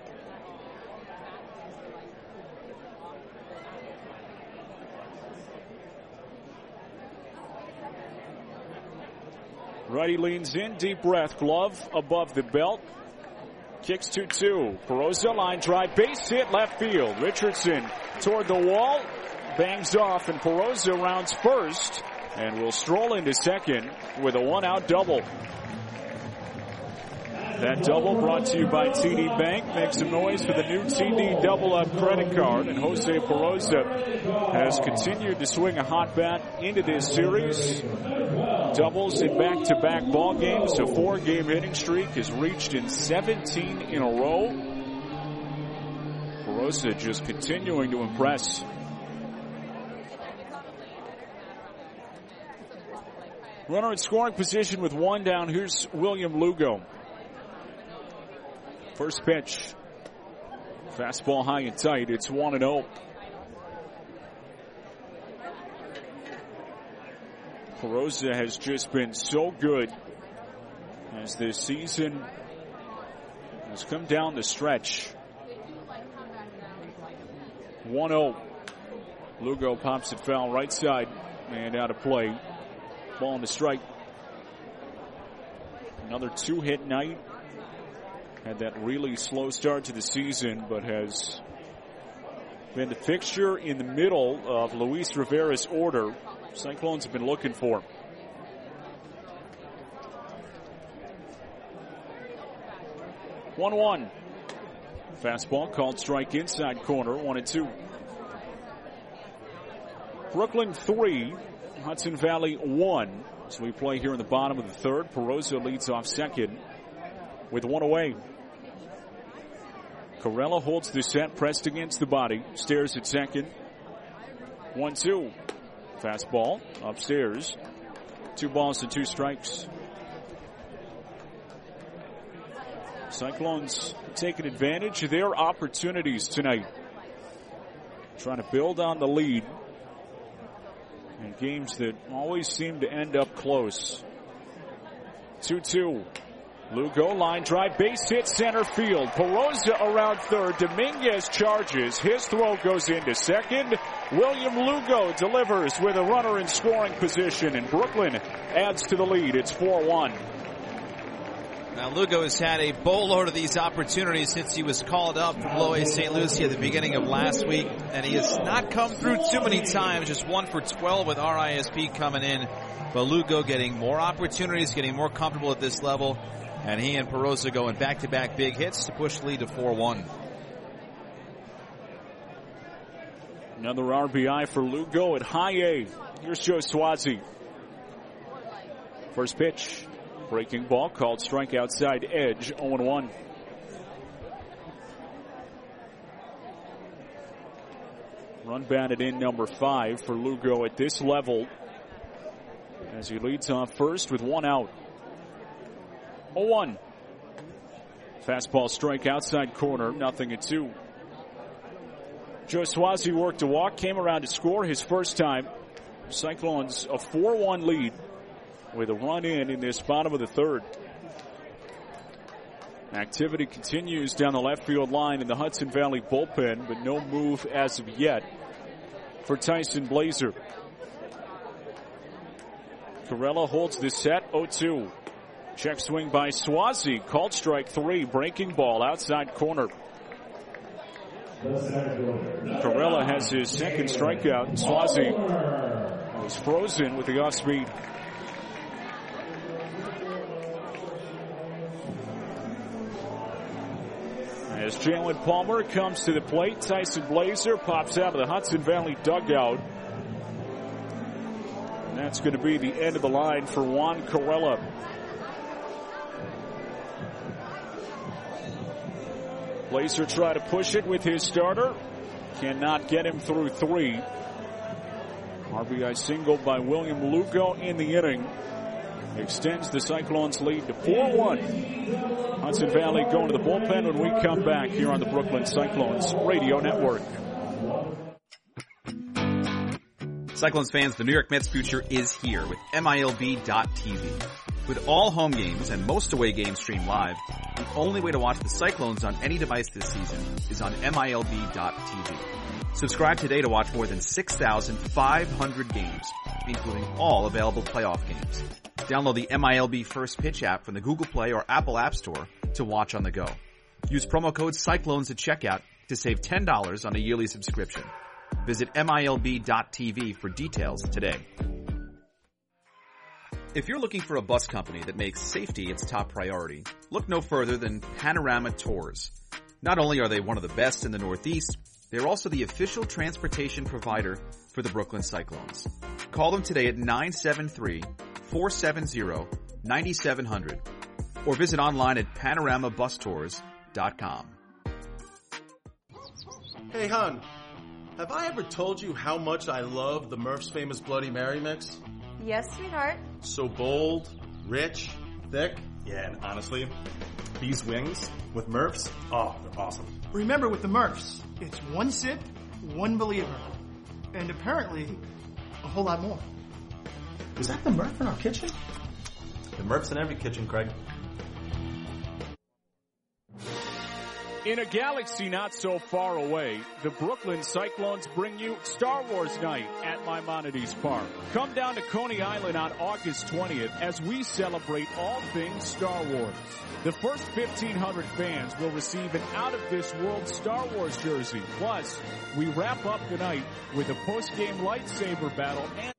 Righty leans in, deep breath, glove above the belt. Kicks two two. Peroza line drive, base hit left field. Richardson toward the wall, bangs off, and Peroza rounds first and will stroll into second with a one-out double. That double brought to you by T D Bank. Make some noise for the new T D Double Up credit card. And Jose Peroza has continued to swing a hot bat into this series. Doubles in back-to-back ball games. A four-game hitting streak is reached in seventeen in a row. Peroza just continuing to impress. Runner in scoring position with one down. Here's William Lugo. First pitch. Fastball high and tight. It's one and oh. Peroza has just been so good as this season has come down the stretch. one oh. Lugo pops it foul right side and out of play. Ball on the strike. Another two-hit night. Had that really slow start to the season, but has been the fixture in the middle of Luis Rivera's order. Cyclones have been looking for. one one. Fastball called strike inside corner, one and two. Brooklyn three, Hudson Valley one. So we play here in the bottom of the third. Peroza leads off second with one away. Corella holds the set, pressed against the body, stares at second. one two. Fastball upstairs. Two balls and two strikes. Cyclones taking advantage of their opportunities tonight. Trying to build on the lead in games that always seem to end up close. two two. Lugo line drive, base hit center field. Peroza around third. Dominguez charges. His throw goes into second. William Lugo delivers with a runner in scoring position, and Brooklyn adds to the lead. It's four one. Now Lugo has had a boatload of these opportunities since he was called up from Lower Saint Lucie at the beginning of last week, and he has not come through too many times. Just one for twelve with R I S P coming in. But Lugo getting more opportunities, getting more comfortable at this level. And he and Perosa going back-to-back big hits to push the lead to four one. Another R B I for Lugo at high A. Here's Joe Swazi. First pitch. Breaking ball called strike outside edge, oh one. Run batted in number five for Lugo at this level as he leads off first with one out. oh one. Fastball strike outside corner, nothing at two. Joe Swazi worked a walk, came around to score his first time. Cyclones a four one lead with a run in in this bottom of the third. Activity continues down the left field line in the Hudson Valley bullpen, but no move as of yet for Tyson Blazer. Corella holds the set, oh two. Check swing by Swazi, called strike three, breaking ball outside corner. Corella has his second strikeout. Swazi was frozen with the off speed. As Jalen Palmer comes to the plate, Tyson Blazer pops out of the Hudson Valley dugout. And that's going to be the end of the line for Juan Corella. Blazer tried to push it with his starter. Cannot get him through three. R B I single by William Lugo in the inning. Extends the Cyclones lead to four one. Hudson Valley going to the bullpen when we come back here on the Brooklyn Cyclones Radio Network. Cyclones fans, the New York Mets future is here with M I L B dot T V. With all home games and most away games streamed live, the only way to watch the Cyclones on any device this season is on M I L B dot T V. Subscribe today to watch more than six thousand five hundred games, including all available playoff games. Download the M I L B First Pitch app from the Google Play or Apple App Store to watch on the go. Use promo code Cyclones at checkout to save ten dollars on a yearly subscription. Visit M I L B dot T V for details today. If you're looking for a bus company that makes safety its top priority, look no further than Panorama Tours. Not only are they one of the best in the Northeast, they're also the official transportation provider for the Brooklyn Cyclones. Call them today at nine seven three, four seven zero, nine seven zero zero or visit online at panorama bus tours dot com. Hey, hon, have I ever told you how much I love the Murph's Famous Bloody Mary mix? Yes, sweetheart. So bold, rich, thick. Yeah, and honestly, these wings with Murph's, oh, they're awesome. Remember, with the Murphs, it's one sip, one believer. And apparently, a whole lot more. Is that the Murph in our kitchen? The Murph's in every kitchen, Craig. In a galaxy not so far away, the Brooklyn Cyclones bring you Star Wars Night at Maimonides Park. Come down to Coney Island on August twentieth as we celebrate all things Star Wars. The first fifteen hundred fans will receive an out-of-this-world Star Wars jersey. Plus, we wrap up the night with a post-game lightsaber battle and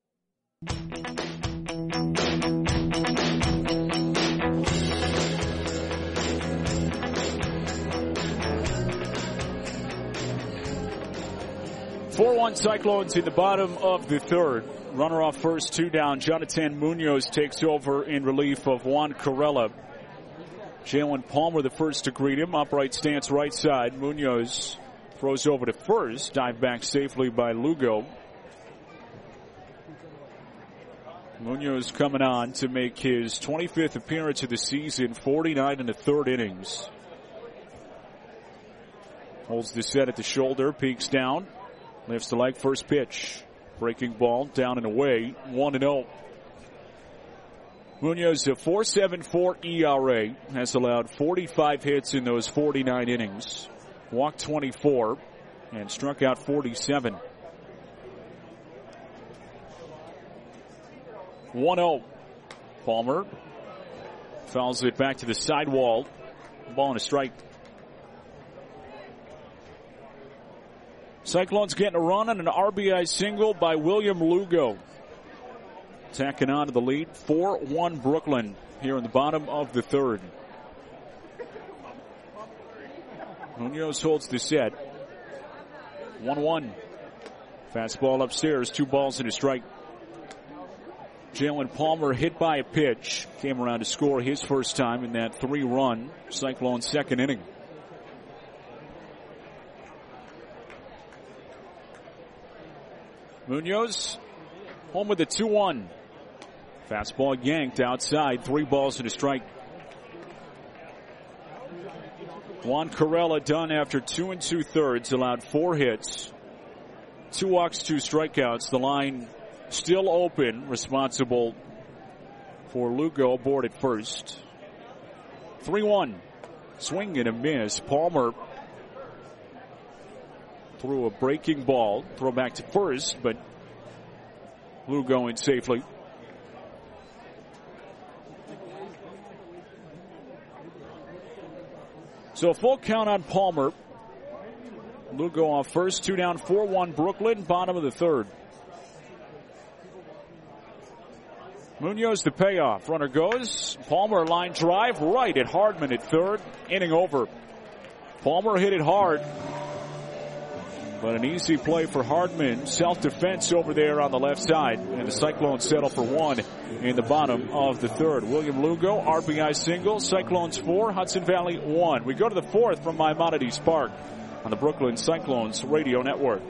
four one Cyclones in the bottom of the third. Runner off first, two down. Jonathan Munoz takes over in relief of Juan Corella. Jalen Palmer the first to greet him. Upright stance right side. Munoz throws over to first. Dive back safely by Lugo. Munoz coming on to make his twenty-fifth appearance of the season. forty-nine in the third innings. Holds the set at the shoulder. Peeks down. Lifts the leg, first pitch. Breaking ball, down and away, one and oh. Munoz, a four point seven four E R A, has allowed forty-five hits in those forty-nine innings. Walked twenty-four and struck out forty-seven. one oh. Palmer fouls it back to the sidewall. Ball and a strike. Cyclones getting a run on an R B I single by William Lugo. Tacking on to the lead, four one Brooklyn here in the bottom of the third. Munoz holds the set. one one. Fastball upstairs, two balls and a strike. Jalen Palmer hit by a pitch. Came around to score his first time in that three-run Cyclone second inning. Munoz home with a two one. Fastball yanked outside, three balls and a strike. Juan Corella done after two and two-thirds, allowed four hits, two walks, two strikeouts. The line still open, responsible for Lugo aboard at first. three one. Swing and a miss. Palmer threw a breaking ball. Throw back to first, but Lugo in safely. So a full count on Palmer. Lugo off first, two down, four one Brooklyn, bottom of the third. Munoz the payoff. Runner goes. Palmer line drive right at Hardman at third. Inning over. Palmer hit it hard, but an easy play for Hardman. Self-defense over there on the left side. And the Cyclones settle for one in the bottom of the third. William Lugo, R B I single. Cyclones four, Hudson Valley one. We go to the fourth from Maimonides Park on the Brooklyn Cyclones Radio Network.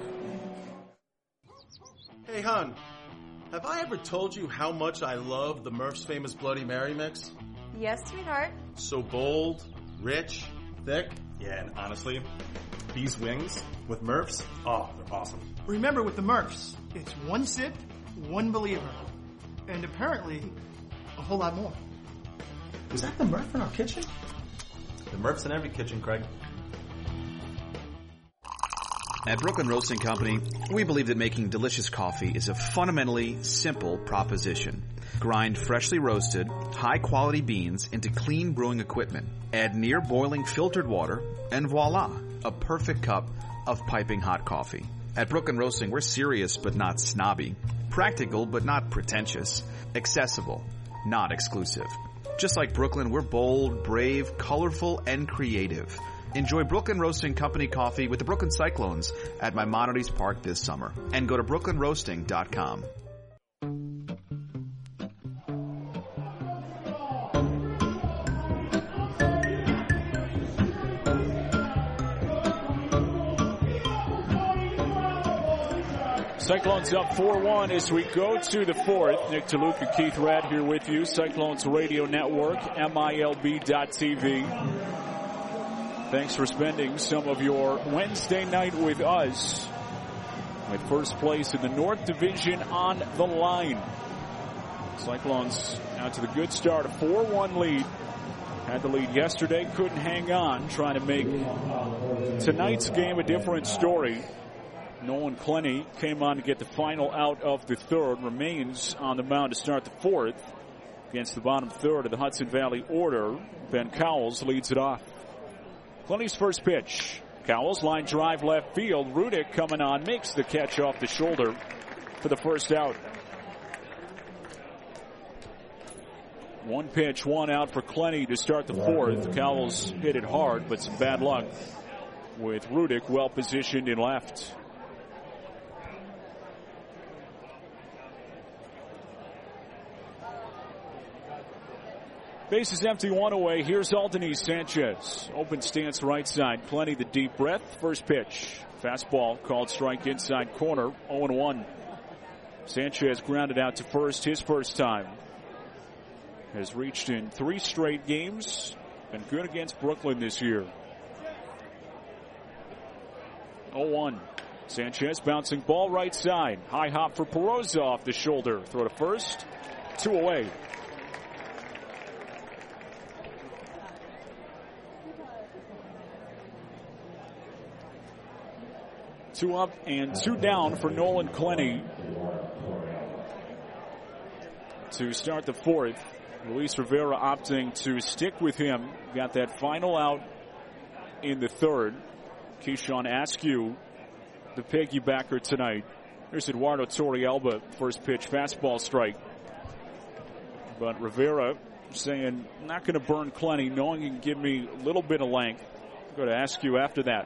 Hey, hon. Have I ever told you how much I love the Murph's Famous Bloody Mary mix? Yes, sweetheart. So bold, rich, thick. Yeah, and honestly, these wings with Murph's, oh, they're awesome. Remember, with the Murph's, it's one sip, one believer. And apparently, a whole lot more. Was that the Murph in our kitchen? The Murph's in every kitchen, Craig. At Brooklyn Roasting Company, we believe that making delicious coffee is a fundamentally simple proposition. Grind freshly roasted, high-quality beans into clean brewing equipment. Add near-boiling filtered water, and voila, a perfect cup of piping hot coffee. At Brooklyn Roasting, we're serious but not snobby. Practical but not pretentious. Accessible, not exclusive. Just like Brooklyn, we're bold, brave, colorful, and creative. Enjoy Brooklyn Roasting Company coffee with the Brooklyn Cyclones at Maimonides Park this summer. And go to brooklyn roasting dot com. Cyclones up four one as we go to the fourth. Nick DeLuca, Keith Radd here with you. Cyclones Radio Network, M I L B dot T V. Thanks for spending some of your Wednesday night with us. With first place in the North Division on the line. Cyclones out to the good start, a four one lead. Had the lead yesterday, couldn't hang on, trying to make tonight's game a different story. Nolan Clenny came on to get the final out of the third, remains on the mound to start the fourth. Against the bottom third of the Hudson Valley order, Ben Cowles leads it off. Clenny's first pitch. Cowles line drive left field. Rudick coming on, makes the catch off the shoulder for the first out. One pitch, one out for Clenny to start the fourth. Cowles hit it hard, but some bad luck with Rudick well positioned in left. Base is empty, one away. Here's Aldonese Sanchez. Open stance right side. Clenny the deep breath. First pitch. Fastball called strike inside corner. oh and one. Sanchez grounded out to first his first time. Has reached in three straight games. Been good against Brooklyn this year. oh one. Sanchez bouncing ball right side. High hop for Peroza off the shoulder. Throw to first. Two away. Two up and two down for Nolan Clenny to start the fourth. Luis Rivera opting to stick with him. Got that final out in the third. Keyshawn Askew, the piggybacker tonight. Here's Eduardo Torrealba, first pitch, fastball strike. But Rivera saying, not going to burn Clenny, knowing he can give me a little bit of length. I'm going to ask you after that.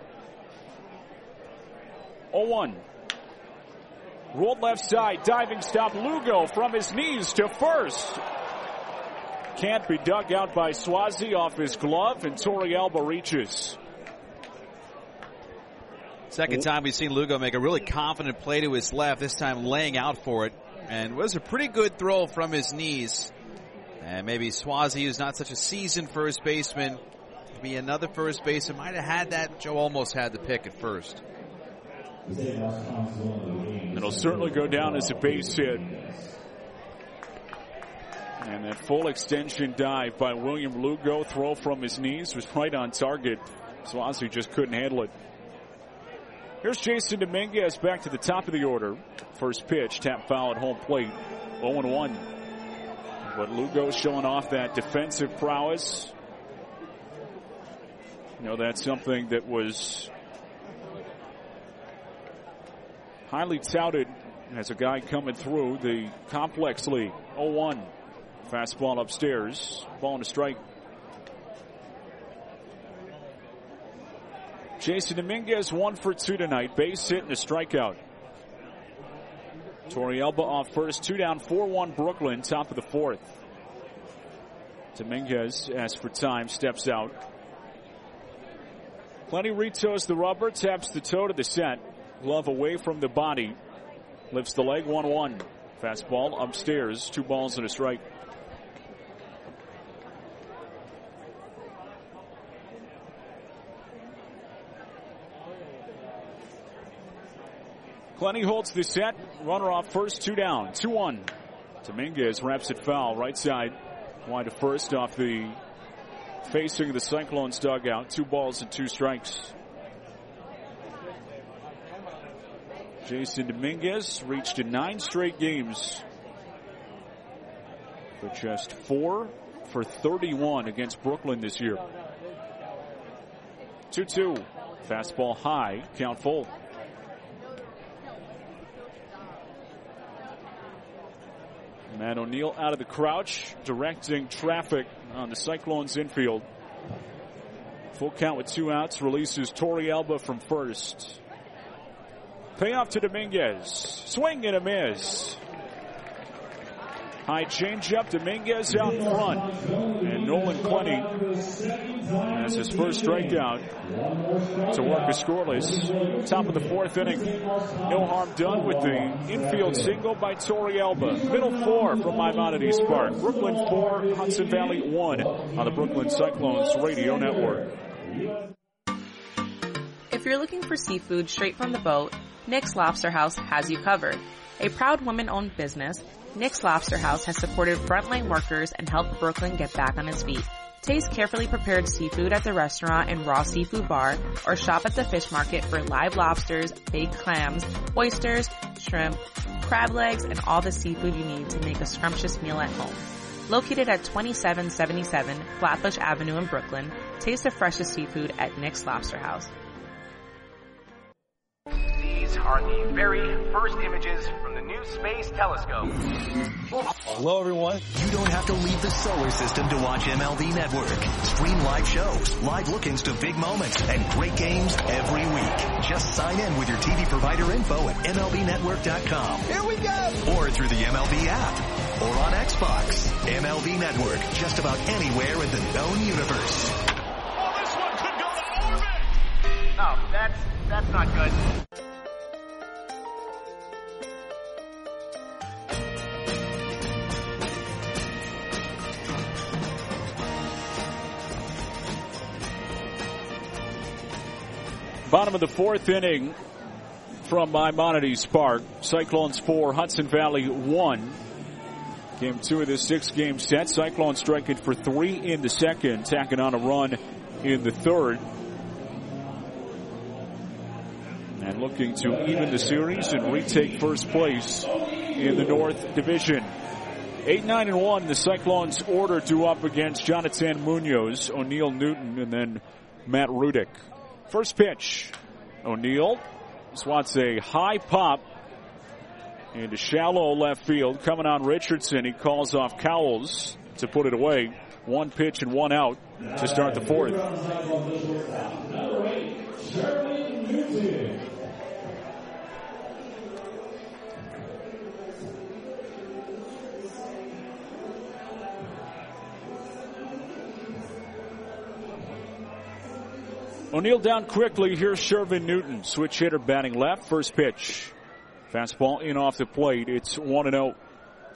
oh one. Rolled left side, diving stop. Lugo from his knees to first. Can't be dug out by Swazi off his glove, and Torrealba reaches. Second time we've seen Lugo make a really confident play to his left, this time laying out for it. And it was a pretty good throw from his knees. And maybe Swazi, who's not such a seasoned first baseman, maybe another first baseman might have had that. Joe almost had the pick at first. It'll certainly go down as a base hit. And that full extension dive by William Lugo, throw from his knees, was right on target. Swazi just couldn't handle it. Here's Jason Dominguez back to the top of the order. First pitch, tap foul at home plate. oh and one. But Lugo showing off that defensive prowess. You know, that's something that was highly touted as a guy coming through the complex league. oh one. Fastball upstairs. Ball and a strike. Jason Dominguez one for two tonight. Base hit and a strikeout. Torrealba off first. Two down, four one Brooklyn. Top of the fourth. Dominguez asks for time. Steps out. Plenty retoes the rubber. Taps the toe to the set. Glove away from the body. Lifts the leg. one one. Fastball upstairs. Two balls and a strike. Plenty holds the set. Runner off first, two down, two one. Dominguez wraps it foul, right side. Wide to first off the facing of the Cyclones dugout. Two balls and two strikes. Jason Dominguez reached in nine straight games for just four for thirty-one against Brooklyn this year. two two. Fastball high, count full. Matt O'Neill out of the crouch, directing traffic on the Cyclones infield. Full count with two outs, releases Torrealba from first. Payoff to Dominguez. Swing and a miss. High changeup, Dominguez out in front. And Nolan Plenty has his first strikeout to work a scoreless. Top of the fourth inning. No harm done with the infield single by Torrealba. Middle four from Maimonides Park. Brooklyn four, Hudson Valley one on the Brooklyn Cyclones Radio Network. If you're looking for seafood straight from the boat, Nick's Lobster House has you covered. A proud woman-owned business, Nick's Lobster House has supported frontline workers and helped Brooklyn get back on its feet. Taste carefully prepared seafood at the restaurant and raw seafood bar, or shop at the fish market for live lobsters, baked clams, oysters, shrimp, crab legs, and all the seafood you need to make a scrumptious meal at home. Located at twenty-seven seventy-seven Flatbush Avenue in Brooklyn, taste the freshest seafood at Nick's Lobster House. These are the very first images from the new Space Telescope. Hello, everyone. You don't have to leave the solar system to watch M L B Network. Stream live shows, live look-ins to big moments, and great games every week. Just sign in with your T V provider info at M L B network dot com. Here we go! Or through the M L B app. Or on Xbox. M L B Network, just about anywhere in the known universe. Oh, this one could go to orbit! Oh, that's, that's not good. Bottom of the fourth inning from Maimonides Park. Cyclones four, Hudson Valley one. Game two of this six-game set. Cyclones striking for three in the second, tacking on a run in the third. And looking to even the series and retake first place in the North Division. eight nine and one, the Cyclones order due up against Jonathan Munoz, O'Neill Newton, and then Matt Rudick. First pitch, O'Neill swats a high pop into shallow left field. Coming on Richardson, he calls off Cowles to put it away. One pitch and one out to start the fourth. O'Neill down quickly. Here's Shervin Newton. Switch hitter batting left. First pitch. Fastball in off the plate. It's one and oh.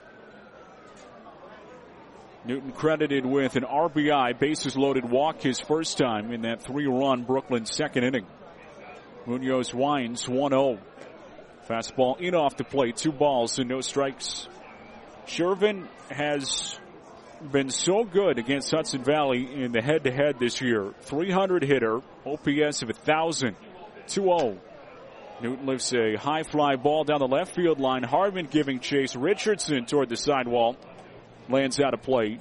Newton credited with an R B I, bases loaded walk his first time in that three-run Brooklyn second inning. Munoz winds one oh. Fastball in off the plate. Two balls and no strikes. Shervin has been so good against Hudson Valley in the head-to-head this year. three hundred hitter, O P S of one thousand, two oh. Newton lifts a high fly ball down the left field line. Harmon giving chase. Richardson toward the sidewall. Lands out of play.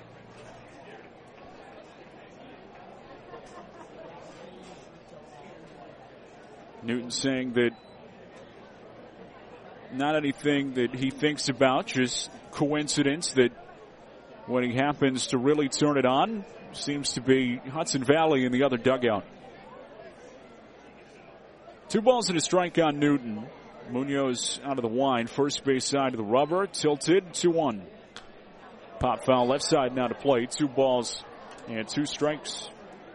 Newton saying that not anything that he thinks about, just coincidence that when he happens to really turn it on, seems to be Hudson Valley in the other dugout. Two balls and a strike on Newton. Munoz out of the wind. First base side of the rubber. Tilted. two one. Pop foul left side now to play. Two balls and two strikes.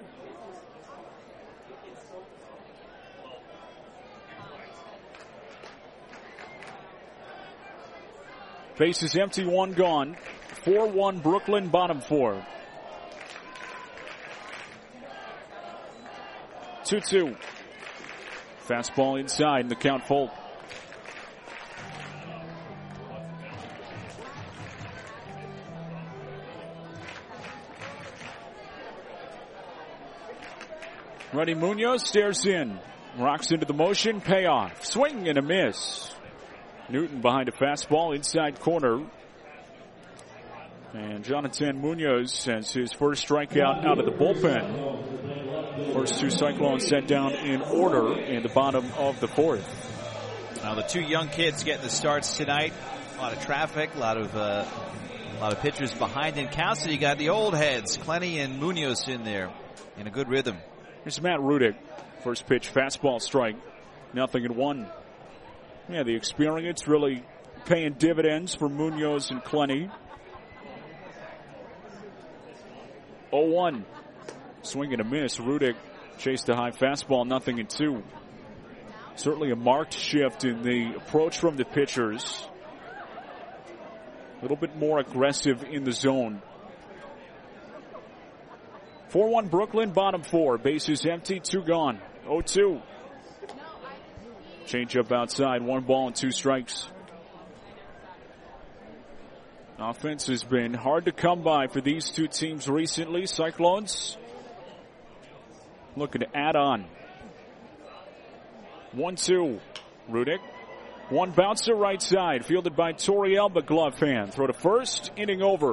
Base is empty. One gone. four one Brooklyn, bottom four. two two. Fastball inside and the count full. Ready Munoz stares in. Rocks into the motion. Payoff. Swing and a miss. Newton behind a fastball inside corner. And Jonathan Munoz has his first strikeout out of the bullpen. First two Cyclones set down in order in the bottom of the fourth. Now the two young kids getting the starts tonight. A lot of traffic, a lot of uh, a lot of pitchers behind in counts. So you got the old heads, Clenny and Munoz in there in a good rhythm. Here's Matt Rudick. First pitch, fastball strike. Nothing in one. Yeah, the experience really paying dividends for Munoz and Clenny. oh one. Swing and a miss. Rudick chased a high fastball, nothing in two. Certainly a marked shift in the approach from the pitchers. A little bit more aggressive in the zone. four one Brooklyn, bottom four. Bases empty, two gone. oh two. Change up outside, one ball and two strikes. Offense has been hard to come by for these two teams recently. Cyclones looking to add on. one two. Rudick. One bouncer right side. Fielded by Toriel, but glove hand. Throw to first. Inning over.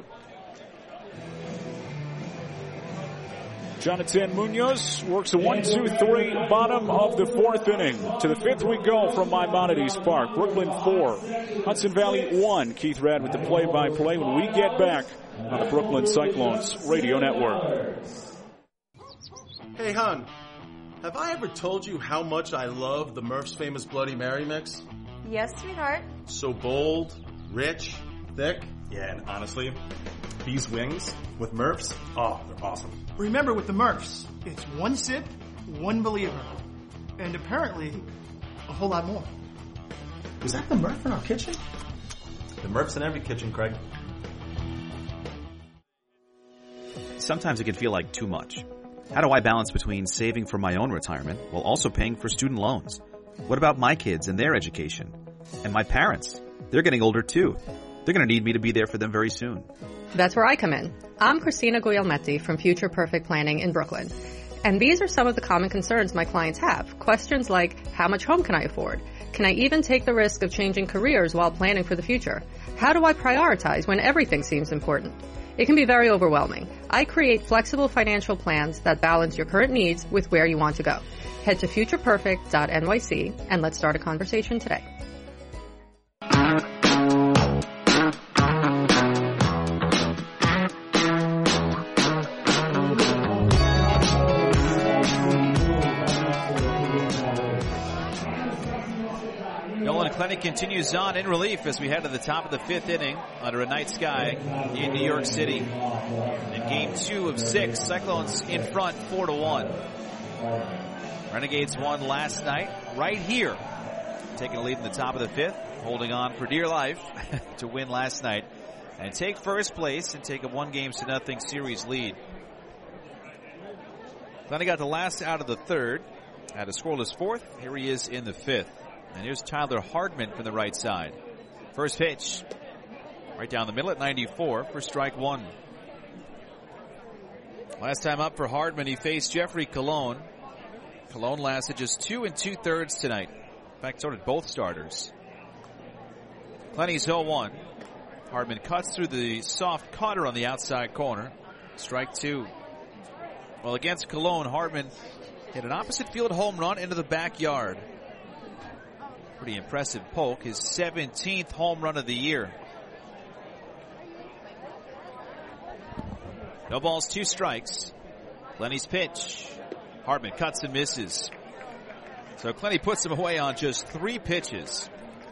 Jonathan Munoz works a one two three, bottom of the fourth inning. To the fifth we go from Maimonides Park. Brooklyn four, Hudson Valley one. Keith Rad with the play-by-play when we get back on the Brooklyn Cyclones Radio Network. Hey, hon, have I ever told you how much I love the Murph's Famous Bloody Mary mix? Yes, sweetheart. So bold, rich, thick. Yeah, and honestly, these wings with Murph's, oh, they're awesome. Remember, with the Murphs, it's one sip, one believer. And apparently, a whole lot more. Was that the Murph in our kitchen? The Murph's in every kitchen, Craig. Sometimes it can feel like too much. How do I balance between saving for my own retirement while also paying for student loans? What about my kids and their education? And my parents? They're getting older too. They're going to need me to be there for them very soon. That's where I come in. I'm Christina Guglielmetti from Future Perfect Planning in Brooklyn. And these are some of the common concerns my clients have. Questions like, how much home can I afford? Can I even take the risk of changing careers while planning for the future? How do I prioritize when everything seems important? It can be very overwhelming. I create flexible financial plans that balance your current needs with where you want to go. Head to future perfect dot N Y C and let's start a conversation today. Plenty continues on in relief as we head to the top of the fifth inning under a night sky in New York City. In game two of six, Cyclones in front four to one. Renegades won last night right here, taking a lead in the top of the fifth, holding on for dear life to win last night and take first place and take a one games to nothing series lead. Then he got the last out of the third, had a scoreless fourth. Here he is in the fifth. And here's Tyler Hardman from the right side. First pitch, right down the middle at ninety-four for strike one. Last time up for Hardman, he faced Jeffrey Colon. Colon lasted just two and two thirds tonight. In fact, so did both starters. Clenny's oh one. Hardman cuts through the soft cutter on the outside corner. Strike two. Well, against Colon, Hardman hit an opposite field home run into the backyard. Pretty impressive poke. His seventeenth home run of the year. No balls, two strikes. Clenny's pitch. Hardman cuts and misses. So Clenny puts him away on just three pitches.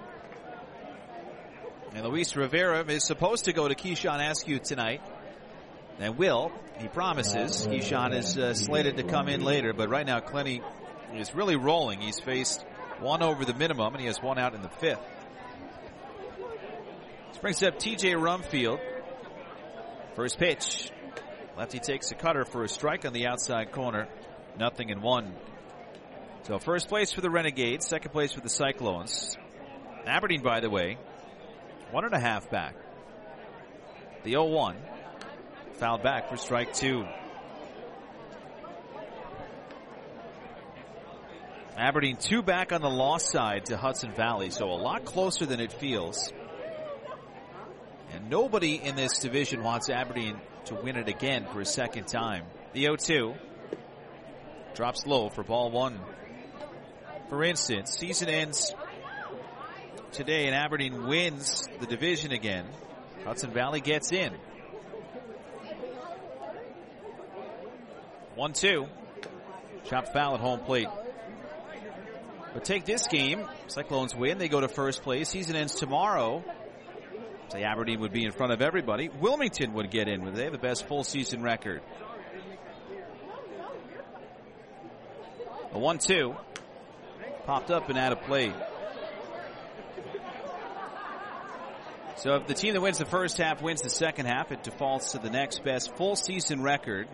And Luis Rivera is supposed to go to Keyshawn Askew tonight. And will. He promises. Keyshawn is uh, slated to come in later. But right now Clenny is really rolling. He's faced one over the minimum and he has one out in the fifth. This brings up T J Rumfield. First pitch. Lefty takes a cutter for a strike on the outside corner. Nothing in one. So first place for the Renegades, second place for the Cyclones. Aberdeen, by the way, one and a half back. The oh one. Fouled back for strike two. Aberdeen two back on the loss side to Hudson Valley, so a lot closer than it feels. And nobody in this division wants Aberdeen to win it again for a second time. The oh two drops low for ball one. For instance, season ends today and Aberdeen wins the division again. Hudson Valley gets in. one two. Chopped foul at home plate. But take this game. Cyclones win. They go to first place. Season ends tomorrow. Say Aberdeen would be in front of everybody. Wilmington would get in. They have the best full season record. A one two. Popped up and out of play. So if the team that wins the first half wins the second half, it defaults to the next best full season record.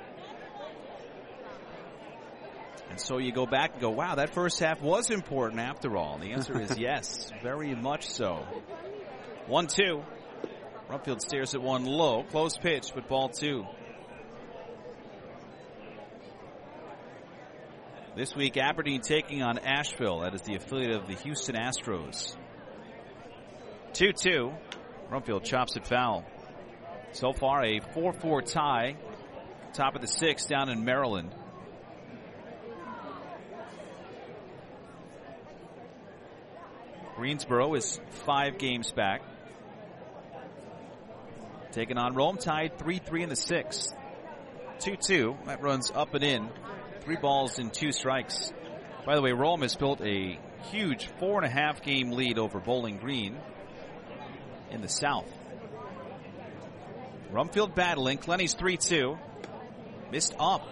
And so you go back and go, wow, that first half was important after all. And the answer is yes, very much so. one two. Rumfield stares at one low. Close pitch, but ball two. This week, Aberdeen taking on Asheville. That is the affiliate of the Houston Astros. two two. Rumfield chops it foul. So far, a four four tie. Top of the sixth down in Maryland. Greensboro is five games back. Taking on Rome, tied three three in the sixth. two two. That runs up and in. Three balls and two strikes. By the way, Rome has built a huge four and a half game lead over Bowling Green in the South. Rumfield battling. Clenny's three two. Missed up.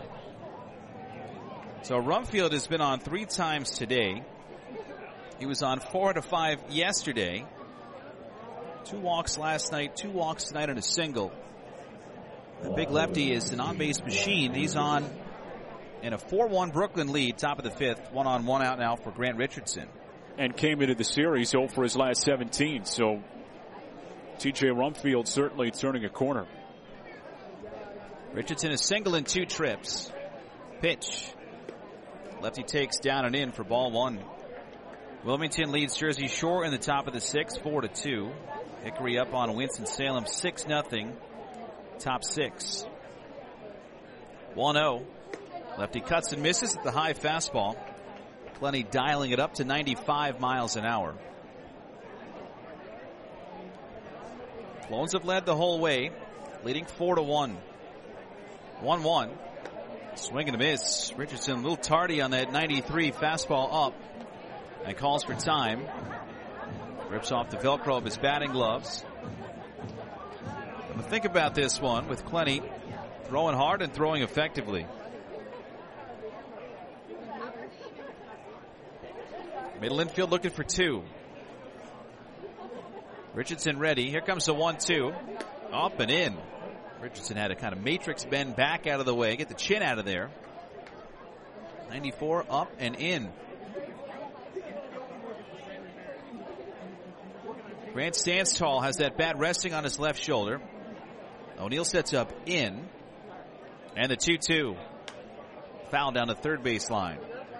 So Rumfield has been on three times today. He was on four to five yesterday. Two walks last night, two walks tonight and a single. The big lefty is an on-base machine. He's on in a four one Brooklyn lead, top of the fifth. One on, one out now for Grant Richardson. And came into the series oh for his last seventeen. So T J Rumfield certainly turning a corner. Richardson is single in two trips. Pitch. Lefty takes down and in for ball one. Wilmington leads Jersey Shore in the top of the sixth, four to two. Hickory up on Winston-Salem, six nothing. Top six. one oh. Lefty cuts and misses at the high fastball. Clenny dialing it up to ninety-five miles an hour. Clones have led the whole way, leading four to one. one one. Swing and a miss. Richardson a little tardy on that ninety-three fastball up. And calls for time. Rips off the Velcro of his batting gloves. Think about this one with Clenny throwing hard and throwing effectively. Middle infield looking for two. Richardson ready. Here comes the one two. Up and in. Richardson had a kind of matrix bend back out of the way. Get the chin out of there. ninety-four up and in. Grant stands tall, has that bat resting on his left shoulder. O'Neill sets up in. And the two two. Foul down the third base line.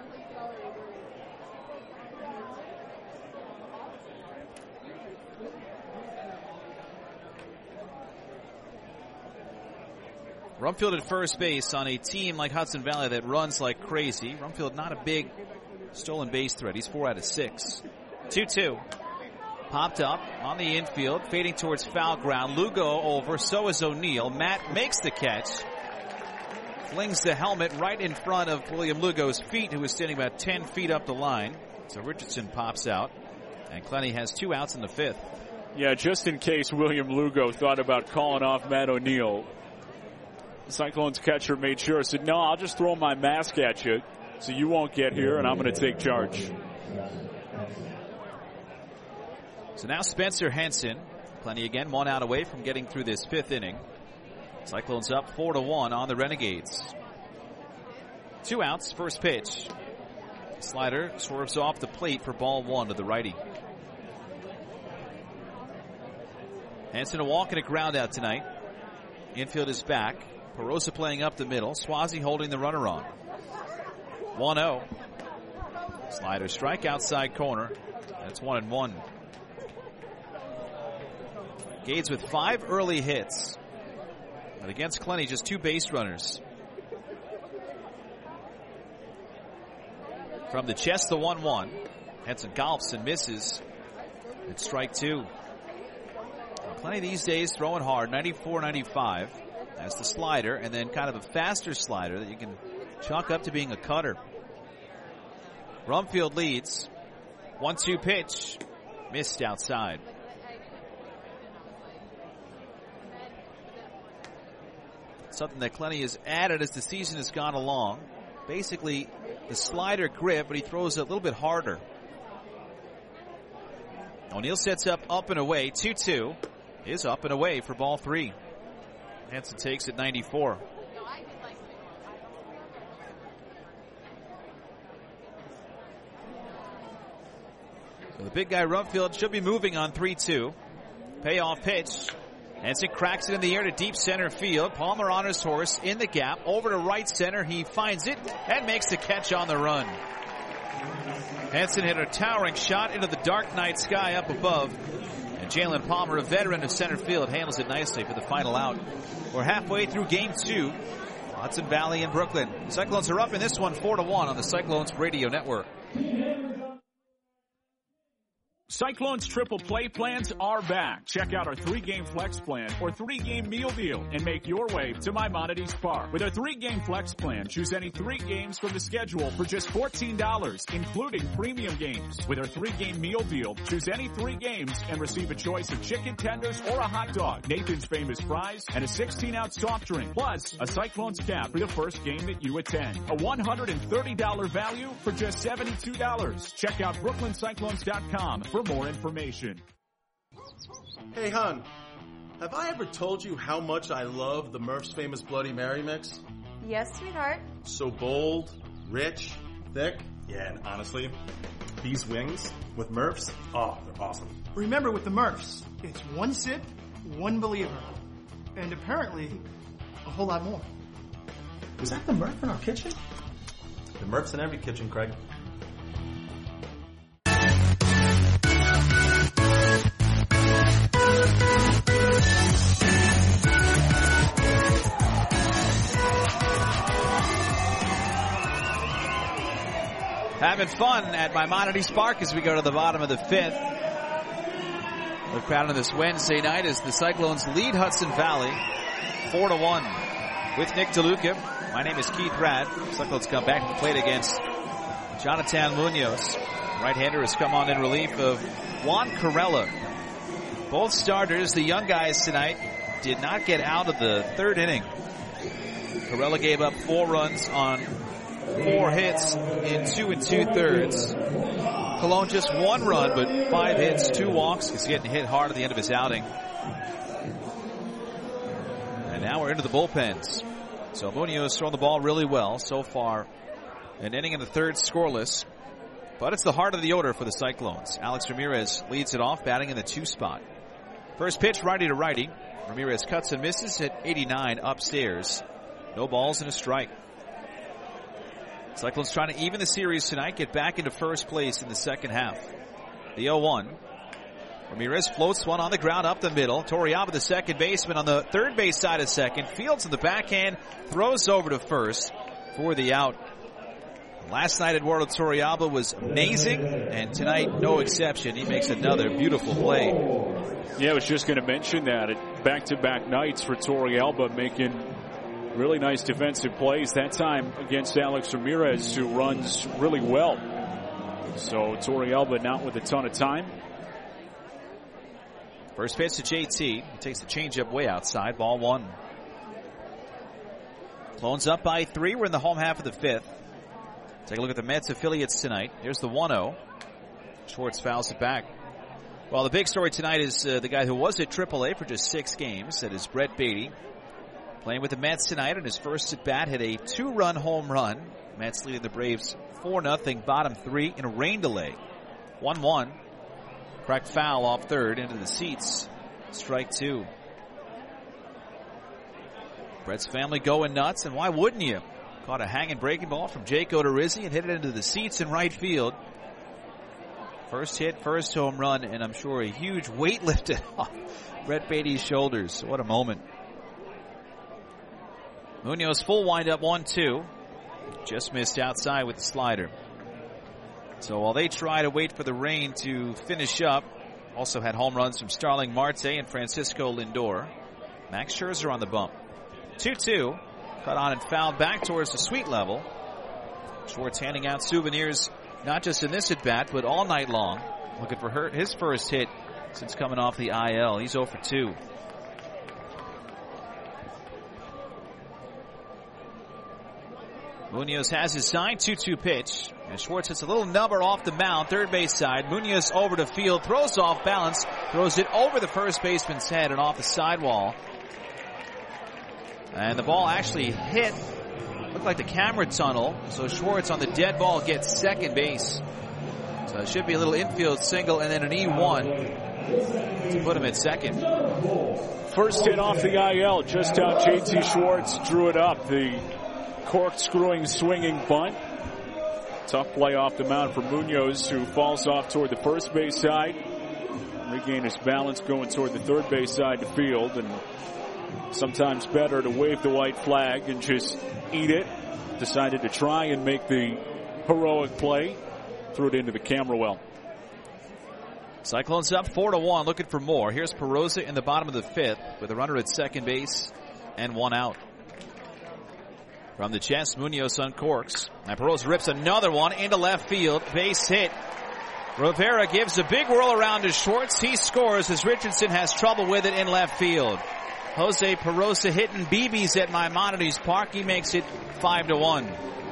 Rumfield at first base on a team like Hudson Valley that runs like crazy. Rumfield not a big stolen base threat. He's four out of six. two two. Popped up on the infield, fading towards foul ground. Lugo over, so is O'Neill. Matt makes the catch. Flings the helmet right in front of William Lugo's feet, who is standing about ten feet up the line. So Richardson pops out, and Clenny has two outs in the fifth. Yeah, just in case William Lugo thought about calling off Matt O'Neill, Cyclones catcher made sure, said, no, I'll just throw my mask at you so you won't get here, and I'm going to take charge. So now Spencer Henson, Clenny again, one out away from getting through this fifth inning. Cyclones up four to one on the Renegades. Two outs, first pitch. Slider swerves off the plate for ball one to the righty. Henson a walk and a ground out tonight. Infield is back. Perosa playing up the middle. Swazi holding the runner on. one oh. Slider strike outside corner. That's one and one. Gades with five early hits. But against Clenny, just two base runners. From the chest, the one one. Henson golfs and misses. It's strike two. Well, Clenny these days throwing hard, ninety-four ninety-five. That's the slider, and then kind of a faster slider that you can chalk up to being a cutter. Rumfield leads. one two pitch. Missed outside. Something that Clenny has added as the season has gone along. Basically, the slider grip, but he throws it a little bit harder. O'Neill sets up, up and away. two two is up and away for ball three. Henson takes it ninety-four. So the big guy Rumfield should be moving on three two. Payoff pitch. Henson cracks it in the air to deep center field. Palmer on his horse in the gap. Over to right center. He finds it and makes the catch on the run. Henson hit a towering shot into the dark night sky up above. And Jalen Palmer, a veteran of center field, handles it nicely for the final out. We're halfway through game two. Hudson Valley and Brooklyn. Cyclones are up in this one four to one on the Cyclones Radio Network. Cyclones triple play plans are back. Check out our three-game flex plan or three-game meal deal and make your way to Maimonides Park. With our three-game flex plan, choose any three games from the schedule for just fourteen dollars, including premium games. With our three-game meal deal, choose any three games and receive a choice of chicken tenders or a hot dog, Nathan's Famous Fries, and a sixteen-ounce soft drink, plus a Cyclones cap for the first game that you attend. A one hundred thirty dollars value for just seventy-two dollars. Check out Brooklyn Cyclones dot com for more information. Hey, hon, have I ever told you how much I love the Murph's Famous Bloody Mary mix? Yes, sweetheart. So bold, rich, thick. Yeah, and honestly, these wings with Murph's, oh, they're awesome. Remember, with the Murph's, it's one sip, one believer. And apparently, a whole lot more. Was that the Murph in our kitchen? The Murph's in every kitchen, Craig. Having fun at Maimonides Park as we go to the bottom of the fifth. We're crowded on this Wednesday night as the Cyclones lead Hudson Valley four to one with Nick DeLuca. My name is Keith Radd. Cyclones come back to the plate against Jonathan Munoz. Right-hander has come on in relief of Juan Corella. Both starters, the young guys tonight, did not get out of the third inning. Corella gave up four runs on four hits in two and two-thirds. Colon just one run, but five hits, two walks. He's getting hit hard at the end of his outing. And now we're into the bullpens. So Munoz throwing the ball really well so far. An inning in the third scoreless. But it's the heart of the order for the Cyclones. Alex Ramirez leads it off, batting in the two spot. First pitch, righty to righty. Ramirez cuts and misses at eighty-nine upstairs. No balls and a strike. Cyclones trying to even the series tonight, get back into first place in the second half. The oh one. Ramirez floats one on the ground up the middle. Torrealba, the second baseman, on the third base side of second. Fields in the backhand, throws over to first for the out. Last night, Eduardo Torrealba was amazing, and tonight, no exception. He makes another beautiful play. Yeah, I was just going to mention that. At back-to-back nights for Torrealba, making really nice defensive plays. That time against Alex Ramirez, who runs really well. So Torrealba not with a ton of time. First pitch to J T. He takes the changeup way outside. Ball one. Clones up by three. We're in the home half of the fifth. Take a look at the Mets affiliates tonight. Here's the one oh. Schwartz fouls it back. Well, the big story tonight is uh, the guy who was at triple A for just six games. That is Brett Beatty. Playing with the Mets tonight on his first at bat, hit a two-run home run. Mets leading the Braves four nothing, bottom three in a rain delay. one one. Cracked foul off third into the seats. Strike two. Brett's family going nuts, and why wouldn't you? Caught a hanging breaking ball from Jake Odorizzi and hit it into the seats in right field. First hit, first home run, and I'm sure a huge weight lifted off Brett Beatty's shoulders. What a moment. Munoz full windup, one two. Just missed outside with the slider. So while they try to wait for the rain to finish up, also had home runs from Starling Marte and Francisco Lindor. Max Scherzer on the bump. two two. Cut on and fouled back towards the suite level. Schwartz handing out souvenirs, not just in this at-bat, but all night long. Looking for her, his first hit since coming off the I L. He's oh for two. Munoz has his sign, two two pitch. And Schwartz hits a little number off the mound, third base side. Munoz over to field, throws off balance, throws it over the first baseman's head and off the sidewall. And the ball actually hit, looked like the camera tunnel. So Schwartz on the dead ball gets second base. So it should be a little infield single and then an E one to put him at second. First hit off the I L, just how J T Schwartz drew it up. The corkscrewing, swinging bunt. Tough play off the mound for Munoz, who falls off toward the first base side. Regain his balance going toward the third base side to field, and sometimes better to wave the white flag and just eat it. Decided to try and make the heroic play. Threw it into the camera well. Cyclones up four to one, looking for more. Here's Perosa in the bottom of the fifth with a runner at second base and one out. From the chest, Munoz uncorks. And Perosa rips another one into left field. Base hit. Rivera gives a big whirl around to Schwartz. He scores as Richardson has trouble with it in left field. Jose Perosa hitting B Bs at Maimonides Park. He makes it five to one.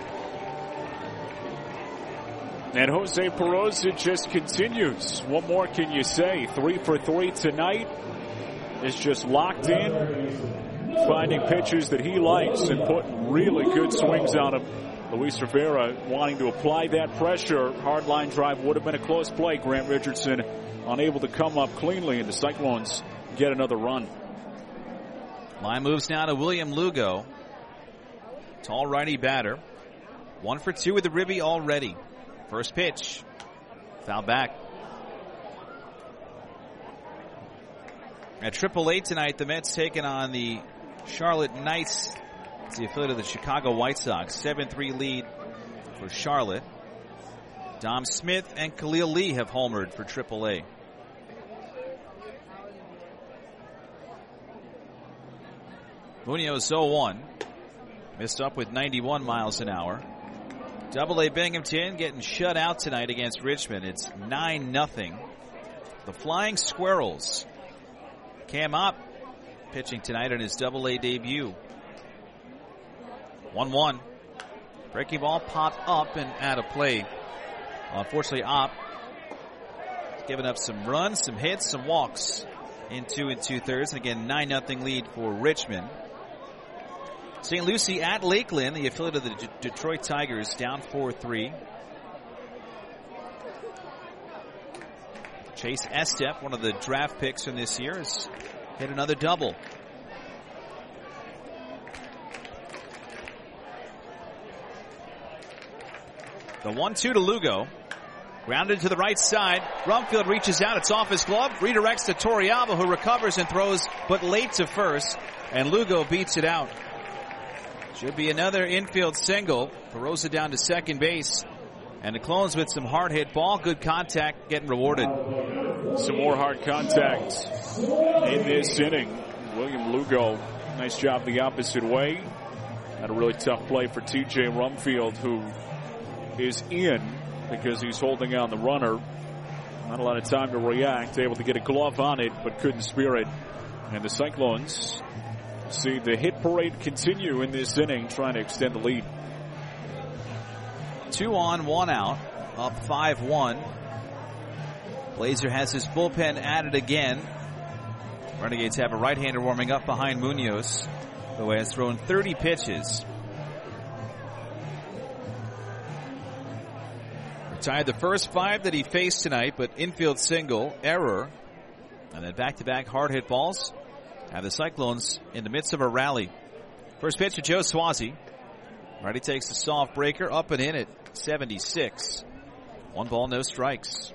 And Jose Perosa just continues. What more can you say? Three for three tonight. Is just locked in, finding pitches that he likes and putting really good swings on him. Luis Rivera wanting to apply that pressure. Hard line drive would have been a close play. Grant Richardson unable to come up cleanly, and the Cyclones get another run. Line moves now to William Lugo. Tall righty batter. One for two with the ribby already. First pitch. Foul back. At triple A tonight, the Mets taking on the Charlotte Knights. It's the affiliate of the Chicago White Sox. seven three lead for Charlotte. Dom Smith and Khalil Lee have homered for triple A. Munoz oh one. Missed up with ninety-one miles an hour. Double A Binghamton getting shut out tonight against Richmond. It's nine nothing. The Flying Squirrels. Cam Opp pitching tonight on his Double A debut. one one. Breaking ball popped up and out of play. Unfortunately, Opp giving up some runs, some hits, some walks in two and two-thirds. And again, nine nothing lead for Richmond. Saint Lucie at Lakeland, the affiliate of the D- Detroit Tigers, down four three. Chase Estep, one of the draft picks from this year, has hit another double. The one two to Lugo. Grounded to the right side. Rumfield reaches out. It's off his glove. Redirects to Torrealba, who recovers and throws, but late to first. And Lugo beats it out. Should be another infield single. Perosa down to second base. And the Clones with some hard hit ball. Good contact, getting rewarded. Some more hard contact in this inning. William Lugo, nice job the opposite way. Had a really tough play for T J Rumfield, who is in because he's holding on the runner. Not a lot of time to react. Able to get a glove on it, but couldn't spear it. And the Cyclones see the hit parade continue in this inning, trying to extend the lead. Two on, one out, up five one. Blazer has his bullpen added again. Renegades have a right-hander warming up behind Munoz, who has thrown thirty pitches. Retired the first five that he faced tonight, but infield single, error, and then back-to-back hard hit balls have the Cyclones in the midst of a rally. First pitch to Joe Swazi. Righty takes the soft breaker, up and in at seventy-six. One ball, no strikes.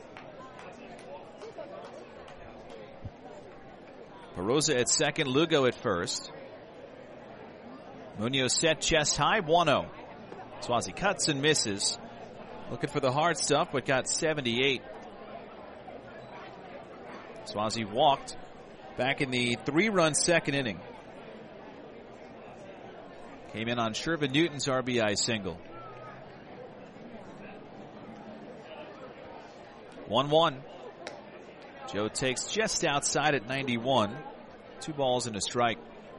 Perosa at second, Lugo at first. Munoz set chest high, one oh. Swazi cuts and misses. Looking for the hard stuff, but got seventy-eight. Swazi walked back in the three-run second inning. Came in on Shervin Newton's R B I single. one one. Joe takes just outside at ninety-one. Two balls and a strike.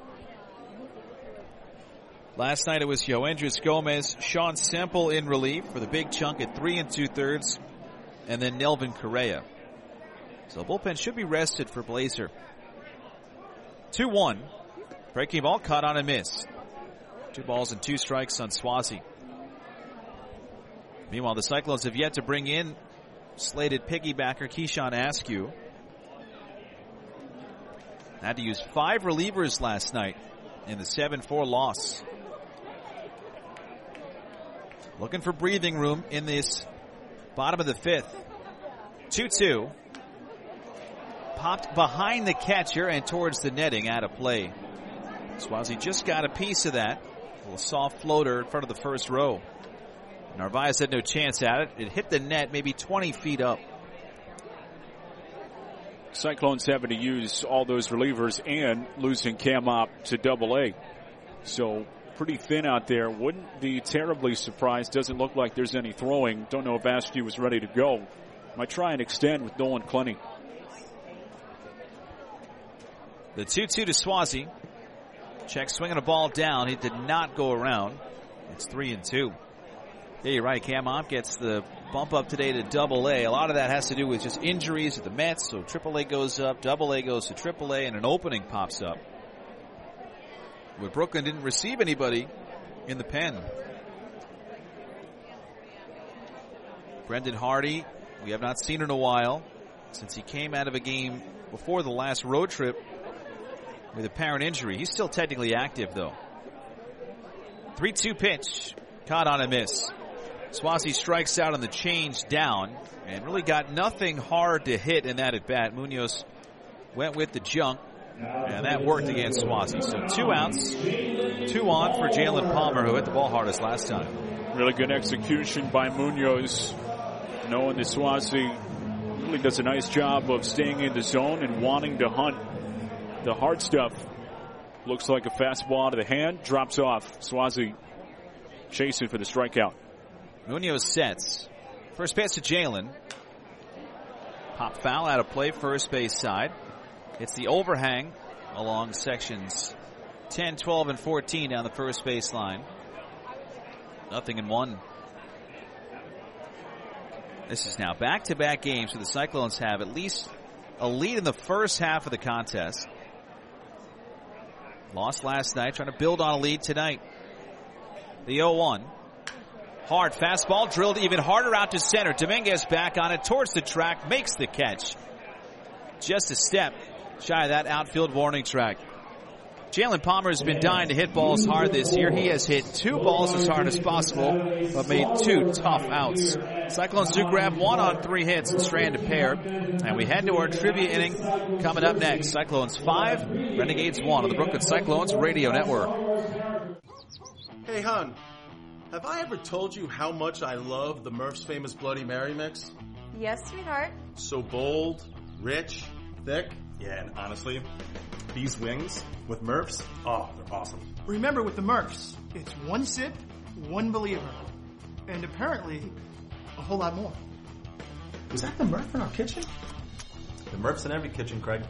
Last night it was Yoendris Gomez, Sean Semple in relief for the big chunk at three and two-thirds, and then Nelvin Correa. So the bullpen should be rested for Blazer. two one. Breaking ball caught on a miss. Two balls and two strikes on Swazi. Meanwhile, the Cyclones have yet to bring in slated piggybacker Keyshawn Askew. Had to use five relievers last night in the seven four loss. Looking for breathing room in this bottom of the fifth. two two. Popped behind the catcher and towards the netting, out of play. Swazi just got a piece of that. A little soft floater in front of the first row. Narvaez had no chance at it. It hit the net maybe twenty feet up. Cyclones having to use all those relievers and losing Cam Opp to Double A. So pretty thin out there. Wouldn't be terribly surprised. Doesn't look like there's any throwing. Don't know if Askew was ready to go. Might try and extend with Nolan Clenny. The two two to Swazi. Check swinging a ball down. He did not go around. It's three and two. Yeah, you're right. Cam Opp gets the bump up today to Double A. A lot of that has to do with just injuries at the Mets. So Triple A goes up, Double A goes to Triple A, and an opening pops up. But Brooklyn didn't receive anybody in the pen. Brendan Hardy, we have not seen in a while since he came out of a game before the last road trip with apparent injury. He's still technically active, though. three two pitch. Caught on a miss. Swazi strikes out on the change down and really got nothing hard to hit in that at bat. Munoz went with the junk, and that worked against Swazi. So two outs, two on for Jalen Palmer, who hit the ball hardest last time. Really good execution by Munoz, knowing that Swazi really does a nice job of staying in the zone and wanting to hunt the hard stuff. Looks like a fastball out of the hand, drops off. Swazi chasing for the strikeout. Munoz sets. First pitch to Jalen. Pop foul out of play, first base side. It's the overhang along sections ten, twelve, and fourteen down the first base line. Nothing in one. This is now back-to-back games where the Cyclones have at least a lead in the first half of the contest. Lost last night, trying to build on a lead tonight. The oh one. Hard fastball, drilled even harder out to center. Dominguez back on it, towards the track, makes the catch. Just a step shy of that outfield warning track. Jalen Palmer has been dying to hit balls hard this year. He has hit two balls as hard as possible, but made two tough outs. Cyclones do grab one on three hits and strand a pair. And we head to our trivia inning coming up next. Cyclones five, Renegades one on the Brooklyn Cyclones Radio Network. Hey, hon, have I ever told you how much I love the Murph's Famous Bloody Mary mix? Yes, sweetheart. So bold, rich, thick. Yeah, and honestly, these wings with Murph's, oh, they're awesome. Remember, with the Murphs, it's one sip, one believer. And apparently, a whole lot more. Was that the Murph in our kitchen? The Murph's in every kitchen, Craig.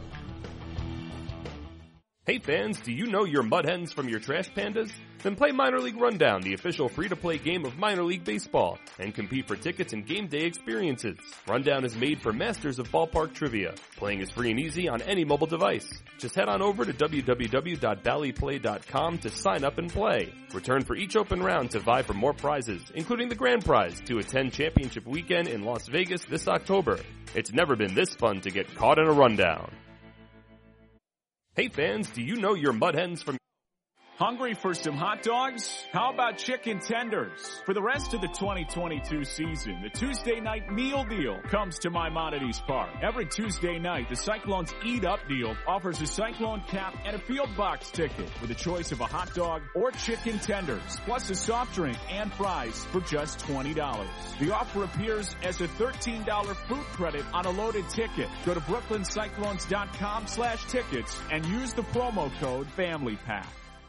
Hey fans, do you know your mud hens from your trash pandas? Then play Minor League Rundown, the official free-to-play game of minor league baseball, and compete for tickets and game day experiences. Rundown is made for masters of ballpark trivia. Playing is free and easy on any mobile device. Just head on over to w w w dot bally play dot com to sign up and play. Return for each open round to vie for more prizes, including the grand prize to attend championship weekend in Las Vegas this October. It's never been this fun to get caught in a rundown. Hey fans, do you know your mud hens from... Hungry for some hot dogs? How about chicken tenders? For the rest of the twenty twenty-two season, the Tuesday night meal deal comes to Maimonides Park. Every Tuesday night, the Cyclones Eat Up deal offers a Cyclone cap and a field box ticket with a choice of a hot dog or chicken tenders, plus a soft drink and fries for just twenty dollars. The offer appears as a thirteen dollars food credit on a loaded ticket. Go to brooklyn cyclones dot com slash tickets and use the promo code FAMILYPACK.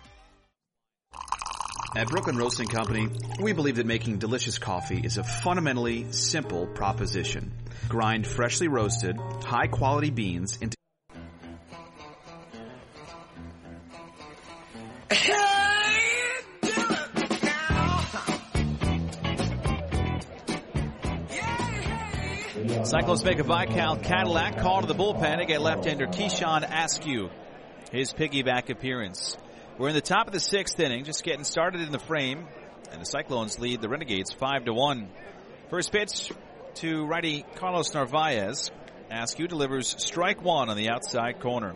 At Brooklyn Roasting Company, we believe that making delicious coffee is a fundamentally simple proposition. Grind freshly roasted, high-quality beans into... Cyclones make a Viscount Cadillac call to the bullpen to get left-hander Keyshawn Askew his piggyback appearance. We're in the top of the sixth inning, just getting started in the frame, and the Cyclones lead the Renegades five to one. First pitch to righty Carlos Narvaez. Askew delivers strike one on the outside corner.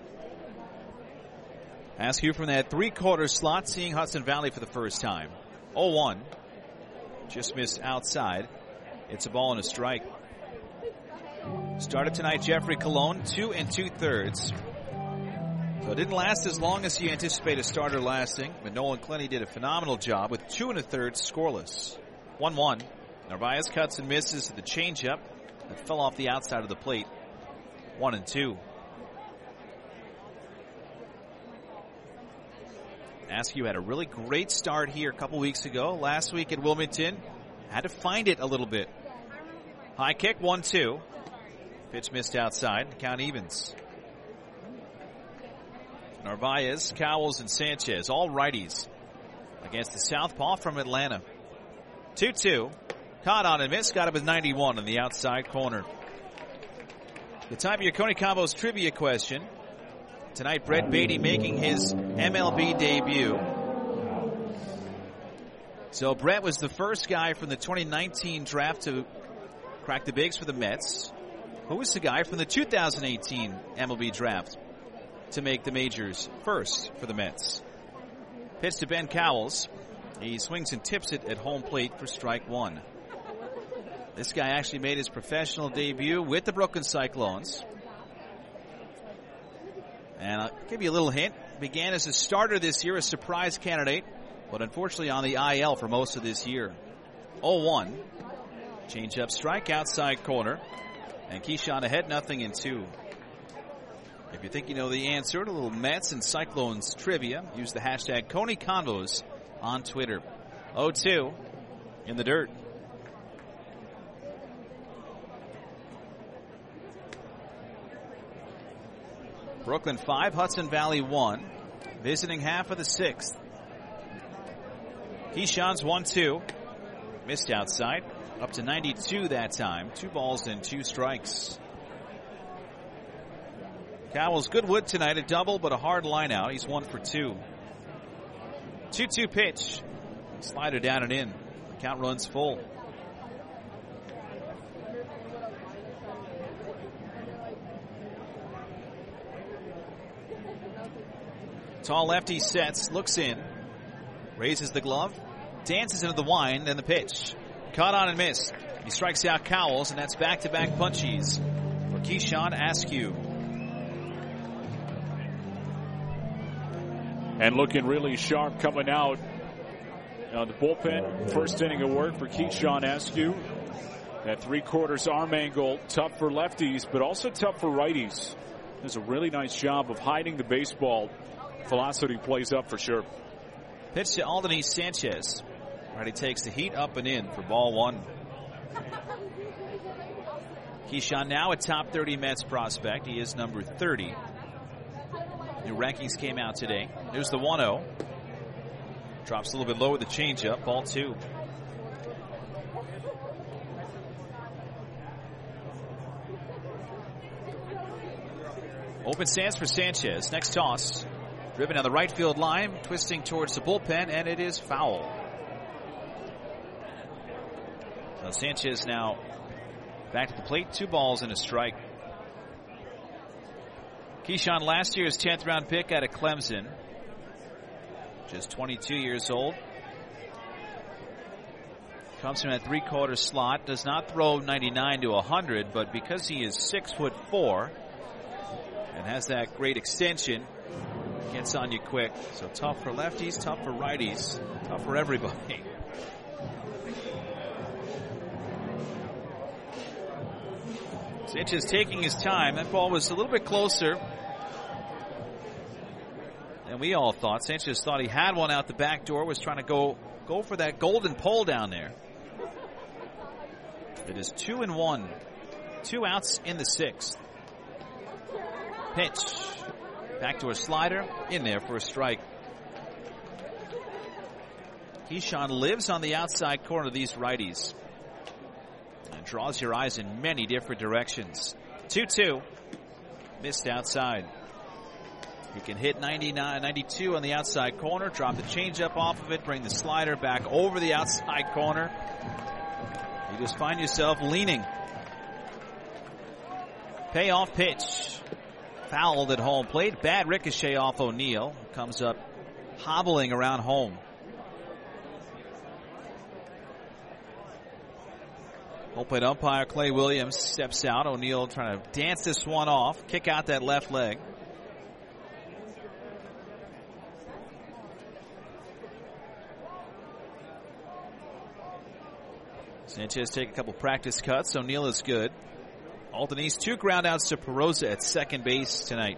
Askew from that three-quarter slot, seeing Hudson Valley for the first time. oh one. Just missed outside. It's a ball and a strike. Started tonight, Jeffrey Colon, two and two-thirds. So it didn't last as long as you anticipate a starter lasting, but Nolan Clenny did a phenomenal job with two and a third scoreless. one one. Narvaez cuts and misses to the changeup that fell off the outside of the plate. one and two. Askew had a really great start here a couple weeks ago. Last week at Wilmington, had to find it a little bit. High kick, one two. Pitch missed outside. The count evens. Narvaez, Cowles, and Sanchez, all righties against the southpaw from Atlanta. two two. Caught on and missed. Got it with ninety-one on the outside corner. The time of your Coney Combos trivia question. Tonight, Brett Beatty making his M L B debut. So Brett was the first guy from the twenty nineteen draft to crack the bigs for the Mets. Who was the guy from the two thousand eighteen M L B draft to make the majors first for the Mets? Pitch to Ben Cowles. He swings and tips it at home plate for strike one. This guy actually made his professional debut with the Brooklyn Cyclones. And I'll give you a little hint. Began as a starter this year, a surprise candidate, but unfortunately on the I L for most of this year. oh one. Change up strike outside corner. And Keyshawn ahead, nothing in two. If you think you know the answer to a little Mets and Cyclones trivia, use the hashtag Coney Convos on Twitter. oh two. in the dirt. Brooklyn five, Hudson Valley one. Visiting half of the sixth. Keyshawn's one two. Missed outside. Up to ninety-two that time. Two balls and two strikes. Cowell's good wood tonight. A double, but a hard line out. He's one for two. two two pitch. Slider down and in. Count runs full. Tall lefty sets, looks in, raises the glove, dances into the wind, and the pitch. Caught on and missed. He strikes out Cowles, and that's back-to-back punchies for Keyshawn Askew. And looking really sharp coming out. Uh, the bullpen, first inning of work for Keyshawn Askew. That three-quarters arm angle, tough for lefties, but also tough for righties. Does a really nice job of hiding the baseball. Velocity plays up for sure. Pitch to Aldony Sanchez. Righty takes the heat up and in for ball one. Keyshawn now a top thirty Mets prospect. He is number thirty. New rankings came out today. There's the one oh. Drops a little bit low with the changeup. Ball two. Open stance for Sanchez. Next toss. Driven down the right field line, twisting towards the bullpen, and it is foul. So Sanchez now back to the plate. Two balls and a strike. Keyshawn, last year's tenth round pick out of Clemson. Just twenty-two years old. Comes from that three-quarter slot. Does not throw ninety-nine to one hundred, but because he is six foot four and has that great extension, gets on you quick. So tough for lefties, tough for righties, tough for everybody. Sanchez taking his time. That ball was a little bit closer than we all thought. Sanchez thought he had one out the back door, was trying to go go for that golden pole down there. It is two and one. Two outs in the sixth. Pitch. Back to a slider. In there for a strike. Keyshawn lives on the outside corner of these righties. And draws your eyes in many different directions. two two. Missed outside. He can hit ninety-nine, ninety-two on the outside corner. Drop the changeup off of it. Bring the slider back over the outside corner. You just find yourself leaning. Payoff pitch. Fouled at home plate. Bad ricochet off O'Neill. Comes up hobbling around home. Open umpire Clay Williams steps out. O'Neill trying to dance this one off. Kick out that left leg. Sanchez take a couple practice cuts. O'Neill is good. Altonese two groundouts to Perosa at second base tonight.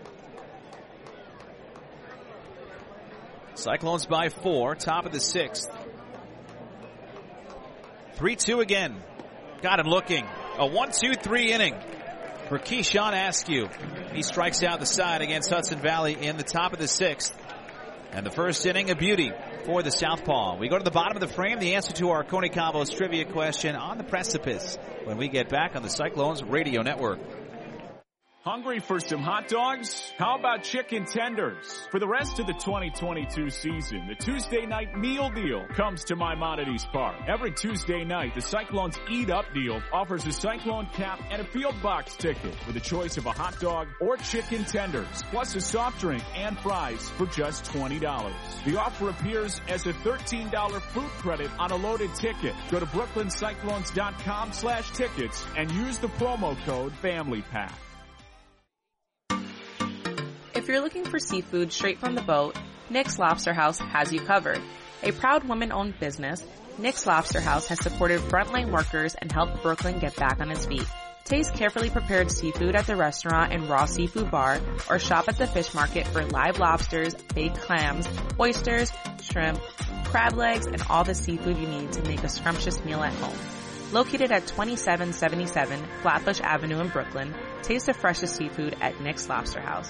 Cyclones by four, top of the sixth. three two again. Got him looking. A one two three inning for Keyshawn Askew. He strikes out the side against Hudson Valley in the top of the sixth. And the first inning, a beauty for the Southpaw. We go to the bottom of the frame. The answer to our Coney Combos trivia question on the precipice when we get back on the Cyclones Radio Network. Hungry for some hot dogs? How about chicken tenders? For the rest of the twenty twenty-two season, the Tuesday night meal deal comes to Maimonides Park. Every Tuesday night, the Cyclones Eat Up deal offers a Cyclone cap and a field box ticket with a choice of a hot dog or chicken tenders, plus a soft drink and fries for just twenty dollars. The offer appears as a thirteen dollars food credit on a loaded ticket. Go to brooklyn cyclones dot com slash tickets and use the promo code FAMILYPACK. If you're looking for seafood straight from the boat, Nick's Lobster House has you covered. A proud woman-owned business, Nick's Lobster House has supported frontline workers and helped Brooklyn get back on its feet. Taste carefully prepared seafood at the restaurant and raw seafood bar, or shop at the fish market for live lobsters, baked clams, oysters, shrimp, crab legs, and all the seafood you need to make a scrumptious meal at home. Located at twenty-seven seventy-seven Flatbush Avenue in Brooklyn, taste the freshest seafood at Nick's Lobster House.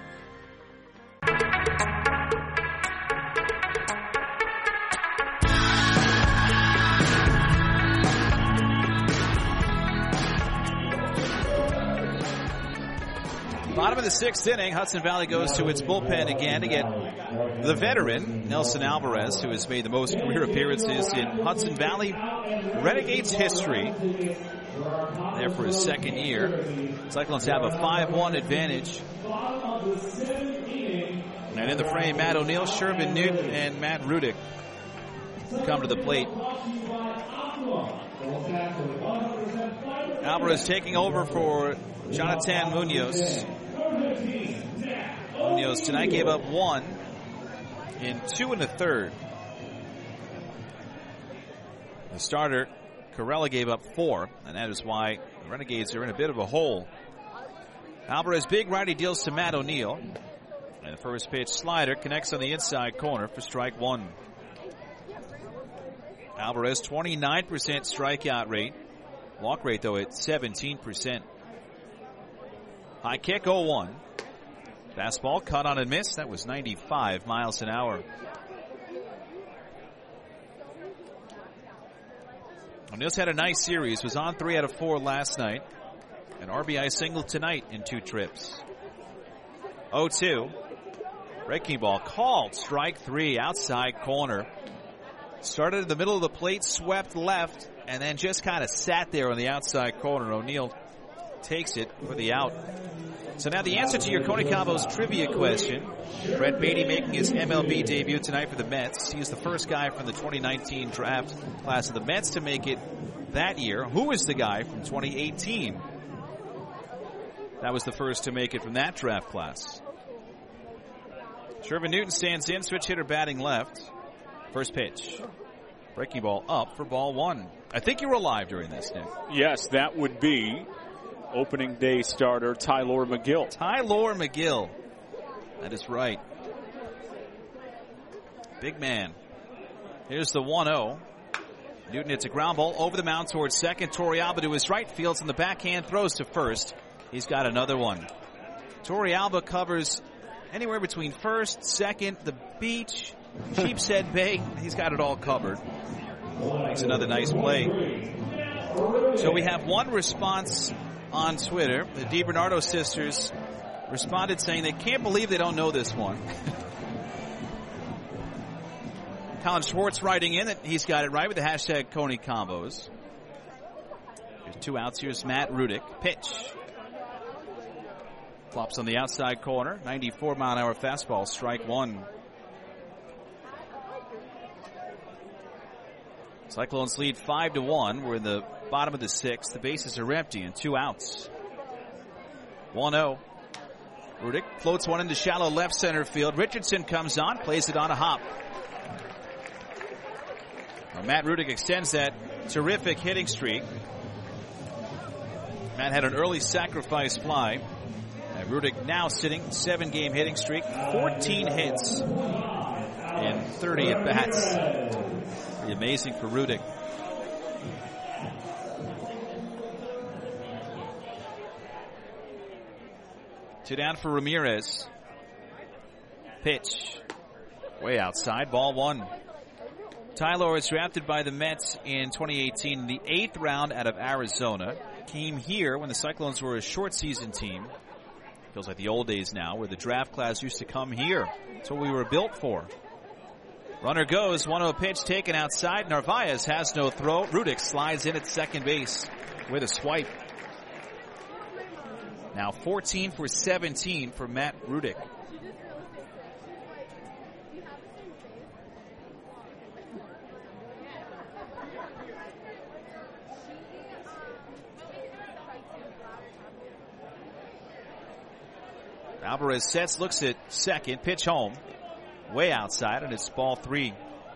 Bottom of the sixth inning, Hudson Valley goes to its bullpen again to get the veteran, Nelson Alvarez, who has made the most career appearances in Hudson Valley Renegades history. There for his second year. Cyclones have a five one advantage. And in the frame, Matt O'Neill, Shervin Newton, and Matt Rudick come to the plate. Alvarez taking over for Jonathan Munoz. Munoz tonight gave up one in two and a third. The starter, Corella, gave up four, and that is why the Renegades are in a bit of a hole. Alvarez, big righty, deals to Matt O'Neill. And the first pitch slider connects on the inside corner for strike one. Alvarez, twenty-nine percent strikeout rate. Walk rate, though, at seventeen percent. High kick, oh one. Fastball cut on and missed. That was ninety-five miles an hour. O'Neill's had a nice series. Was on three out of four last night. An R B I single tonight in two trips. oh two. Breaking ball called. Strike three, outside corner. Started in the middle of the plate, swept left, and then just kind of sat there on the outside corner. O'Neill takes it for the out. So now the answer to your Coney Combos trivia question. Brett Beatty making his M L B debut tonight for the Mets. He's the first guy from the twenty nineteen draft class of the Mets to make it that year. Who is the guy from twenty eighteen that was the first to make it from that draft class? Shervin Newton stands in, switch hitter batting left. First pitch. Breaking ball up for ball one. I think you were alive during this, Nick. Yes, that would be opening day starter Tylor Megill. Tylor Megill. That is right. Big man. Here's the one oh. Newton hits a ground ball over the mound towards second. Torrealba to his right, fields in the backhand, throws to first. He's got another one. Torrealba covers anywhere between first, second, the beach, Sheepshead Bay. He's got it all covered. Makes another nice play. So we have one response on Twitter. The DiBernardo sisters responded saying they can't believe they don't know this one. Colin Schwartz writing in that he's got it right with the hashtag Coney Combos. There's two outs. Here's Matt Rudick. Pitch. Flops on the outside corner. ninety-four mile an hour fastball. Strike one. Cyclones lead five to one. We're in the bottom of the sixth. The bases are empty and two outs. one oh. Rudick floats one into shallow left center field. Richardson comes on, plays it on a hop. Well, Matt Rudick extends that terrific hitting streak. Matt had an early sacrifice fly. And Rudick now sitting seven game hitting streak, fourteen hits in thirty at bats. Pretty amazing for Rudick. Two down for Ramirez. Pitch. Way outside. Ball one. Tylor was drafted by the Mets in twenty eighteen in the eighth round out of Arizona. Came here when the Cyclones were a short season team. Feels like the old days now where the draft class used to come here. That's what we were built for. Runner goes. one oh pitch taken outside. Narvaez has no throw. Rudick slides in at second base with a swipe. Now fourteen for seventeen for Matt Rudick. Alvarez sets, looks at second, pitch home. Way outside, and it's ball three.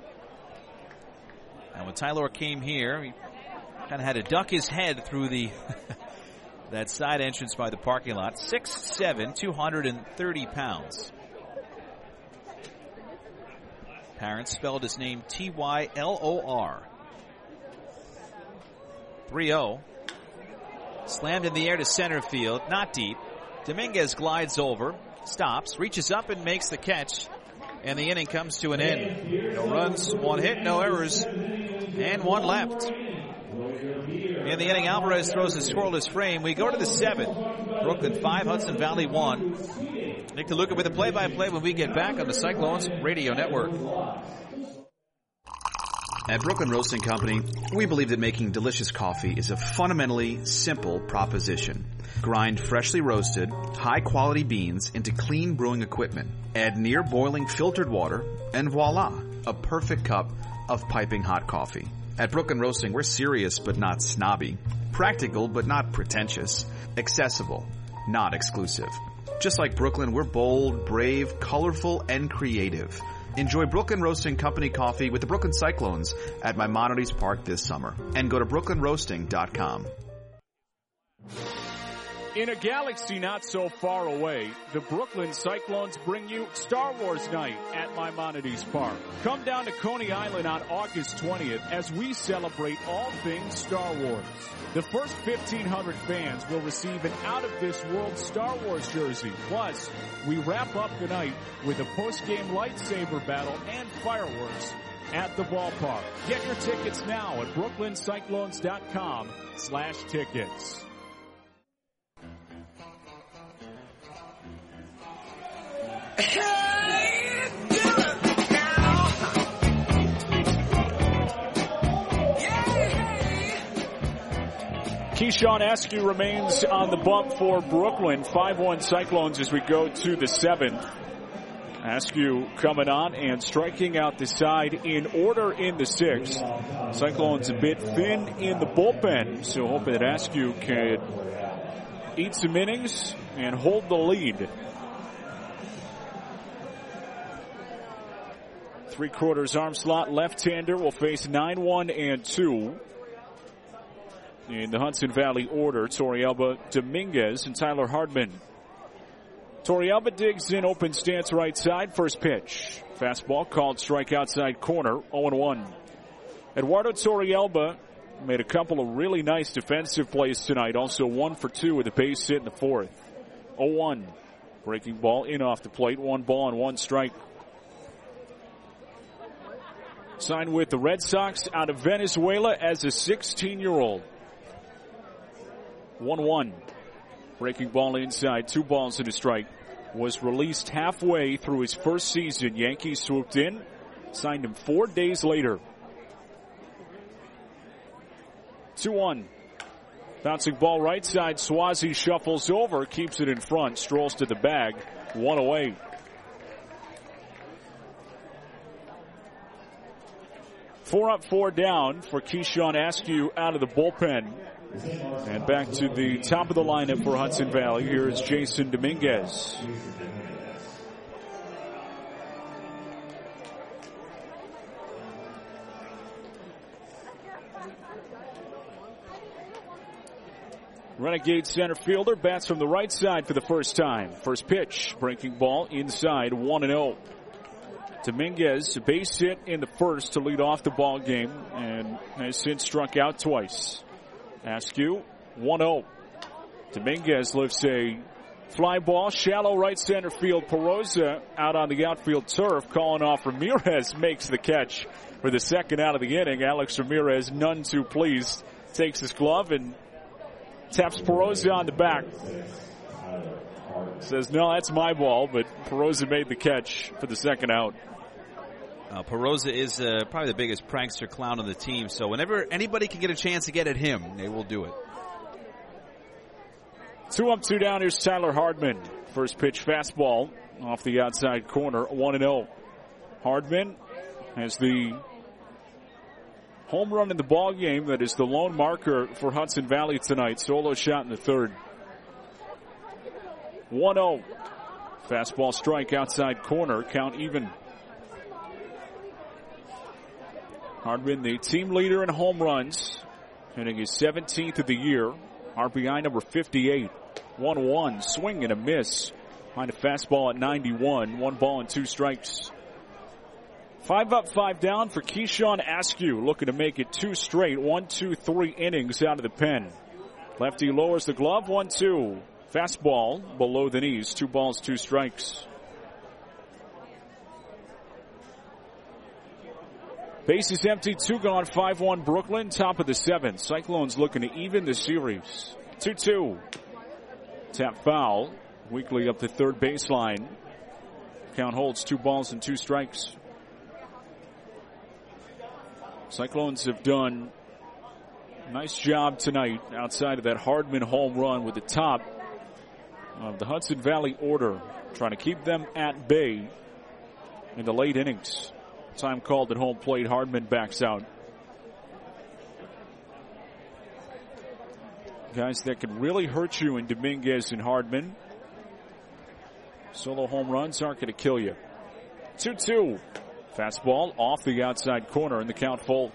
And when Tylor came here, he kind of had to duck his head through the that side entrance by the parking lot. six seven, two hundred thirty pounds. Parents spelled his name T Y L O R. three oh. Slammed in the air to center field. Not deep. Dominguez glides over, stops, reaches up and makes the catch. And the inning comes to an end. No runs, one hit, no errors, and one left. In the inning, Alvarez throws a scoreless frame. We go to the seventh. Brooklyn five, Hudson Valley one. Nick DeLuca with the play-by-play when we get back on the Cyclones Radio Network. At Brooklyn Roasting Company, we believe that making delicious coffee is a fundamentally simple proposition. Grind freshly roasted, high-quality beans into clean brewing equipment. Add near-boiling filtered water, and voila, a perfect cup of piping hot coffee. At Brooklyn Roasting, we're serious but not snobby. Practical but not pretentious. Accessible, not exclusive. Just like Brooklyn, we're bold, brave, colorful, and creative. Enjoy Brooklyn Roasting Company coffee with the Brooklyn Cyclones at Maimonides Park this summer. And go to brooklyn roasting dot com. In a galaxy not so far away, the Brooklyn Cyclones bring you Star Wars Night at Maimonides Park. Come down to Coney Island on August twentieth as we celebrate all things Star Wars. The first fifteen hundred fans will receive an out-of-this-world Star Wars jersey. Plus, we wrap up the night with a post-game lightsaber battle and fireworks at the ballpark. Get your tickets now at brooklyn cyclones dot com slash tickets. Keyshawn Askew remains on the bump for Brooklyn. five one Cyclones as we go to the seventh. Askew coming on and striking out the side in order in the sixth. Cyclones a bit thin in the bullpen, so hoping that Askew can eat some innings and hold the lead. Three quarters arm slot left-hander will face nine one and two. In the Hudson Valley order, Torrealba, Dominguez, and Tyler Hardman. Torrealba digs in, open stance right side, first pitch. Fastball called strike outside corner, oh and one. Eduardo Torrealba made a couple of really nice defensive plays tonight, also one for two with a base hit in the fourth. oh one. Breaking ball in off the plate, one ball and one strike. Signed with the Red Sox out of Venezuela as a sixteen-year-old. one one. Breaking ball inside, two balls and a strike. Was released halfway through his first season. Yankees swooped in, signed him four days later. two one. Bouncing ball right side, Swazi shuffles over, keeps it in front, strolls to the bag, one away. Four up, four down for Keyshawn Askew out of the bullpen. And back to the top of the lineup for Hudson Valley. Here is Jason Dominguez. Renegade center fielder bats from the right side for the first time. First pitch, breaking ball inside, one and oh. Dominguez, a base hit in the first to lead off the ball game, and has since struck out twice. Askew, one oh. Dominguez lifts a fly ball, shallow right center field. Perosa out on the outfield turf, calling off Ramirez, makes the catch for the second out of the inning. Alex Ramirez, none too pleased, takes his glove and taps Perosa on the back. Says, no, that's my ball, but Perosa made the catch for the second out. Uh, Perosa is uh, probably the biggest prankster clown on the team, so whenever anybody can get a chance to get at him, they will do it. Two up, two down. Here's Tyler Hardman. First pitch fastball off the outside corner, one and oh. Hardman has the home run in the ball game that is the lone marker for Hudson Valley tonight. Solo shot in the third. one oh. Fastball strike outside corner, count even. Hardman, the team leader in home runs, hitting his seventeenth of the year. R B I number fifty-eight. one one, swing and a miss. Behind a fastball at ninety-one. One ball and two strikes. Five up, five down for Keyshawn Askew, looking to make it two straight. One, two, three innings out of the pen. Lefty lowers the glove, one, two. Fastball below the knees, two balls, two strikes. Bases empty, two gone, five one Brooklyn, top of the seventh. Cyclones looking to even the series. two two. Tap foul. Weekly up the third baseline. Count holds two balls and two strikes. Cyclones have done a nice job tonight outside of that Hardman home run with the top of the Hudson Valley order, trying to keep them at bay in the late innings. Time called at home plate. Hardman backs out. Guys that can really hurt you in Dominguez and Hardman. Solo home runs aren't going to kill you. two two. Fastball off the outside corner in the count full.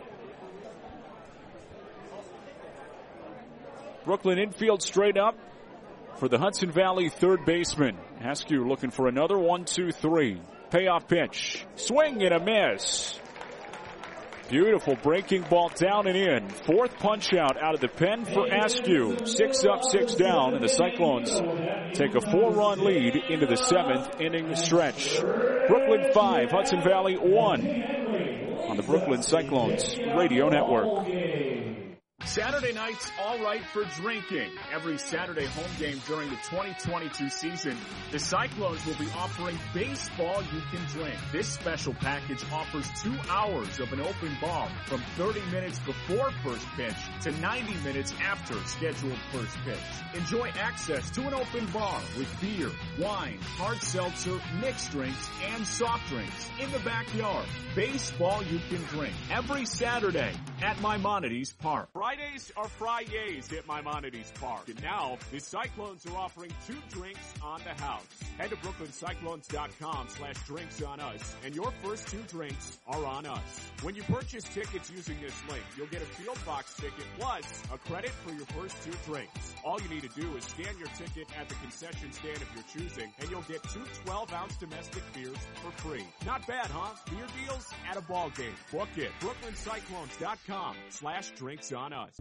Brooklyn infield straight up for the Hudson Valley third baseman. Askew looking for another one, two, three. Payoff pitch. Swing and a miss. Beautiful breaking ball down and in. Fourth punch out out of the pen for Askew. Six up, six down, and the Cyclones take a four-run lead into the seventh inning stretch. Brooklyn five, Hudson Valley one on the Brooklyn Cyclones Radio Network. Saturday nights, all right for drinking. Every Saturday home game during the twenty twenty-two season, the Cyclones will be offering baseball you can drink. This special package offers two hours of an open bar from thirty minutes before first pitch to ninety minutes after scheduled first pitch. Enjoy access to an open bar with beer, wine, hard seltzer, mixed drinks, and soft drinks in the backyard. Baseball you can drink every Saturday at Maimonides Park. Fridays are Fridays at Maimonides Park. And now, the Cyclones are offering two drinks on the house. Head to brooklyn cyclones dot com slash drinks on us, and your first two drinks are on us. When you purchase tickets using this link, you'll get a Field Box ticket plus a credit for your first two drinks. All you need to do is scan your ticket at the concession stand of your choosing, and you'll get two twelve-ounce domestic beers for free. Not bad, huh? Beer deals at a ball game. Book it. brooklyn cyclones dot com slash drinks on us.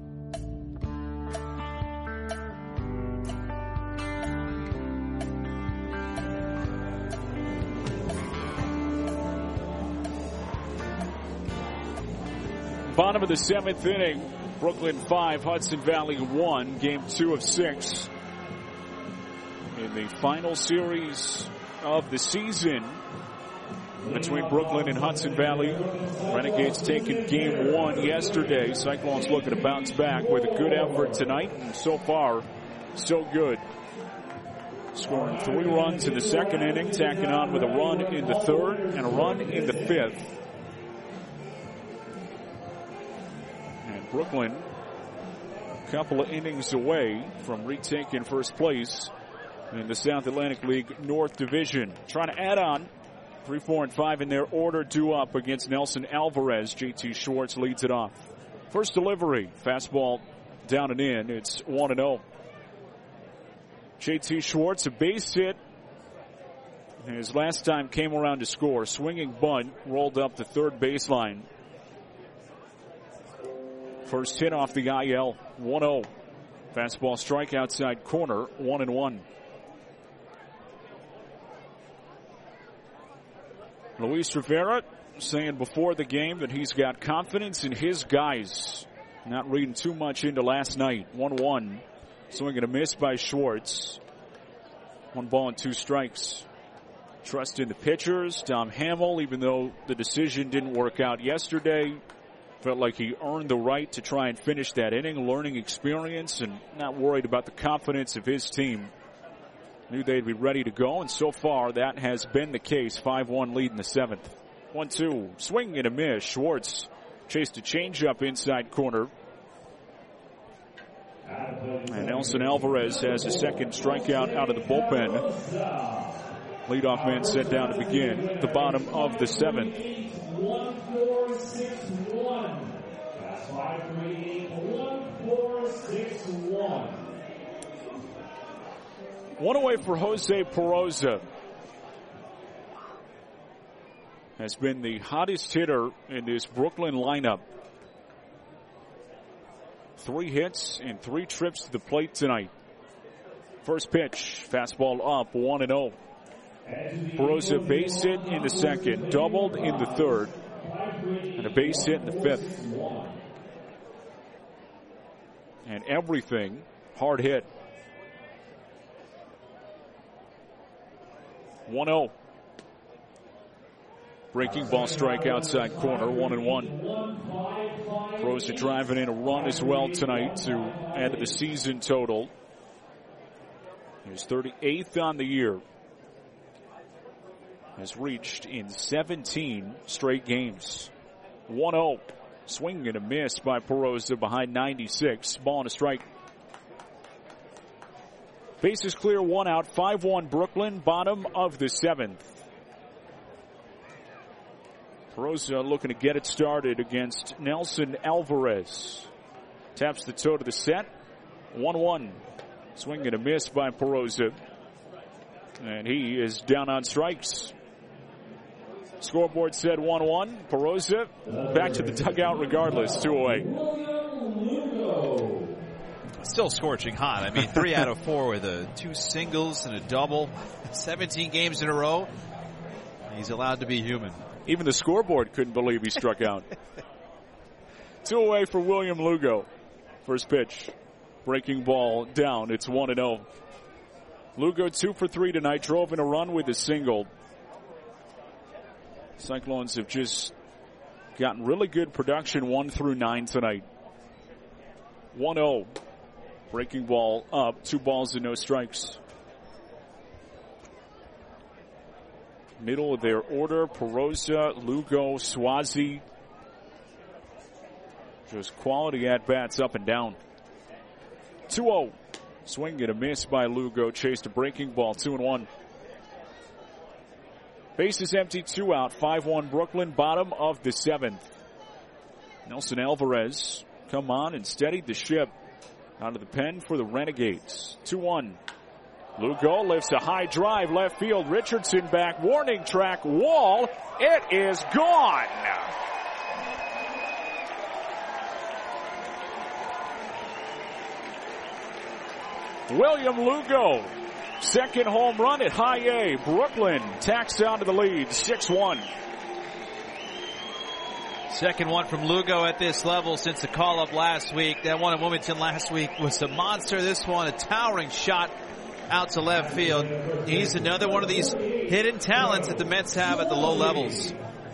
Bottom of the seventh inning. Brooklyn five, Hudson Valley one. Game two of six in the final series of the season between Brooklyn and Hudson Valley. Renegades taking game one yesterday. Cyclones looking to bounce back with a good effort tonight, and so far, so good. Scoring three runs in the second inning, tacking on with a run in the third and a run in the fifth. And Brooklyn, a couple of innings away from retaking first place in the South Atlantic League North Division. Trying to add on. Three, four, and five in their order, due up against Nelson Alvarez. J T Schwartz leads it off. First delivery, fastball down and in. It's one and oh. J T Schwartz, a base hit. His last time came around to score. Swinging bunt, rolled up the third baseline. First hit off the I L, one oh. Fastball strike outside corner, one and one. Luis Rivera saying before the game that he's got confidence in his guys. Not reading too much into last night. one one. Swing and a miss by Schwartz. One ball and two strikes. Trust in the pitchers. Dom Hamill, even though the decision didn't work out yesterday, felt like he earned the right to try and finish that inning. Learning experience and not worried about the confidence of his team. Knew they'd be ready to go, and so far that has been the case. five one lead in the seventh. one two. Swing and a miss. Schwartz chased a changeup inside corner. And Nelson Alvarez has a second strikeout out of the bullpen. Leadoff man set down to begin the bottom of the seventh. one four six one. That's five three one four six one. One away for Jose Peroza. has been the hottest hitter in this Brooklyn lineup. Three hits and three trips to the plate tonight. First pitch, fastball up, one and oh. Perosa base hit in the second, doubled in the third, and a base hit in the fifth. And everything hard hit. one oh. Breaking ball strike outside corner, one and one. Perosa driving in a run as well tonight to add to the season total. He's thirty-eighth on the year. Has reached in seventeen straight games. one oh. Swing and a miss by Perosa behind ninety-six. Ball and a strike. Bases clear, one out, five one Brooklyn, bottom of the seventh. Perosa looking to get it started against Nelson Alvarez. Taps the toe to the set. one one. Swing and a miss by Perosa. And he is down on strikes. Scoreboard said one one. Perosa back to the dugout regardless. two away. Still scorching hot. I mean, three out of four with a two singles and a double. seventeen games in a row. He's allowed to be human. Even the scoreboard couldn't believe he struck out. Two away for William Lugo. First pitch. Breaking ball down. It's one and oh. Lugo two for three tonight. Drove in a run with a single. Cyclones have just gotten really good production one through nine tonight. one oh. Breaking ball up. Two balls and no strikes. Middle of their order, Perosa, Lugo, Swazi. Just quality at-bats up and down. two oh. Swing and a miss by Lugo. Chased a breaking ball, two and one. Bases empty, two out, five one Brooklyn, bottom of the seventh. Nelson Alvarez come on and steadied the ship out of the pen for the Renegades. two one. Lugo lifts a high drive left field. Richardson back. Warning track wall. It is gone. William Lugo. Second home run at high A. Brooklyn tacks down to the lead. six one. Second one from Lugo at this level since the call-up last week. That one at Wilmington last week was a monster. This one, a towering shot out to left field. He's another one of these hidden talents that the Mets have at the low levels.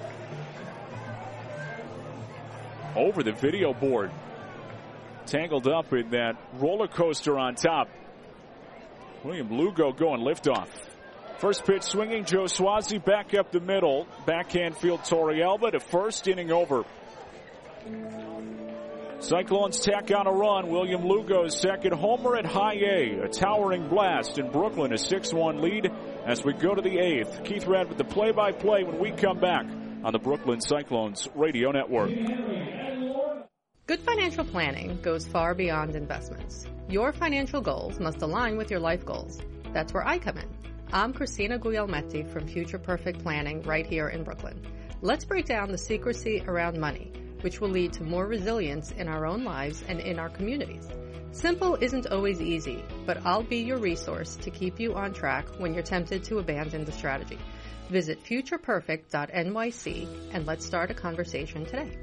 Over the video board. Tangled up in that roller coaster on top. William Lugo going liftoff. First pitch swinging, Joe Swazi back up the middle. Backhand field Torrealba to first, inning over. Cyclones tack on a run. William Lugo's second homer at high A. A towering blast in Brooklyn, a six one lead as we go to the eighth. Keith Rad with the play-by-play when we come back on the Brooklyn Cyclones Radio Network. Good financial planning goes far beyond investments. Your financial goals must align with your life goals. That's where I come in. I'm Christina Guglielmetti from Future Perfect Planning right here in Brooklyn. Let's break down the secrecy around money, which will lead to more resilience in our own lives and in our communities. Simple isn't always easy, but I'll be your resource to keep you on track when you're tempted to abandon the strategy. Visit future perfect dot N Y C and let's start a conversation today.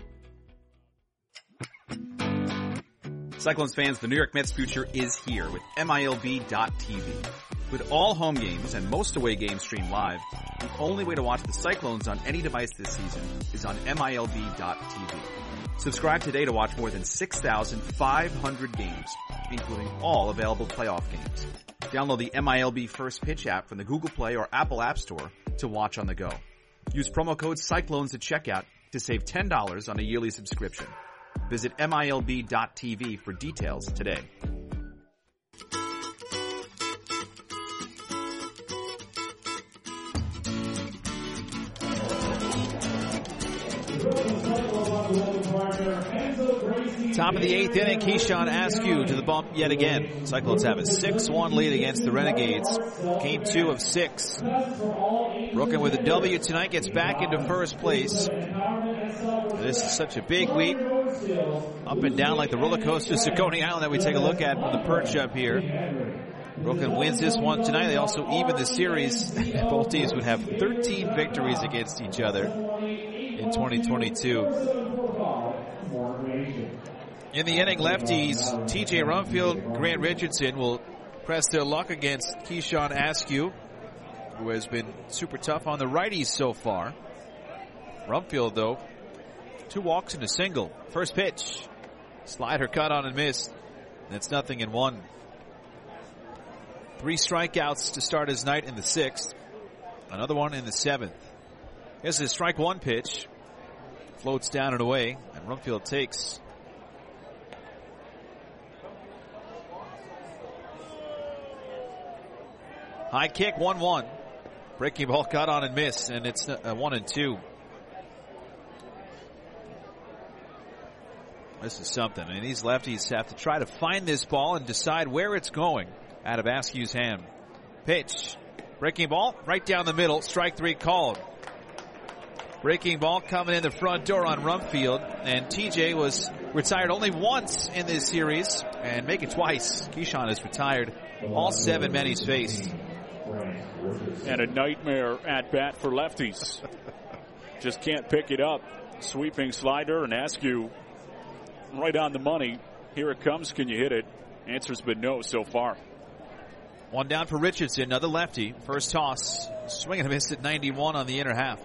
Cyclones fans, the New York Mets future is here with M I L B dot T V. With all home games and most away games streamed live, the only way to watch the Cyclones on any device this season is on M I L B dot T V. Subscribe today to watch more than six thousand five hundred games, including all available playoff games. Download the M I L B First Pitch app from the Google Play or Apple App Store to watch on the go. Use promo code Cyclones at checkout to save ten dollars on a yearly subscription. Visit M I L B dot T V for details today. Top of the eighth inning, Keyshawn Askew to the bump yet again. Cyclones have a six one lead against the Renegades. Game two of six. Brooklyn with a W tonight gets back into first place. This is such a big week. Up and down like the roller coasters of Coney Island that we take a look at from the perch up here. Brooklyn wins this one tonight. They also even the series. Both teams would have thirteen victories against each other in twenty twenty-two. In the inning, lefties T J Rumfield, Grant Richardson will press their luck against Keyshawn Askew, who has been super tough on the righties so far. Rumfield, though, two walks and a single. First pitch. Slider cut on and missed. That's nothing in one. Three strikeouts to start his night in the sixth. Another one in the seventh. Here's his strike one pitch. Floats down and away, and Rumfield takes. High kick, one one. Breaking ball cut on and missed, and it's a one and two. This is something. I mean, these lefties have to try to find this ball and decide where it's going out of Askew's hand. Pitch. Breaking ball right down the middle. Strike three called. Breaking ball coming in the front door on Rumfield. And T J was retired only once in this series and make it twice. Keyshawn is retired all seven men he's faced. And a nightmare at bat for lefties. Just can't pick it up. Sweeping slider and Askew right on the money. Here it comes. Can you hit it? Answer's been no so far. One down for Richardson, another lefty. First toss, swing and a miss at ninety-one on the inner half.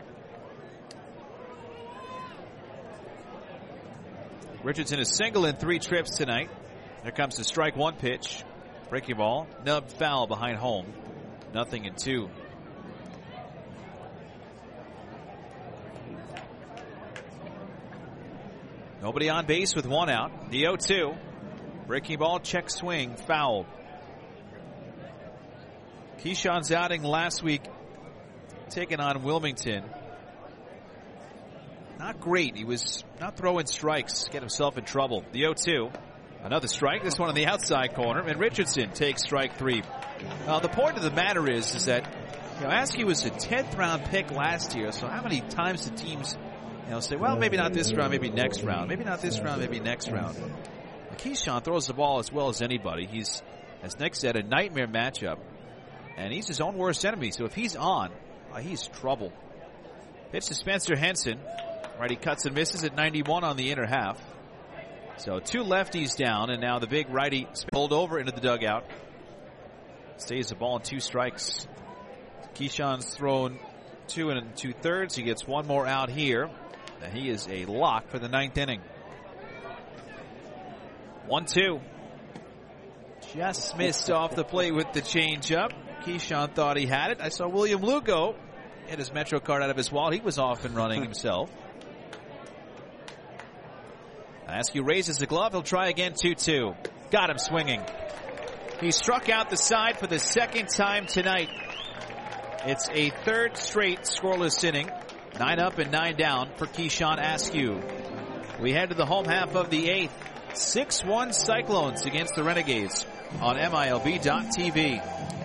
Richardson is single in three trips tonight. There comes the strike one pitch. Breaking ball, nubbed foul behind home. Nothing in two. Nobody on base with one out. The oh two. Breaking ball, check swing, foul. Keyshawn's outing last week, taking on Wilmington. Not great. He was not throwing strikes, get himself in trouble. The oh two. Another strike, this one on the outside corner, and Richardson takes strike three. Uh, the point of the matter is, is that, you know, Askew was a tenth round pick last year, so how many times do teams, you know, say, well, maybe not this round, maybe next round, maybe not this round, maybe next round. Keyshawn throws the ball as well as anybody. He's, as Nick said, a nightmare matchup, and he's his own worst enemy, so if he's on, uh, he's trouble. Pitch to Spencer Henson. Right, he cuts and misses at ninety-one on the inner half. So two lefties down, and now the big righty spilled over into the dugout. Stays the ball in two strikes. Keyshawn's thrown two and two thirds. He gets one more out here, and he is a lock for the ninth inning. One two. Just missed off the plate with the changeup. Keyshawn thought he had it. I saw William Lugo get his Metro card out of his wallet. He was off and running himself. Askew raises the glove. He'll try again. two two. Got him swinging. He struck out the side for the second time tonight. It's a third straight scoreless inning. Nine up and nine down for Keyshawn Askew. We head to the home half of the eighth. six one Cyclones against the Renegades on M I L B dot T V.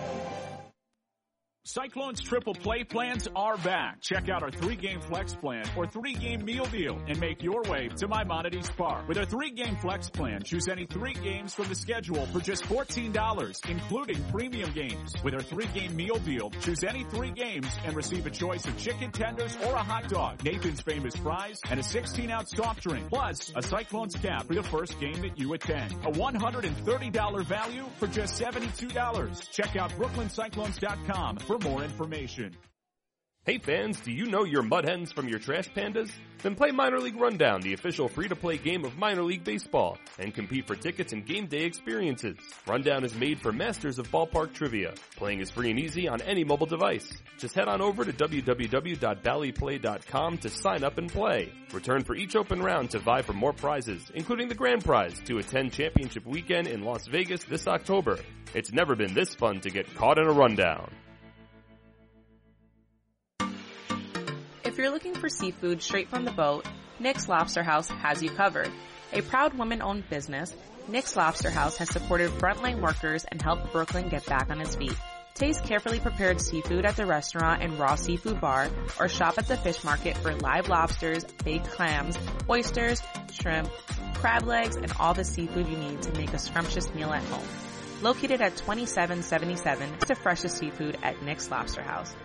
Cyclones triple play plans are back. Check out our three-game flex plan or three-game meal deal and make your way to Maimonides Park. With our three-game flex plan, choose any three games from the schedule for just fourteen dollars, including premium games. With our three-game meal deal, choose any three games and receive a choice of chicken tenders or a hot dog, Nathan's Famous Fries, and a sixteen ounce soft drink, plus a Cyclones cap for the first game that you attend. A one hundred thirty dollars value for just seventy-two dollars. Check out Brooklyn Cyclones dot com for more information. Hey fans, do you know your mud hens from your trash pandas? Then play Minor League Rundown, the official free-to-play game of minor league baseball, and compete for tickets and game day experiences. Rundown is made for masters of ballpark trivia. Playing is free and easy on any mobile device. Just head on over to w w w dot bally play dot com to sign up and play. Return for each open round to vie for more prizes, including the grand prize to attend championship weekend in Las Vegas this October. It's never been this fun to get caught in a rundown. If you're looking for seafood straight from the boat, Nick's Lobster House has you covered. A proud woman-owned business, Nick's Lobster House has supported frontline workers and helped Brooklyn get back on its feet. Taste carefully prepared seafood at the restaurant and raw seafood bar, or shop at the fish market for live lobsters, baked clams, oysters, shrimp, crab legs, and all the seafood you need to make a scrumptious meal at home. Located at twenty-seven seventy-seven, it's the freshest seafood at Nick's Lobster House.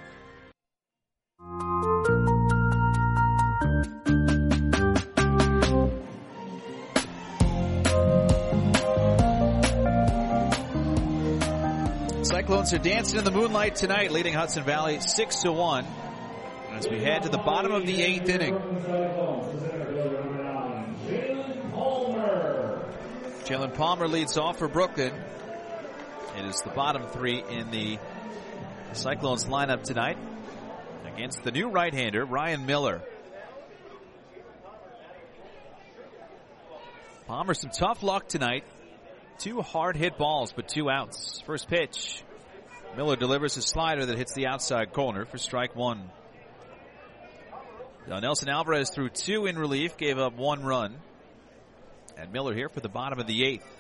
Cyclones are dancing in the moonlight tonight, leading Hudson Valley six to one. As we head to the bottom of the eighth inning. Jalen Palmer leads off for Brooklyn. It is the bottom three in the Cyclones lineup tonight against the new right-hander, Ryan Miller. Palmer some tough luck tonight. Two hard hit balls, but two outs. First pitch. Miller delivers a slider that hits the outside corner for strike one. Now Nelson Alvarez threw two in relief, gave up one run. And Miller here for the bottom of the eighth.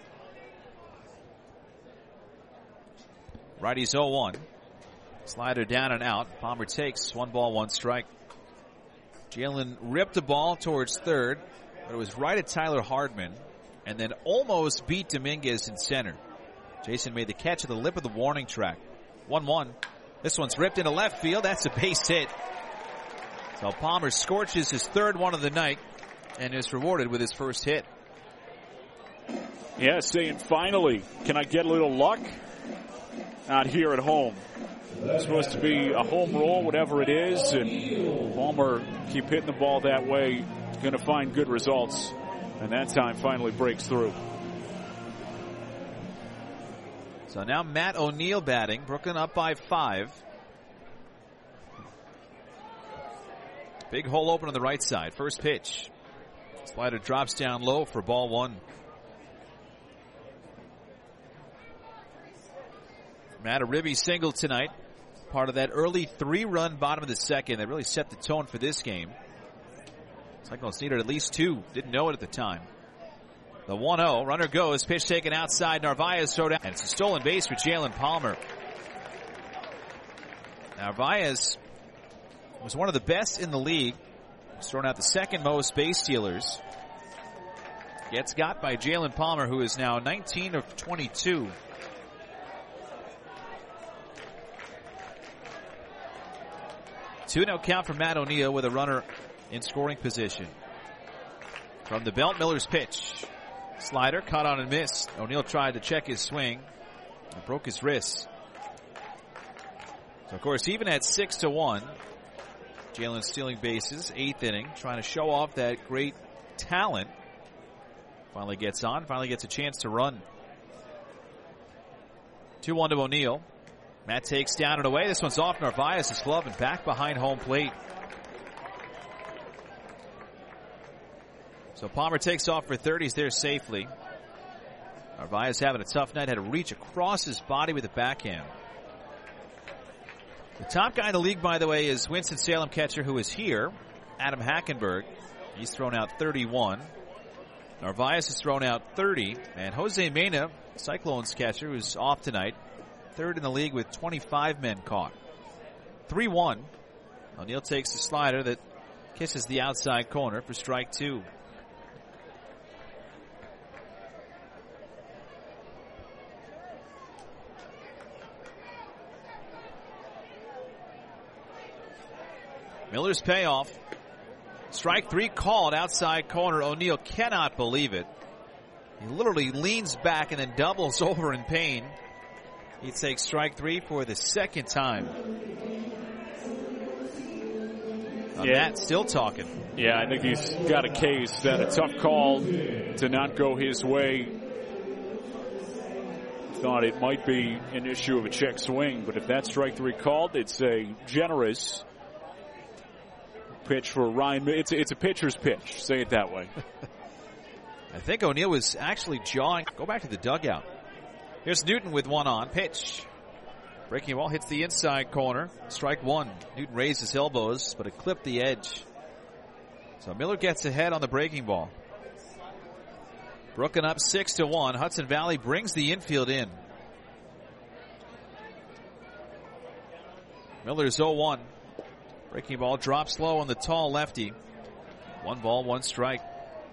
Righty's oh one. Slider down and out. Palmer takes one ball, one strike. Jalen ripped the ball towards third, but it was right at Tyler Hardman, and then almost beat Dominguez in center. Jason made the catch at the lip of the warning track. one one. This one's ripped into left field. That's a base hit. So Palmer scorches his third one of the night and is rewarded with his first hit. Yeah, saying finally, can I get a little luck? Not here at home. It's supposed to be a home run, whatever it is, and Palmer keep hitting the ball that way, going to find good results. And that time finally breaks through. So now Matt O'Neill batting. Brooklyn up by five. Big hole open on the right side. First pitch. Slider drops down low for ball one. Matt Uribe single tonight. Part of that early three-run bottom of the second that really set the tone for this game. Cyclones needed at least two. Didn't know it at the time. The one oh. Runner goes. Pitch taken outside. Narvaez throw down. And it's a stolen base for Jalen Palmer. Narvaez was one of the best in the league. He's thrown out the second most base stealers. Gets got by Jalen Palmer, who is now nineteen of twenty-two. two oh count for Matt O'Neill with a runner in scoring position. From the belt, Miller's pitch. Slider caught on and missed. O'Neill tried to check his swing and broke his wrist. So of course, even at six to one, Jalen stealing bases, eighth inning, trying to show off that great talent. Finally gets on, finally gets a chance to run. two one to O'Neill. Matt takes down and away. This one's off Narvaez's glove and back behind home plate. So Palmer takes off for third. He's there safely. Narvaez having a tough night. Had to reach across his body with a backhand. The top guy in the league, by the way, is Winston-Salem catcher who is here, Adam Hackenberg. He's thrown out thirty-one. Narvaez has thrown out thirty. And Jose Mena, Cyclones catcher, who's off tonight, third in the league with twenty-five men caught. three one. O'Neill takes the slider that kisses the outside corner for strike two. Miller's payoff. Strike three called outside corner. O'Neill cannot believe it. He literally leans back and then doubles over in pain. He takes strike three for the second time. Now yeah. Matt still talking. Yeah, I think he's got a case that a tough call to not go his way. Thought it might be an issue of a check swing, but if that strike three called, it's a generous pitch for Ryan. It's a, it's a pitcher's pitch. Say it that way. I think O'Neill was actually jawing. Go back to the dugout. Here's Newton with one on. Pitch. Breaking ball hits the inside corner. Strike one. Newton raised his elbows, but it clipped the edge. So Miller gets ahead on the breaking ball. Brooklyn up six to one. Hudson Valley brings the infield in. Miller's oh one. Breaking ball drops low on the tall lefty. One ball, one strike.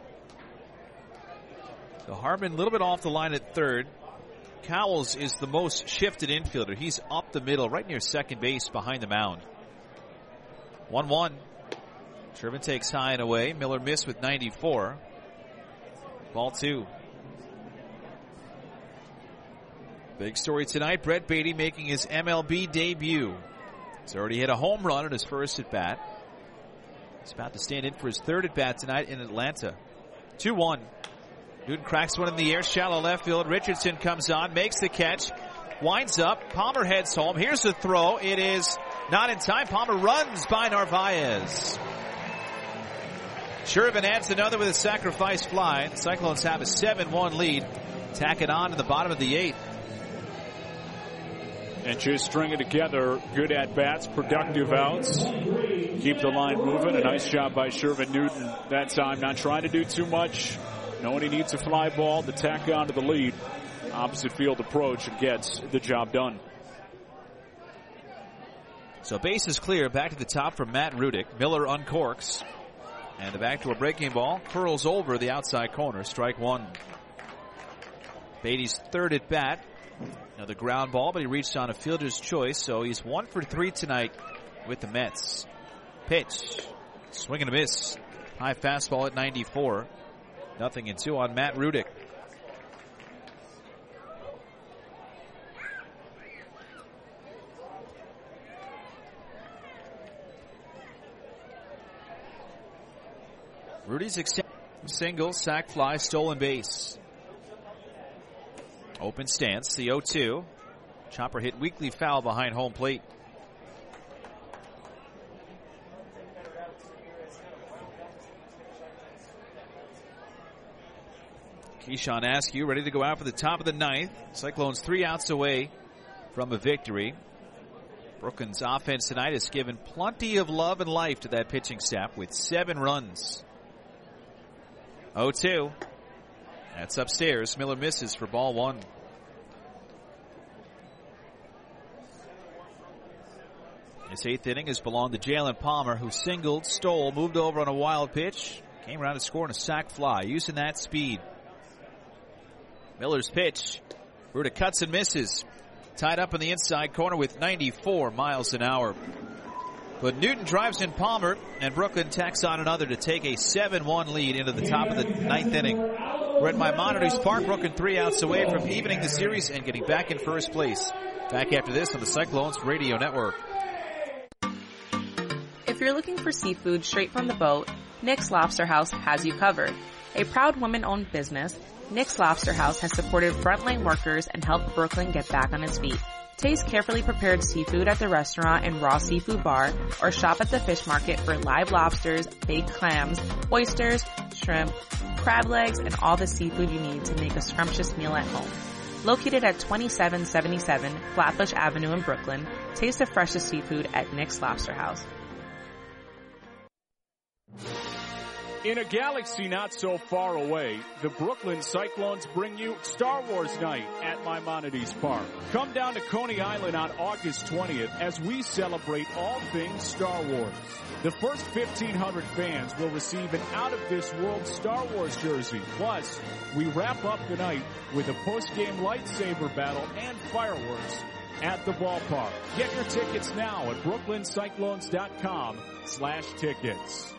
So Harmon a little bit off the line at third. Cowles is the most shifted infielder. He's up the middle, right near second base behind the mound. one one. Sherman takes high and away. Miller missed with ninety-four. Ball two. Big story tonight. Brett Beatty making his M L B debut. He's already hit a home run at his first at bat. He's about to stand in for his third at bat tonight in Atlanta. two one. Newton cracks one in the air, shallow left field. Richardson comes on, makes the catch, winds up. Palmer heads home. Here's the throw. It is not in time. Palmer runs by Narvaez. Shervin adds another with a sacrifice fly. The Cyclones have a seven one lead. Tack it on to the bottom of the eighth. And just string it together. Good at-bats, productive outs. Keep the line moving. A nice job by Shervin Newton that time. Not trying to do too much. Knowing he needs a fly ball to tack on to the lead. Opposite field approach and gets the job done. So base is clear. Back to the top from Matt Rudick. Miller uncorks. And the back to a breaking ball. Curls over the outside corner. Strike one. Beatty's third at bat. Another ground ball, but he reached on a fielder's choice, so he's one for three tonight with the Mets. Pitch. Swing and a miss. High fastball at ninety-four. Nothing in two on Matt Rudick. Rudy's single, sac fly, stolen base. Open stance, the oh two. Chopper hit weakly foul behind home plate. Keyshawn Askew ready to go out for the top of the ninth. Cyclones three outs away from a victory. Brooklyn's offense tonight has given plenty of love and life to that pitching staff with seven runs. oh two. That's upstairs. Miller misses for ball one. This eighth inning has belonged to Jalen Palmer, who singled, stole, moved over on a wild pitch, came around to score on a sac fly, using that speed. Miller's pitch. Ruda cuts and misses. Tied up in the inside corner with ninety-four miles an hour. But Newton drives in Palmer, and Brooklyn tacks on another to take a seven one lead into the top of the ninth inning. We're at Maimonides Park. Brooklyn three outs away from evening the series and getting back in first place. Back after this on the Cyclones Radio Network. If you're looking for seafood straight from the boat, Nick's Lobster House has you covered. A proud woman-owned business, Nick's Lobster House has supported frontline workers and helped Brooklyn get back on its feet. Taste carefully prepared seafood at the restaurant and raw seafood bar, or shop at the fish market for live lobsters, baked clams, oysters, shrimp, crab legs, and all the seafood you need to make a scrumptious meal at home. Located at twenty-seven seventy-seven Flatbush Avenue in Brooklyn, taste the freshest seafood at Nick's Lobster House. In a galaxy not so far away, the Brooklyn Cyclones bring you Star Wars Night at Maimonides Park. Come down to Coney Island on August twentieth as we celebrate all things Star Wars. The first fifteen hundred fans will receive an out-of-this-world Star Wars jersey. Plus, we wrap up the night with a post-game lightsaber battle and fireworks at the ballpark. Get your tickets now at brooklyn cyclones dot com slash tickets.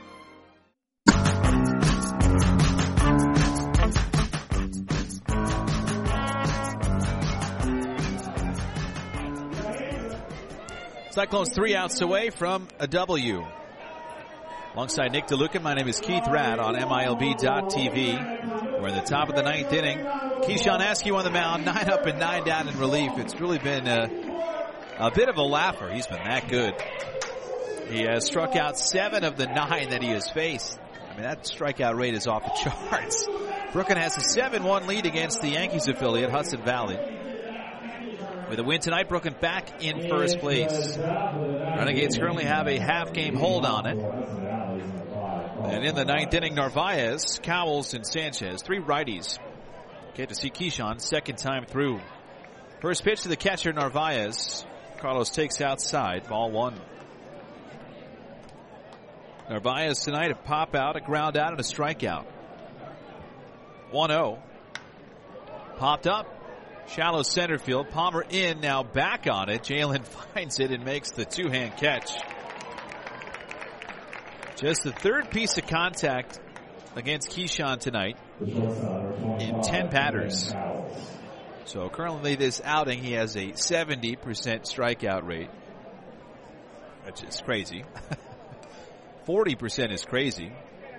Cyclones three outs away from a W. Alongside Nick DeLuca, my name is Keith Radd on M I L B dot T V. We're in the top of the ninth inning. Keyshawn Askew on the mound, nine up and nine down in relief. It's really been a, a bit of a laugher. He's been that good. He has struck out seven of the nine that he has faced. I mean, that strikeout rate is off the charts. Brooklyn has a seven one lead against the Yankees affiliate, Hudson Valley. With a win tonight, Brooklyn back in first place. Renegades currently have a half-game hold on it. And in the ninth inning, Narvaez, Cowles, and Sanchez, three righties, Get to see Keyshawn second time through. First pitch to the catcher, Narvaez. Carlos takes outside, ball one. Narvaez tonight, a pop out, a ground out, and a strikeout. one oh. Popped up. Shallow center field. Palmer in, now back on it. Jalen finds it and makes the two-hand catch. Just the third piece of contact against Keyshawn tonight in ten batters. So currently this outing, he has a seventy percent strikeout rate, which is crazy. forty percent is crazy.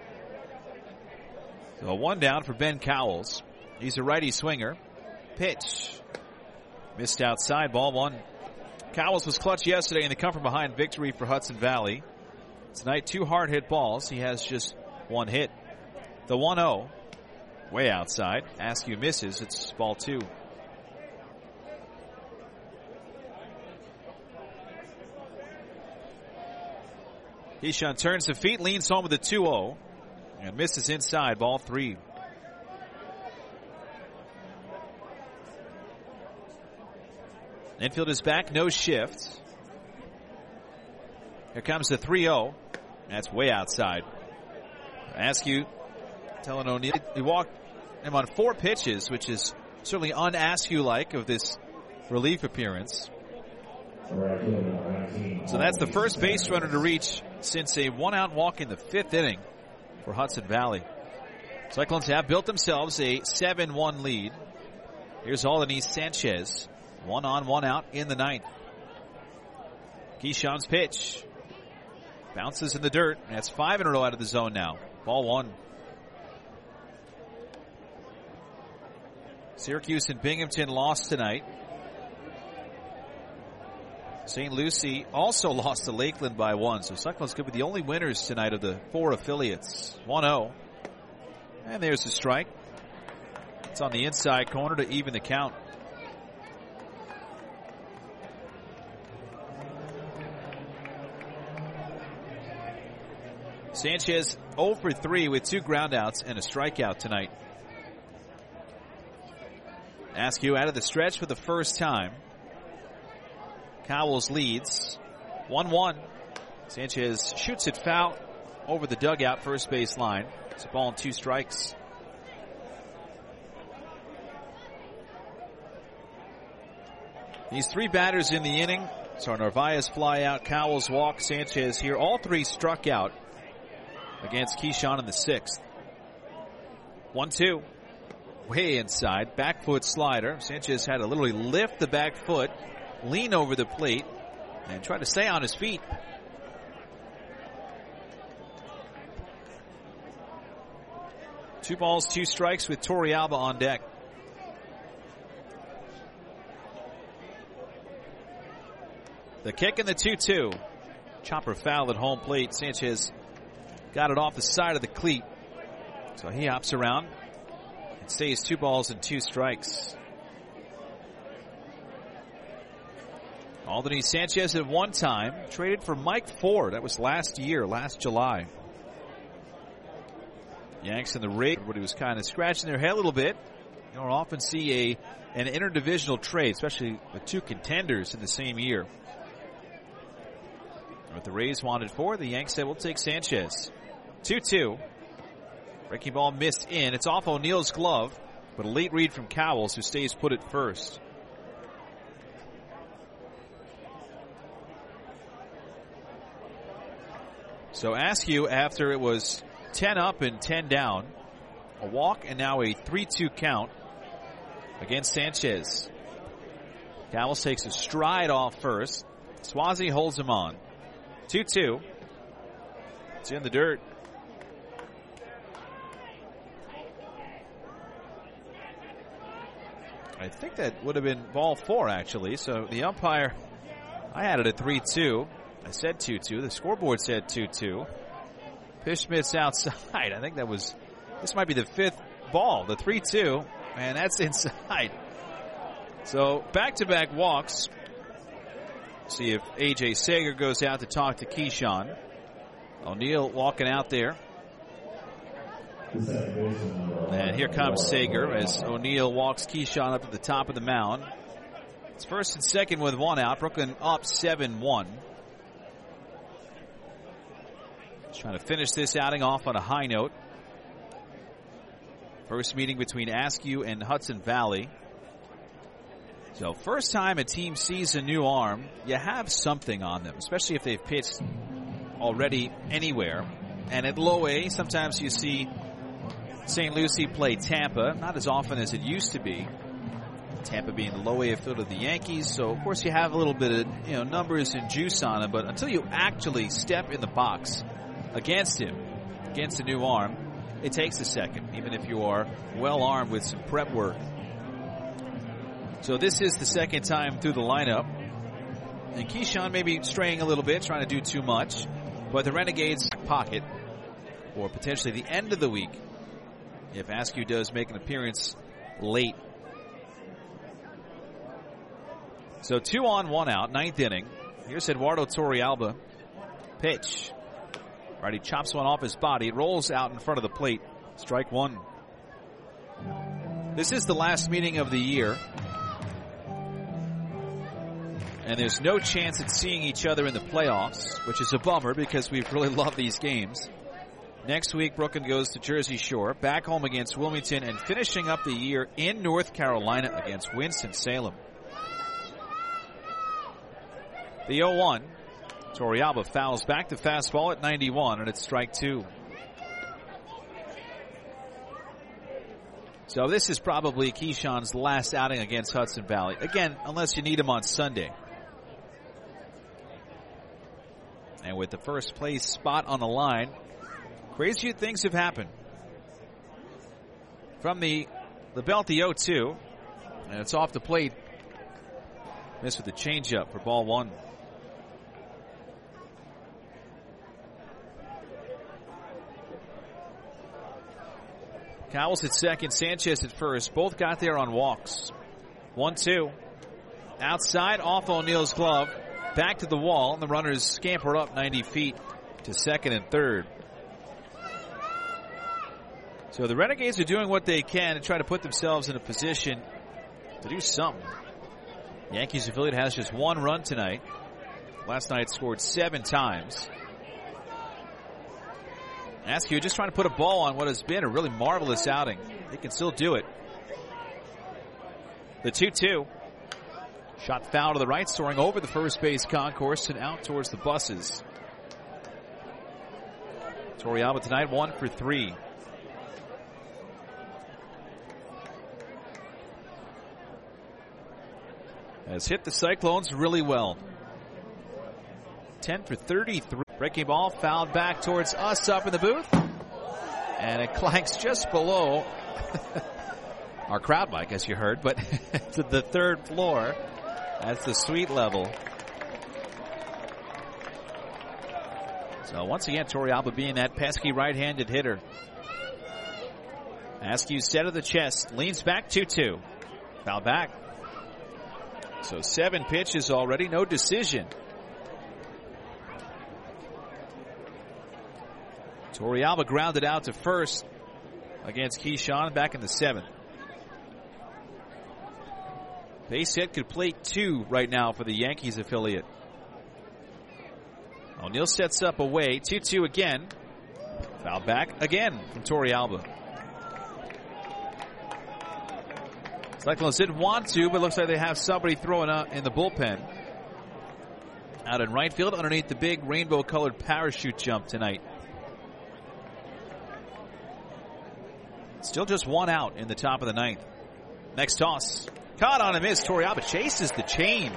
So one down for Ben Cowles. He's a righty swinger. Pitch. Missed outside, ball one. Cowles was clutch yesterday in the come from behind victory for Hudson Valley. Tonight, two hard hit balls. He has just one hit. The one oh. Way outside. Askew misses. It's ball two. Keyshawn turns the feet, leans home with a two oh, and misses inside, ball three. Infield is back, no shift. Here comes the three oh. That's way outside. Askew telling O'Neill he walked him on four pitches, which is certainly un-Askew-like of this relief appearance. So that's the first base runner to reach since a one-out walk in the fifth inning for Hudson Valley. Cyclones have built themselves a seven one lead. Here's Alanis Sanchez. One on, one out in the ninth. Keyshawn's pitch. Bounces in the dirt. That's five in a row out of the zone now. Ball one. Syracuse and Binghamton lost tonight. Saint Lucie also lost to Lakeland by one. So Cyclones could be the only winners tonight of the four affiliates. one oh. And there's the strike. It's on the inside corner to even the count. Sanchez oh for three with two groundouts and a strikeout tonight. Askew out of the stretch for the first time. Cowles leads one one. Sanchez shoots it foul over the dugout first base line. It's a ball and two strikes. These three batters in the inning. So Narvaez fly out, Cowles walk, Sanchez here. All three struck out against Keyshawn in the sixth. one two. Way inside. Back foot slider. Sanchez had to literally lift the back foot, lean over the plate, and try to stay on his feet. Two balls, two strikes with Torrealba on deck. The kick and the two two. Chopper foul at home plate. Sanchez got it off the side of the cleat. So he hops around and stays two balls and two strikes. Aldany Sanchez at one time traded for Mike Ford. That was last year, last July. Yanks in the rig, but he was kind of scratching their head a little bit. You don't often see a an interdivisional trade, especially with two contenders in the same year. What the Rays wanted for, the Yanks said, we'll take Sanchez. two two. Breaking ball missed in. It's off O'Neill's glove, but a late read from Cowles, who stays put at first. So Askew, after it was ten up and ten down, a walk and now a three two count against Sanchez. Cowles takes a stride off first. Swazi holds him on. two two. It's in the dirt. I think that would have been ball four, actually. So the umpire, I had it at three two. I said two two. The scoreboard said two two. Pishmit's outside. I think that was, this might be the fifth ball, the three two, and that's inside. So back-to-back walks. See if A J Sager goes out to talk to Keyshawn. O'Neill walking out there. And here comes Sager as O'Neill walks Keyshawn up to the top of the mound. It's first and second with one out. Brooklyn up seven one. Trying to finish this outing off on a high note. First meeting between Askew and Hudson Valley. So first time a team sees a new arm, you have something on them, especially if they've pitched already anywhere. And at low A, sometimes you see Saint Lucie play Tampa, not as often as it used to be. Tampa being the low A affiliate of the Yankees, so of course you have a little bit of, you know, numbers and juice on them, but until you actually step in the box against him, against a new arm, it takes a second, even if you are well armed with some prep work. So this is the second time through the lineup, and Keyshawn may be straying a little bit, trying to do too much, but the Renegades pocket for potentially the end of the week if Askew does make an appearance late. So two on, one out, ninth inning. Here's Eduardo Torrealba. Pitch. Right, he chops one off his body. It rolls out in front of the plate. Strike one. This is the last meeting of the year. And there's no chance at seeing each other in the playoffs, which is a bummer because we've really loved these games. Next week, Brooklyn goes to Jersey Shore, back home against Wilmington, and finishing up the year in North Carolina against Winston-Salem. The oh one. Torrealba fouls back the fastball at ninety-one, and it's strike two. So this is probably Keyshawn's last outing against Hudson Valley. Again, unless you need him on Sunday. And with the first place spot on the line, crazy things have happened. From the, the belt, the oh two, and it's off the plate. Missed with the changeup for ball one. Cowles at second, Sanchez at first. Both got there on walks. one two. Outside, off O'Neill's glove. Back to the wall, and the runners scamper up ninety feet to second and third. So the Renegades are doing what they can to try to put themselves in a position to do something. Yankees affiliate has just one run tonight. Last night scored seven times. Askew just trying to put a ball on what has been a really marvelous outing. They can still do it. The two two. Shot foul to the right, soaring over the first base concourse and out towards the buses. Torrealba tonight one for three. Has hit the Cyclones really well. ten for thirty-three. Breaking ball fouled back towards us up in the booth. And it clanks just below our crowd mic, as you heard, but to the third floor. That's the suite level. So once again, Torrealba being that pesky right-handed hitter. Askew set of the chest, leans back two two. Foul back. So seven pitches already, no decision. Torrealba grounded out to first against Keyshawn back in the seventh. Base hit could plate two right now for the Yankees affiliate. O'Neill sets up away. two two again. Foul back again from Torrealba. Cyclones didn't want to, but looks like they have somebody throwing out in the bullpen. Out in right field underneath the big rainbow-colored parachute jump tonight. Still just one out in the top of the ninth. Next toss. Caught on a miss. Torrealba chases the change.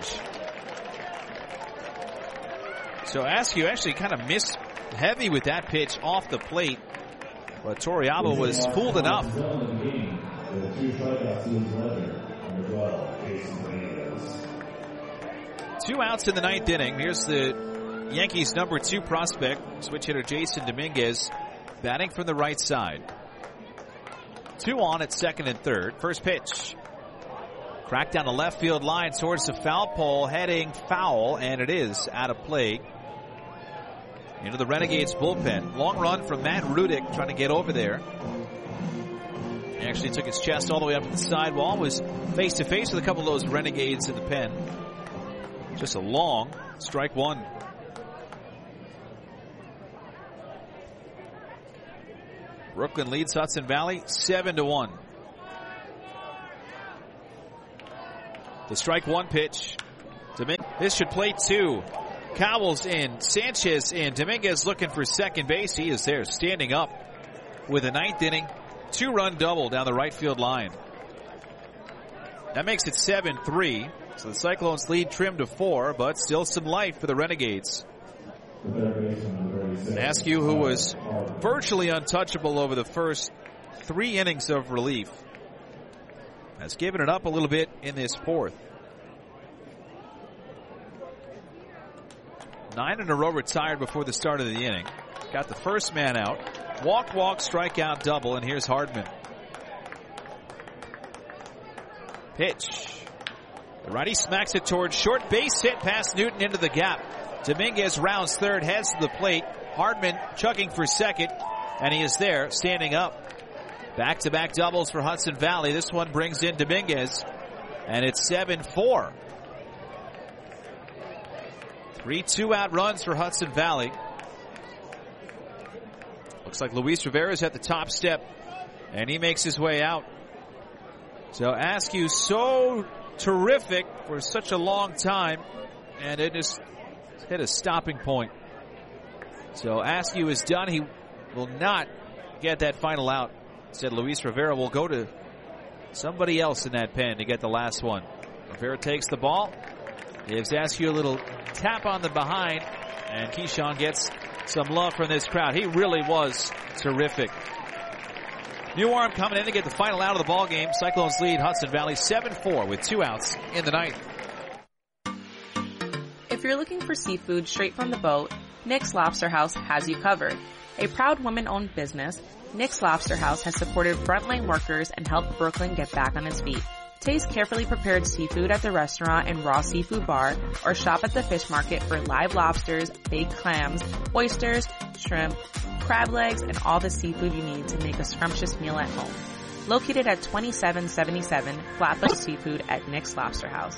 So Askew actually kind of missed heavy with that pitch off the plate. But Torrealba was fooled enough. Two outs in the ninth inning. Here's the Yankees' number two prospect, switch hitter Jason Dominguez, batting from the right side. Two on at second and third. First pitch. Cracked down the left field line towards the foul pole, heading foul, and it is out of play. Into the Renegades bullpen. Long run from Matt Rudick trying to get over there. Actually took his chest all the way up to the sidewall, was face to face with a couple of those Renegades in the pen. Just a long strike one. Brooklyn leads Hudson Valley seven to one. The strike one pitch. This should play two. Cowles in, Sanchez in. Dominguez looking for second base. He is there, standing up with a ninth inning two-run double down the right field line. That makes it seven three. So the Cyclones lead trimmed to four, but still some life for the Renegades. Askew, who was virtually untouchable over the first three innings of relief, has given it up a little bit in this fourth. Nine in a row retired before the start of the inning. Got the first man out. Walk, walk, strikeout, double, and here's Hardman. Pitch. The righty smacks it towards short. Base hit past Newton into the gap. Dominguez rounds third, heads to the plate. Hardman chugging for second, and he is there, standing up. Back-to-back doubles for Hudson Valley. This one brings in Dominguez, and it's seven four. Three two-out runs for Hudson Valley. Looks like Luis Rivera's at the top step, and he makes his way out. So Askew so terrific for such a long time, and it just hit a stopping point. So Askew is done. He will not get that final out. Said Luis Rivera will go to somebody else in that pen to get the last one. Rivera takes the ball, gives Askew a little tap on the behind, and Keyshawn gets some love from this crowd. He really was terrific. New arm coming in to get the final out of the ball game. Cyclones lead Hudson Valley seven four with two outs in the ninth. If you're looking for seafood straight from the boat, Nick's Lobster House has you covered. A proud woman-owned business, Nick's Lobster House has supported frontline workers and helped Brooklyn get back on its feet. Taste carefully prepared seafood at the restaurant and raw seafood bar, or shop at the fish market for live lobsters, baked clams, oysters, shrimp, crab legs, and all the seafood you need to make a scrumptious meal at home. Located at twenty-seven seventy-seven Flatbush Seafood at Nick's Lobster House.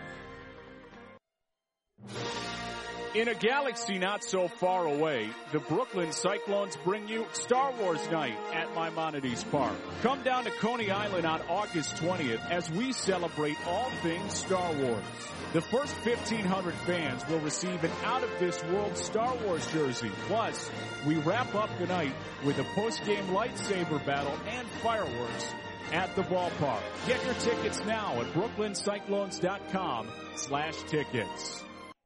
In a galaxy not so far away, the Brooklyn Cyclones bring you Star Wars Night at Maimonides Park. Come down to Coney Island on August twentieth as we celebrate all things Star Wars. The first fifteen hundred fans will receive an out-of-this-world Star Wars jersey. Plus, we wrap up the night with a post-game lightsaber battle and fireworks at the ballpark. Get your tickets now at brooklyn cyclones dot com slash tickets.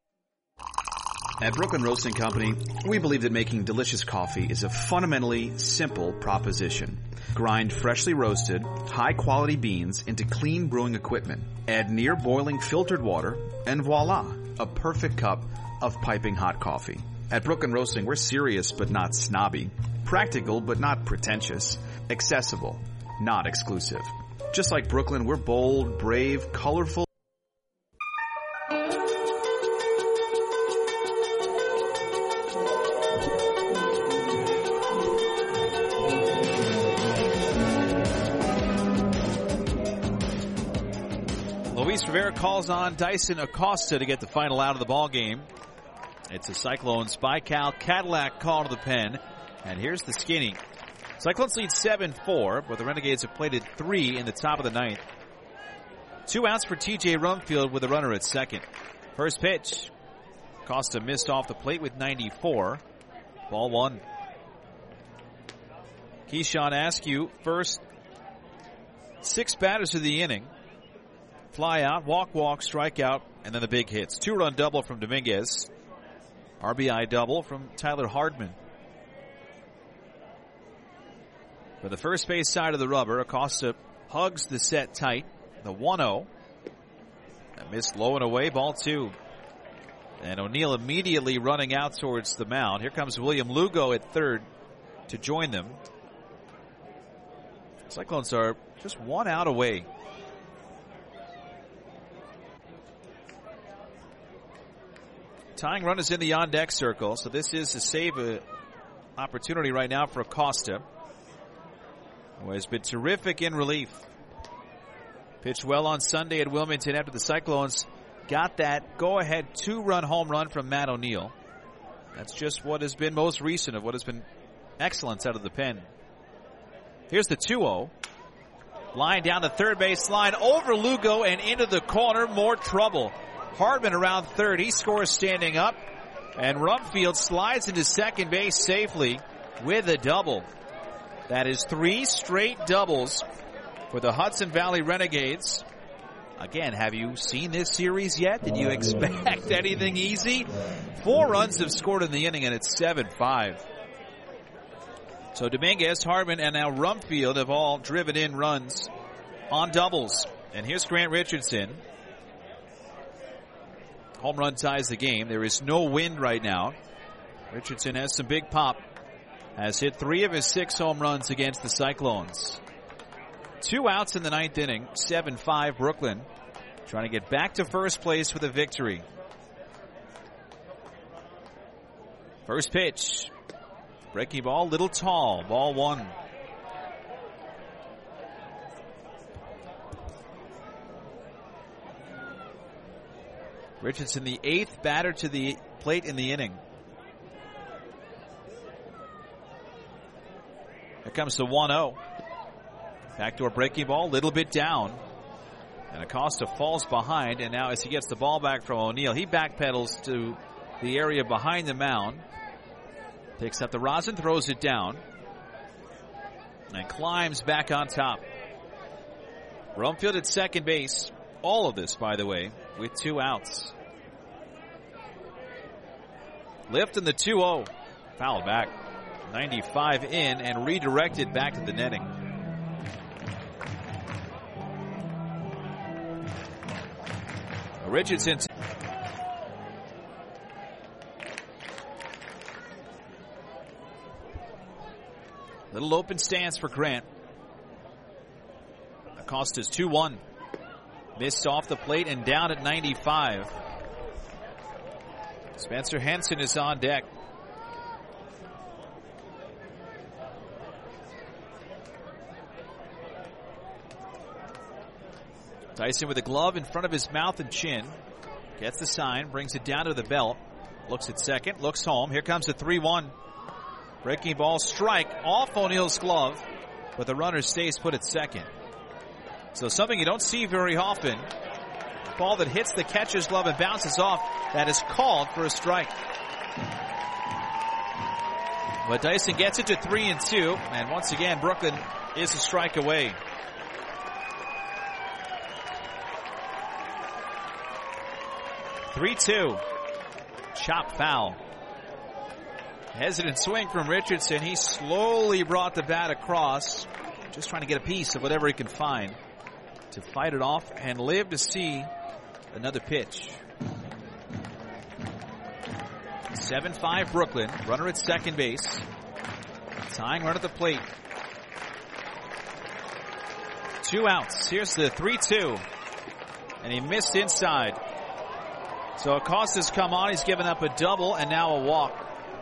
At Brooklyn Roasting Company, we believe that making delicious coffee is a fundamentally simple proposition. Grind freshly roasted, high-quality beans into clean brewing equipment. Add near-boiling filtered water, and voila, a perfect cup of piping hot coffee. At Brooklyn Roasting, we're serious but not snobby. Practical but not pretentious. Accessible, not exclusive. Just like Brooklyn, we're bold, brave, colorful. Luis Rivera calls on Dyson Acosta to get the final out of the ball game. It's a Cyclones by Cal Cadillac call to the pen. And here's the skinny. Cyclones lead seven four, but the Renegades have plated three in the top of the ninth. Two outs for T J Rumfield with a runner at second. First pitch. Acosta missed off the plate with ninety-four. Ball one. Keyshawn Askew, first six batters of the inning. Fly out, walk, walk, strike out, and then the big hits. Two-run double from Dominguez. R B I double from Tyler Hardman. For the first base side of the rubber, Acosta hugs the set tight. The one oh. That missed low and away, ball two. And O'Neill immediately running out towards the mound. Here comes William Lugo at third to join them. Cyclones are just one out away. Tying run is in the on-deck circle, so this is a save uh, opportunity right now for Acosta. who has been terrific in relief. Pitched well on Sunday at Wilmington after the Cyclones got that go-ahead two-run home run from Matt O'Neill. That's just what has been most recent of what has been excellence out of the pen. Here's the two oh. Line down the third base line, over Lugo and into the corner. More trouble. Hardman around third. He scores standing up. And Rumfield slides into second base safely with a double. That is three straight doubles for the Hudson Valley Renegades. Again, have you seen this series yet? Did you expect anything easy? Four runs have scored in the inning, and it's seven five. So Dominguez, Hardman, and now Rumfield have all driven in runs on doubles. And here's Grant Richardson. Home run ties the game. There is no wind right now. Richardson has some big pop. Has hit three of his six home runs against the Cyclones. Two outs in the ninth inning. seven five Brooklyn. Trying to get back to first place with a victory. First pitch. Breaking ball, little tall. Ball one. Richardson, the eighth batter to the plate in the inning. Here comes the one oh. Backdoor breaking ball, little bit down. And Acosta falls behind, and now as he gets the ball back from O'Neill, he backpedals to the area behind the mound. Picks up the rosin, throws it down, and climbs back on top. Rumfield at second base. All of this, by the way, with two outs. Lift in the two oh. Foul back. ninety-five in and redirected back to the netting. Richardson. Little open stance for Grant. Acosta's two one. Missed off the plate and down at ninety-five. Spencer Henson is on deck. Dyson with a glove in front of his mouth and chin. Gets the sign, brings it down to the belt. Looks at second, looks home. Here comes the three one. Breaking ball, strike off O'Neill's glove, but the runner stays put at second. So something you don't see very often. Ball that hits the catcher's glove and bounces off. That is called for a strike. But Dyson gets it to three and two, and once again Brooklyn is a strike away. three two. Chop foul. Hesitant swing from Richardson. He slowly brought the bat across, just trying to get a piece of whatever he can find to fight it off and live to see another pitch. seven five Brooklyn. Runner at second base. Tying run at the plate. Two outs. Here's the three two. And he missed inside. So Acosta's come on. He's given up a double and now a walk.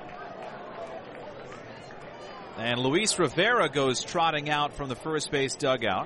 And Luis Rivera goes trotting out from the first base dugout.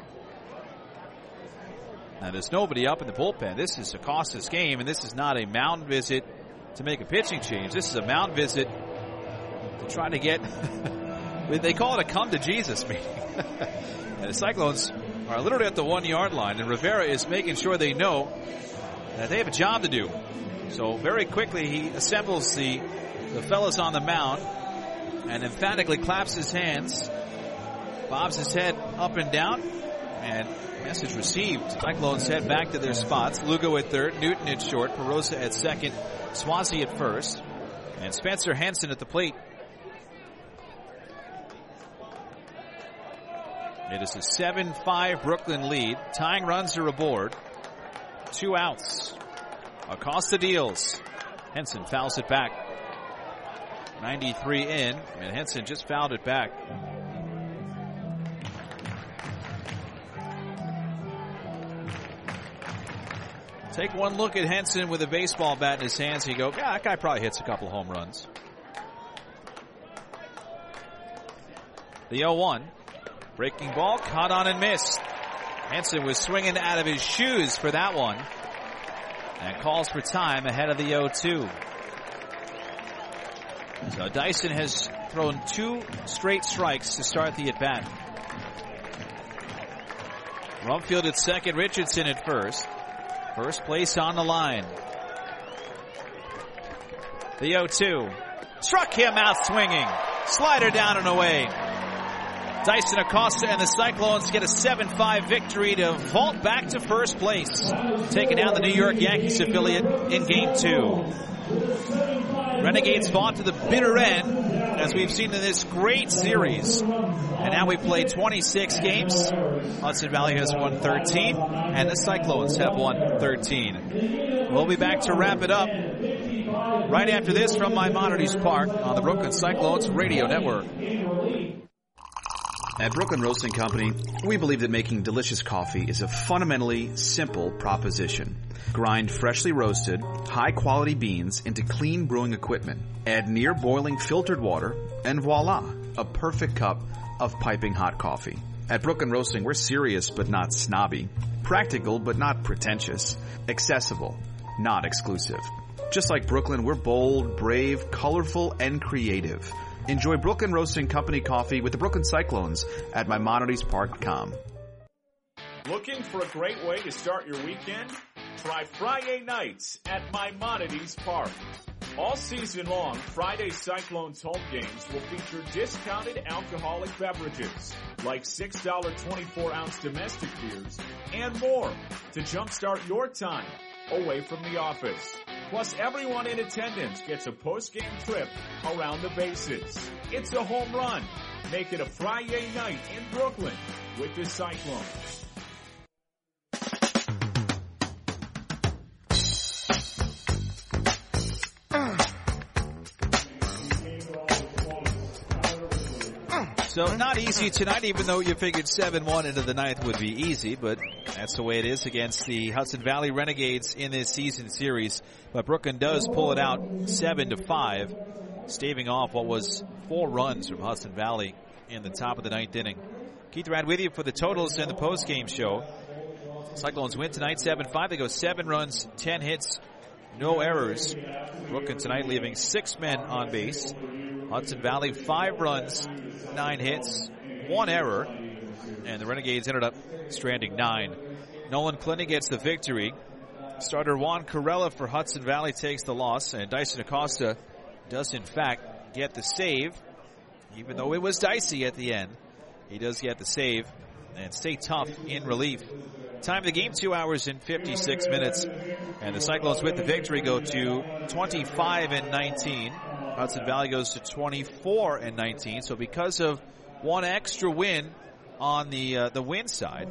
Now there's nobody up in the bullpen. This is Acosta's game, and this is not a mound visit to make a pitching change. This is a mound visit to try to get, they call it a come to Jesus meeting. And the Cyclones are literally at the one yard line, and Rivera is making sure they know that they have a job to do. So very quickly he assembles the, the fellas on the mound and emphatically claps his hands, bobs his head up and down, and message received. Cyclones head back to their spots. Lugo at third, Newton at short, Perosa at second, Swazi at first, and Spencer Henson at the plate. It is a seven five Brooklyn lead. Tying runs are aboard. Two outs. Acosta deals. Henson fouls it back. ninety-three in, and Henson just fouled it back. Take one look at Henson with a baseball bat in his hands, and you go, yeah, that guy probably hits a couple home runs. The oh one. Breaking ball, caught on and missed. Henson was swinging out of his shoes for that one. And calls for time ahead of the oh two. So Dyson has thrown two straight strikes to start the at-bat. Rumfield at second, Richardson at first. First place on the line. The oh two. Struck him out swinging. Slider down and away. Dyson Acosta and the Cyclones get a seven five victory to vault back to first place, taking down the New York Yankees affiliate in game two. Renegades fought to the bitter end, as we've seen in this great series. And now we play twenty-six games. Hudson Valley has won thirteen, and the Cyclones have won thirteen. We'll be back to wrap it up right after this from Maimonides Park on the Brooklyn Cyclones Radio Network. At Brooklyn Roasting Company, we believe that making delicious coffee is a fundamentally simple proposition. Grind freshly roasted, high-quality beans into clean brewing equipment. Add near-boiling filtered water, and voila, a perfect cup of piping hot coffee. At Brooklyn Roasting, we're serious but not snobby. Practical but not pretentious. Accessible, not exclusive. Just like Brooklyn, we're bold, brave, colorful, and creative. Enjoy Brooklyn Roasting Company coffee with the Brooklyn Cyclones at Maimonides Park dot com. Looking for a great way to start your weekend? Try Friday nights at Maimonides Park. All season long, Friday Cyclones home games will feature discounted alcoholic beverages like six dollars and twenty-four ounce domestic beers and more to jumpstart your time away from the office. Plus, everyone in attendance gets a post-game trip around the bases. It's a home run. Make it a Friday night in Brooklyn with the Cyclones. So not easy tonight, even though you figured seven one into the ninth would be easy, but that's the way it is against the Hudson Valley Renegades in this season series. But Brooklyn does pull it out seven to five, staving off what was four runs from Hudson Valley in the top of the ninth inning. Keith Rad with you for the totals and the postgame show. Cyclones win tonight seven five. They go seven runs, ten hits, no errors. Brooklyn tonight leaving six men on base. Hudson Valley, five runs, nine hits, one error, and the Renegades ended up stranding nine. Nolan Clinton gets the victory. Starter Juan Corella for Hudson Valley takes the loss, and Dyson Acosta does in fact get the save, even though it was dicey at the end. He does get the save and stay tough in relief. Time of the game, two hours and fifty-six minutes, and the Cyclones with the victory go to twenty-five and nineteen. Hudson Valley goes to twenty-four and nineteen. So because of one extra win on the uh, the win side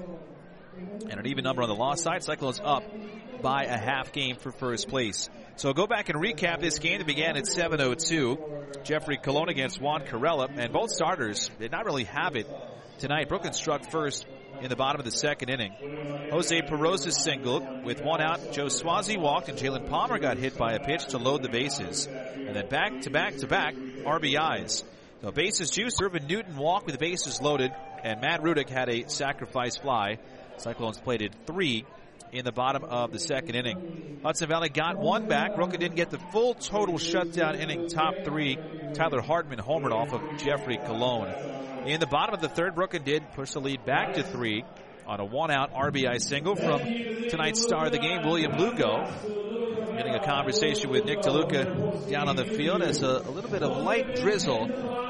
and an even number on the loss side, Cyclones up by a half game for first place. So go back and recap this game that began at seven oh two. Jeffrey Colon against Juan Corella, and both starters did not really have it tonight. Brooklyn struck first in the bottom of the second inning. Jose Perosa singled with one out. Joe Swazi walked, and Jalen Palmer got hit by a pitch to load the bases. And then back to back to back R B Is. So bases juiced. Irvin Newton walked with the bases loaded, and Matt Rudick had a sacrifice fly. Cyclones plated three in the bottom of the second inning. Hudson Valley got one back. Brooklyn didn't get the full total shutdown inning top three. Tyler Hartman homered off of Jeffrey Colon. In the bottom of the third, Brooklyn did push the lead back to three on a one-out R B I single from tonight's star of the game, William Lugo. Getting a conversation with Nick DeLuca down on the field as a, a little bit of light drizzle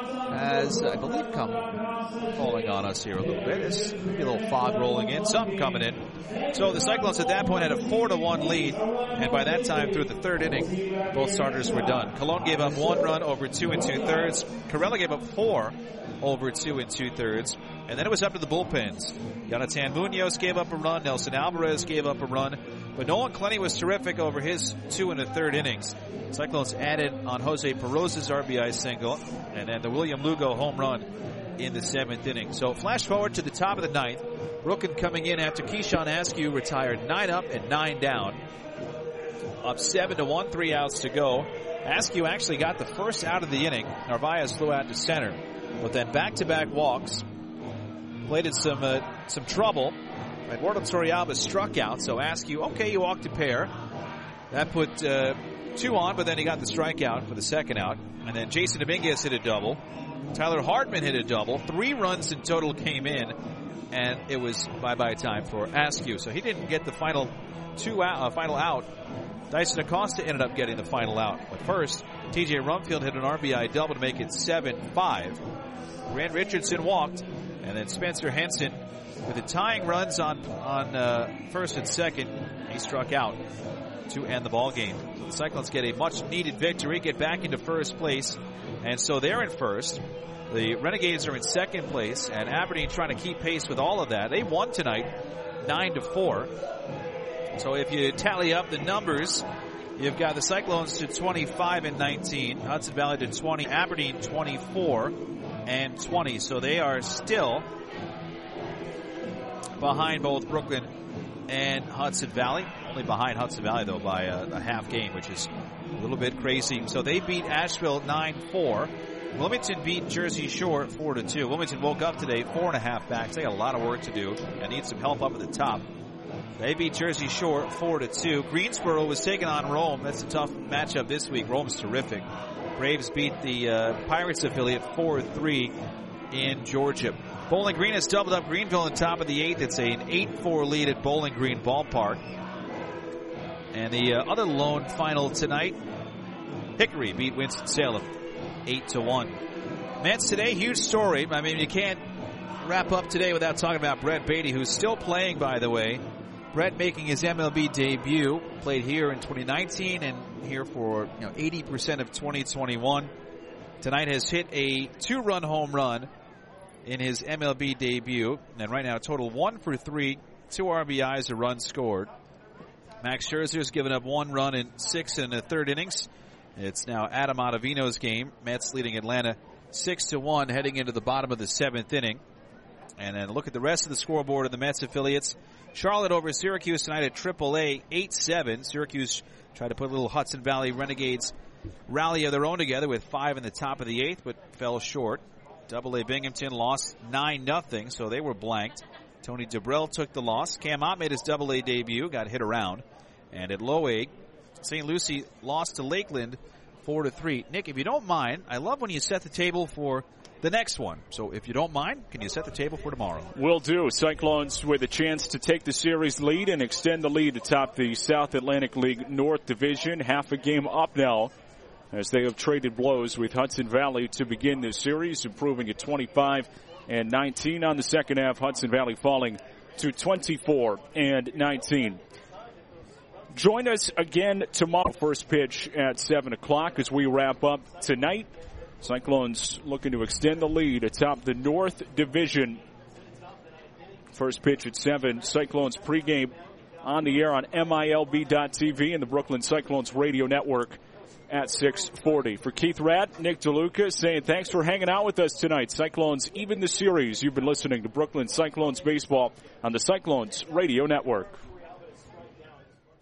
has, I believe, come falling on us here a little bit. There's maybe a little fog rolling in, something coming in. So the Cyclones at that point had a four to one lead, and by that time through the third inning, both starters were done. Colon gave up one run over two and two-thirds. Corella gave up four over two and two-thirds. And then it was up to the bullpens. Jonathan Munoz gave up a run. Nelson Alvarez gave up a run. But Nolan Clenny was terrific over his two and a third innings. Cyclones added on Jose Perosa's R B I single, and then the William Lugo home run in the seventh inning. So flash forward to the top of the ninth. Brooklyn coming in after Keyshawn Askew retired nine up and nine down. Up seven to one, three outs to go. Askew actually got the first out of the inning. Narvaez flew out to center. But then back-to-back walks played in some uh, some trouble. Eduardo Torrealba struck out, so Askew, okay, you walked a pair. That put uh, two on, but then he got the strikeout for the second out. And then Jason Dominguez hit a double. Tyler Hartman hit a double. Three runs in total came in, and it was bye-bye time for Askew. So he didn't get the final two out, uh, final out. Dyson Acosta ended up getting the final out. But first, T J Rumfield hit an R B I double to make it seven five. Grant Richardson walked, and then Spencer Henson with the tying runs on on uh, first and second. He struck out to end the ball game. So the Cyclones get a much-needed victory, get back into first place, and so they're in first. The Renegades are in second place, and Aberdeen trying to keep pace with all of that. They won tonight, nine to four. So if you tally up the numbers, you've got the Cyclones to twenty-five and nineteen, Hudson Valley to twenty, Aberdeen twenty-four and twenty. So they are still behind both Brooklyn and Hudson Valley. Only behind Hudson Valley, though, by a, a half game, which is a little bit crazy. So they beat Asheville nine four. Wilmington beat Jersey Shore four to two. Wilmington woke up today four and a half backs. They got a lot of work to do and need some help up at the top. They beat Jersey Shore four to two. Greensboro was taking on Rome. That's a tough matchup this week. Rome's terrific. Braves beat the uh, Pirates affiliate four three in Georgia. Bowling Green has doubled up Greenville on top of the eighth. It's an eight four lead at Bowling Green Ballpark. And the uh, other lone final tonight, Hickory beat Winston-Salem eight to one. Mets today, huge story. I mean, you can't wrap up today without talking about Brett Beatty, who's still playing, by the way. Brett making his M L B debut, played here in twenty nineteen and here for you know eighty percent of twenty twenty-one. Tonight has hit a two-run home run in his M L B debut. And right now, total one for three, two R B Is, a run scored. Max Scherzer's given up one run in six and a third innings. It's now Adam Ottavino's game. Mets leading Atlanta six to one heading into the bottom of the seventh inning. And then look at the rest of the scoreboard of the Mets affiliates. Charlotte over Syracuse tonight at triple A, eight seven. Syracuse tried to put a little Hudson Valley Renegades rally of their own together with five in the top of the eighth, but fell short. Double A Binghamton lost nine nothing, so they were blanked. Tony Dubrell took the loss. Cam Ott made his Double A debut, got hit around. And at Low A, Saint Lucie lost to Lakeland four to three. Nick, if you don't mind, I love when you set the table for the next one. So if you don't mind, can you set the table for tomorrow? Will do. Cyclones with a chance to take the series lead and extend the lead atop the South Atlantic League North Division. Half a game up now as they have traded blows with Hudson Valley to begin this series, improving at twenty-five and nineteen on the second half. Hudson Valley falling to twenty-four and nineteen. Join us again tomorrow, first pitch at seven o'clock as we wrap up tonight. Cyclones looking to extend the lead atop the North Division. First pitch at seven. Cyclones pregame on the air on M I L B dot T V and the Brooklyn Cyclones radio network at six forty. For Keith Ratt, Nick DeLuca saying thanks for hanging out with us tonight. Cyclones even the series. You've been listening to Brooklyn Cyclones baseball on the Cyclones radio network.